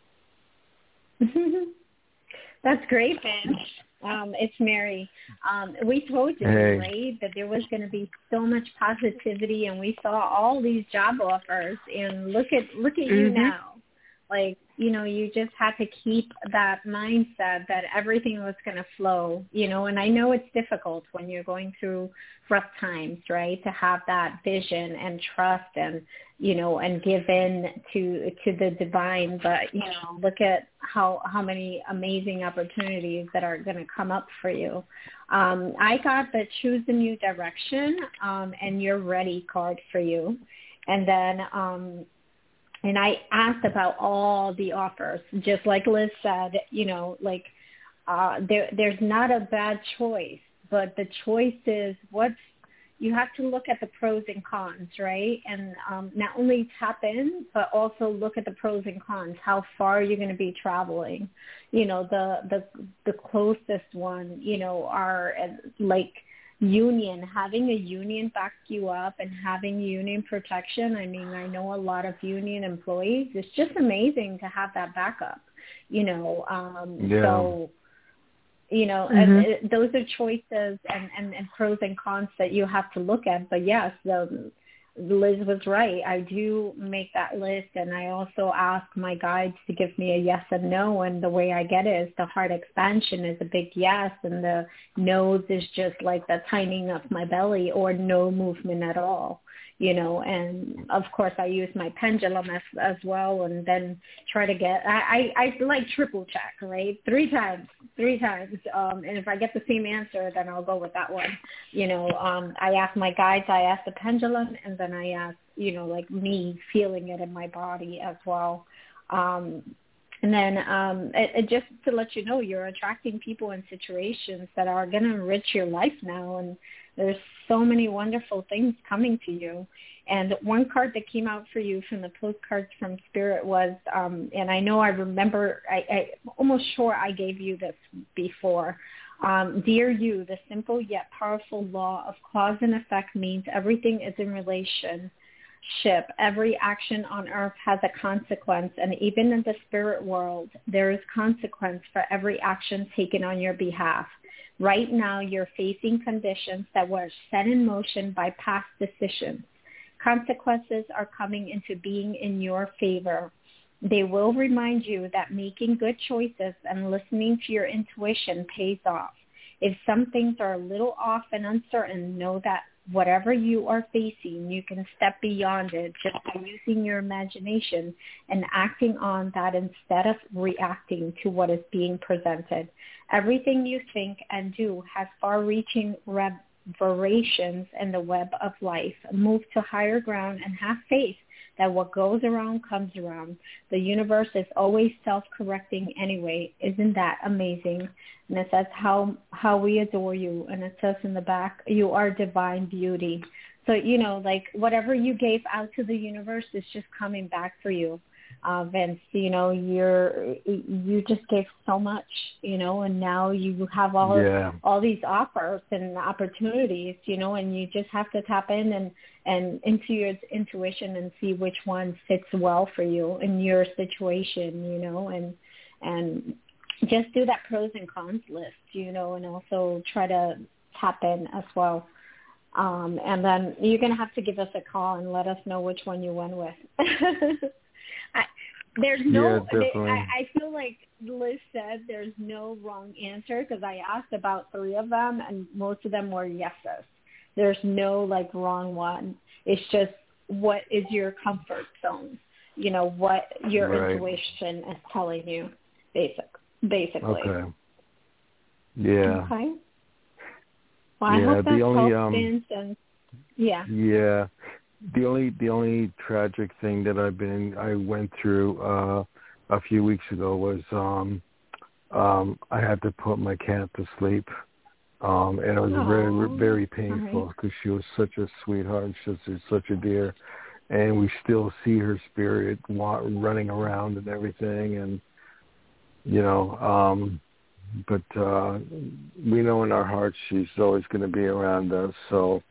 [SPEAKER 1] That's great, Vince. It's Mary. We told you, right, that there was going to be so much positivity, and we saw all these job offers. And look at you now. Like, you just had to keep that mindset that everything was going to flow, and I know it's difficult when you're going through rough times, right, to have that vision and trust and, and give in to the divine. But, look at how many amazing opportunities that are going to come up for you. I got the choose a new direction and you're ready card for you. And then and I asked about all the offers, just like Liz said, there's not a bad choice, but the choice is you have to look at the pros and cons, right? And not only tap in, but also look at the pros and cons. How far you're going to be traveling. The closest one, are like union, having a union back you up and having union protection. I mean, I know a lot of union employees. It's just amazing to have that backup, So, and those are choices and pros and cons that you have to look at. But yes, Liz was right. I do make that list, and I also ask my guides to give me a yes and no, and the way I get it is the heart expansion is a big yes, and the no's is just like the tightening of my belly or no movement at all, and of course I use my pendulum as well, and then try to get, I like triple check, right? Three times. And if I get the same answer, then I'll go with that one. I ask my guides, I ask the pendulum, and then I ask, like me feeling it in my body as well. And then just to let you know, you're attracting people and situations that are going to enrich your life now. And there's so many wonderful things coming to you. And one card that came out for you from the postcards from Spirit was, and I know I remember, I almost sure I gave you this before. Dear you, the simple yet powerful law of cause and effect means everything is in relationship. Every action on earth has a consequence, and even in the spirit world, there is consequence for every action taken on your behalf. Right now, you're facing conditions that were set in motion by past decisions. Consequences are coming into being in your favor. They will remind you that making good choices and listening to your intuition pays off. If some things are a little off and uncertain, know that whatever you are facing, you can step beyond it just by using your imagination and acting on that instead of reacting to what is being presented. Everything you think and do has far-reaching reverberations in the web of life. Move to higher ground and have faith that what goes around comes around. The universe is always self-correcting anyway. Isn't that amazing? And it says how we adore you. And it says in the back, you are divine beauty. So, like whatever you gave out to the universe is just coming back for you. Vince, you just gave so much, and now you have all these offers and opportunities, and you just have to tap in and into your intuition and see which one fits well for you in your situation, and just do that pros and cons list, and also try to tap in as well. And then you're going to have to give us a call and let us know which one you went with. There's no, I feel like Liz said there's no wrong answer because I asked about 3 of them and most of them were yeses. There's no wrong one. It's just what is your comfort zone, what your intuition is telling you, basically.
[SPEAKER 8] Okay. Yeah.
[SPEAKER 1] Okay. Well, I hope that helps, Vince, and
[SPEAKER 8] Yeah. The only tragic thing that I went through a few weeks ago was I had to put my cat to sleep, and it was very, very painful because she was such a sweetheart, she's such a dear, and we still see her spirit running around and everything, and but we know in our hearts she's always going to be around us, so.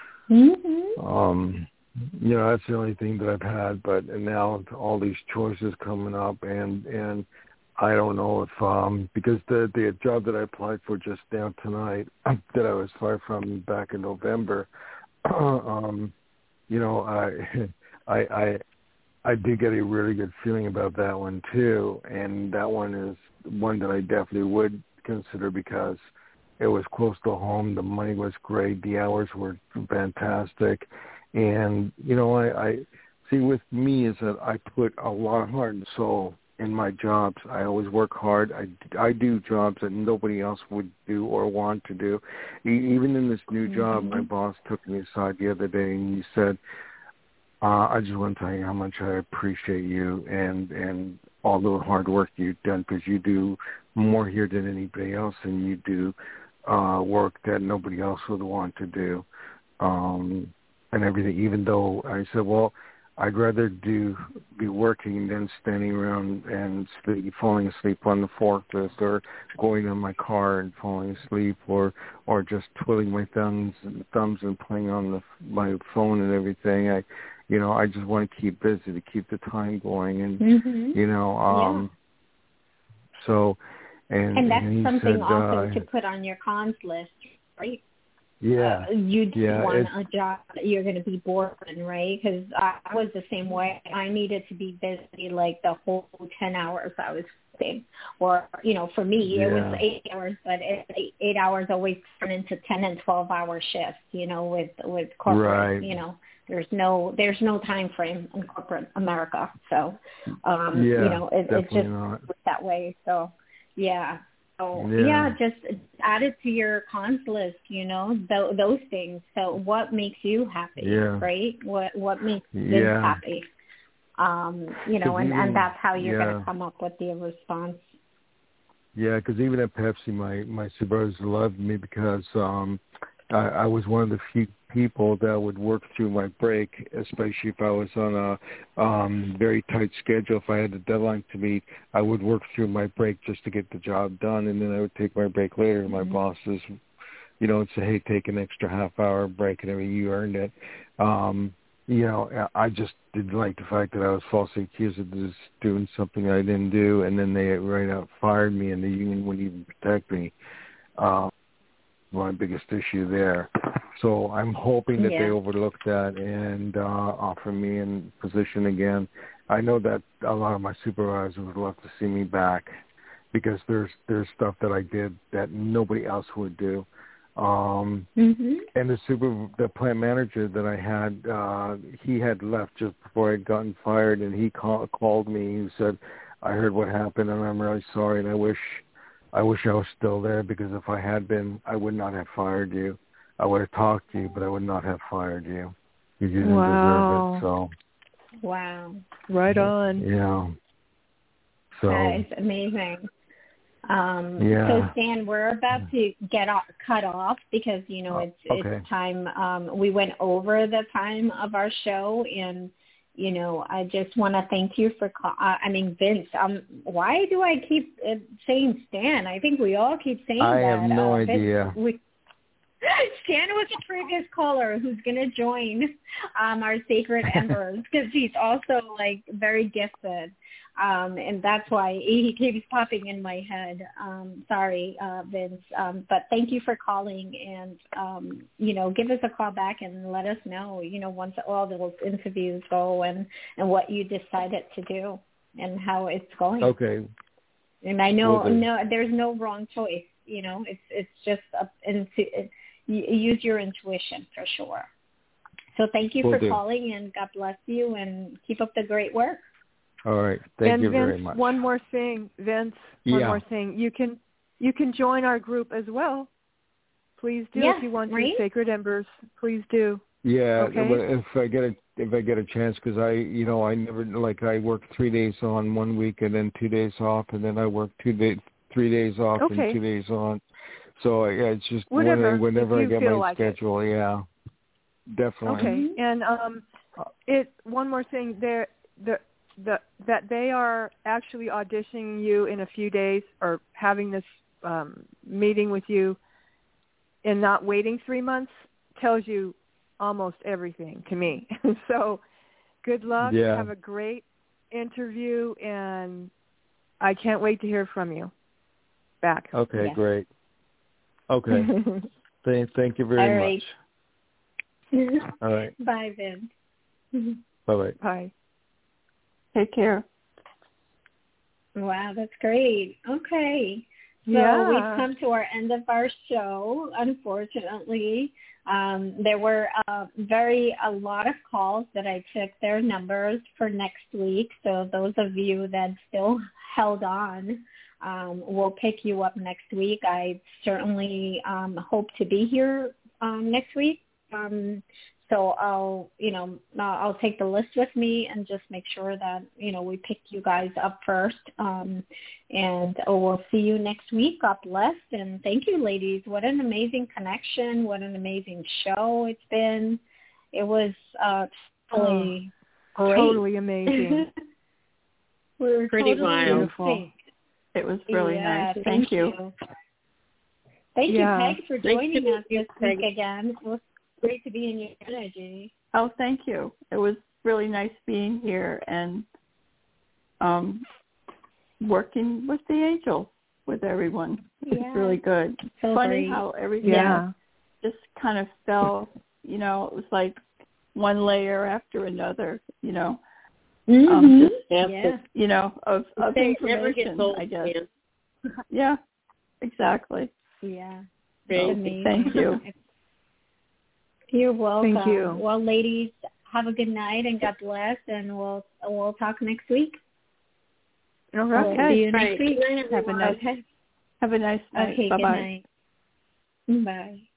[SPEAKER 8] That's the only thing that I've had, but now all these choices coming up, and I don't know if because the job that I applied for just now tonight that I was fired from back in November, I did get a really good feeling about that one too, and that one is one that I definitely would consider because it was close to home, the money was great, the hours were fantastic. And, I see with me is that I put a lot of heart and soul in my jobs. I always work hard. I do jobs that nobody else would do or want to do. Even in this new job, my boss took me aside the other day and he said, I just want to tell you how much I appreciate you and all the hard work you've done because you do more here than anybody else and you do work that nobody else would want to do. And everything, even though I said, well, I'd rather be working than standing around and falling asleep on the forklift or going in my car and falling asleep or just twiddling my thumbs and playing on my phone and everything. I just want to keep busy to keep the time going and so and
[SPEAKER 1] that's
[SPEAKER 8] and he
[SPEAKER 1] something
[SPEAKER 8] said,
[SPEAKER 1] also to put on your cons list, right? you just want a job that you're going to be bored in, right? Because I was the same way. I needed to be busy like the whole 10 hours I was working. Or, for me, it was 8 hours, but 8 hours always turned into 10 and 12-hour shifts, with corporate, There's no time frame in corporate America. So, it just works that way. So, yeah. So, just add it to your cons list, those things. So what makes you happy, right? What makes Vince happy? And that's how you're going to come up with the response.
[SPEAKER 8] Yeah, because even at Pepsi, my supervisors loved me because I was one of the few people that would work through my break, especially if I was on a very tight schedule. If I had a deadline to meet, I would work through my break just to get the job done, and then I would take my break later. And my bosses, would say, "Hey, take an extra half-hour break," and everything. You earned it. I just didn't like the fact that I was falsely accused of just doing something I didn't do, and then they right out fired me, and the union wouldn't even protect me. My biggest issue there. So I'm hoping that they overlook that and offer me a position again. I know that a lot of my supervisors would love to see me back because there's stuff that I did that nobody else would do. And the plant manager that I had, he had left just before I'd gotten fired, and he called me. He said, "I heard what happened, and I'm really sorry, and I wish I was still there, because if I had been, I would not have fired you. I would have talked to you, but I would not have fired you. You didn't deserve it." So.
[SPEAKER 1] Wow.
[SPEAKER 2] Right on.
[SPEAKER 8] Yeah. So.
[SPEAKER 1] That is amazing. So Stan, we're about to get cut off because it's time. We went over the time of our show, and I just want to thank you for. Vince. Why do I keep saying Stan? I think we all keep saying that.
[SPEAKER 8] I have no idea.
[SPEAKER 1] Stan was a previous caller who's going to join our Sacred Embers because he's also very gifted. And that's why he keeps popping in my head. Sorry, Vince. But thank you for calling, and, give us a call back and let us know, once all those interviews go and what you decided to do and how it's going.
[SPEAKER 8] Okay.
[SPEAKER 1] And I know there's no wrong choice. It's just use your intuition for sure. So thank you for calling, and God bless you, and keep up the great work.
[SPEAKER 8] All right. Thank you very much.
[SPEAKER 2] One more thing, Vince. One more thing. You can join our group as well. Please do if you want to. Sacred Embers. Please do.
[SPEAKER 8] Yeah.
[SPEAKER 2] Okay?
[SPEAKER 8] If I get a chance, because I never I work 3 days on 1 week and then 2 days off, and then I work 3 days off and 2 days on. So it's just whenever I get my schedule. Yeah. Definitely.
[SPEAKER 2] Okay. And one more thing there. That they are actually auditioning you in a few days, or having this meeting with you, and not waiting 3 months, tells you almost everything to me. So good luck.
[SPEAKER 8] Yeah.
[SPEAKER 2] Have a great interview, and I can't wait to hear from you back.
[SPEAKER 8] Okay, great. Okay. Thank you very much. All right.
[SPEAKER 1] Bye, Vince.
[SPEAKER 8] Bye-bye.
[SPEAKER 2] Bye.
[SPEAKER 3] Take care.
[SPEAKER 1] Wow, that's great. Okay. So we've come to our end of our show, unfortunately. There were a lot of calls that I took their numbers for next week. So those of you that still held on, we'll pick you up next week. I certainly hope to be here next week. So I'll take the list with me and just make sure that, we pick you guys up first. And we'll see you next week. God bless. And thank you, ladies. What an amazing connection. What an amazing show it's been. It was totally great.
[SPEAKER 2] Totally amazing.
[SPEAKER 1] We're
[SPEAKER 4] pretty
[SPEAKER 1] totally
[SPEAKER 4] wild.
[SPEAKER 3] It was really nice. Thank you.
[SPEAKER 1] Thank you, Peg, for joining us this week again. It was great to be in your energy.
[SPEAKER 3] Oh, thank you. It was really nice being here and working with the angels, with everyone. It's really good.
[SPEAKER 1] So
[SPEAKER 3] funny
[SPEAKER 1] great.
[SPEAKER 3] how everything just kind of fell, you know, it was like one layer after another, you know. Just, you know, of information, I guess. Yeah, exactly.
[SPEAKER 1] Yeah.
[SPEAKER 3] Amazing. Thank you.
[SPEAKER 1] You're welcome.
[SPEAKER 2] Thank you.
[SPEAKER 1] Well, ladies, have a good night and God bless, and we'll talk next week.
[SPEAKER 2] All right.
[SPEAKER 1] We'll see you next week.
[SPEAKER 3] Have a nice night.
[SPEAKER 1] Okay,
[SPEAKER 3] Bye-bye.
[SPEAKER 1] good night. Bye.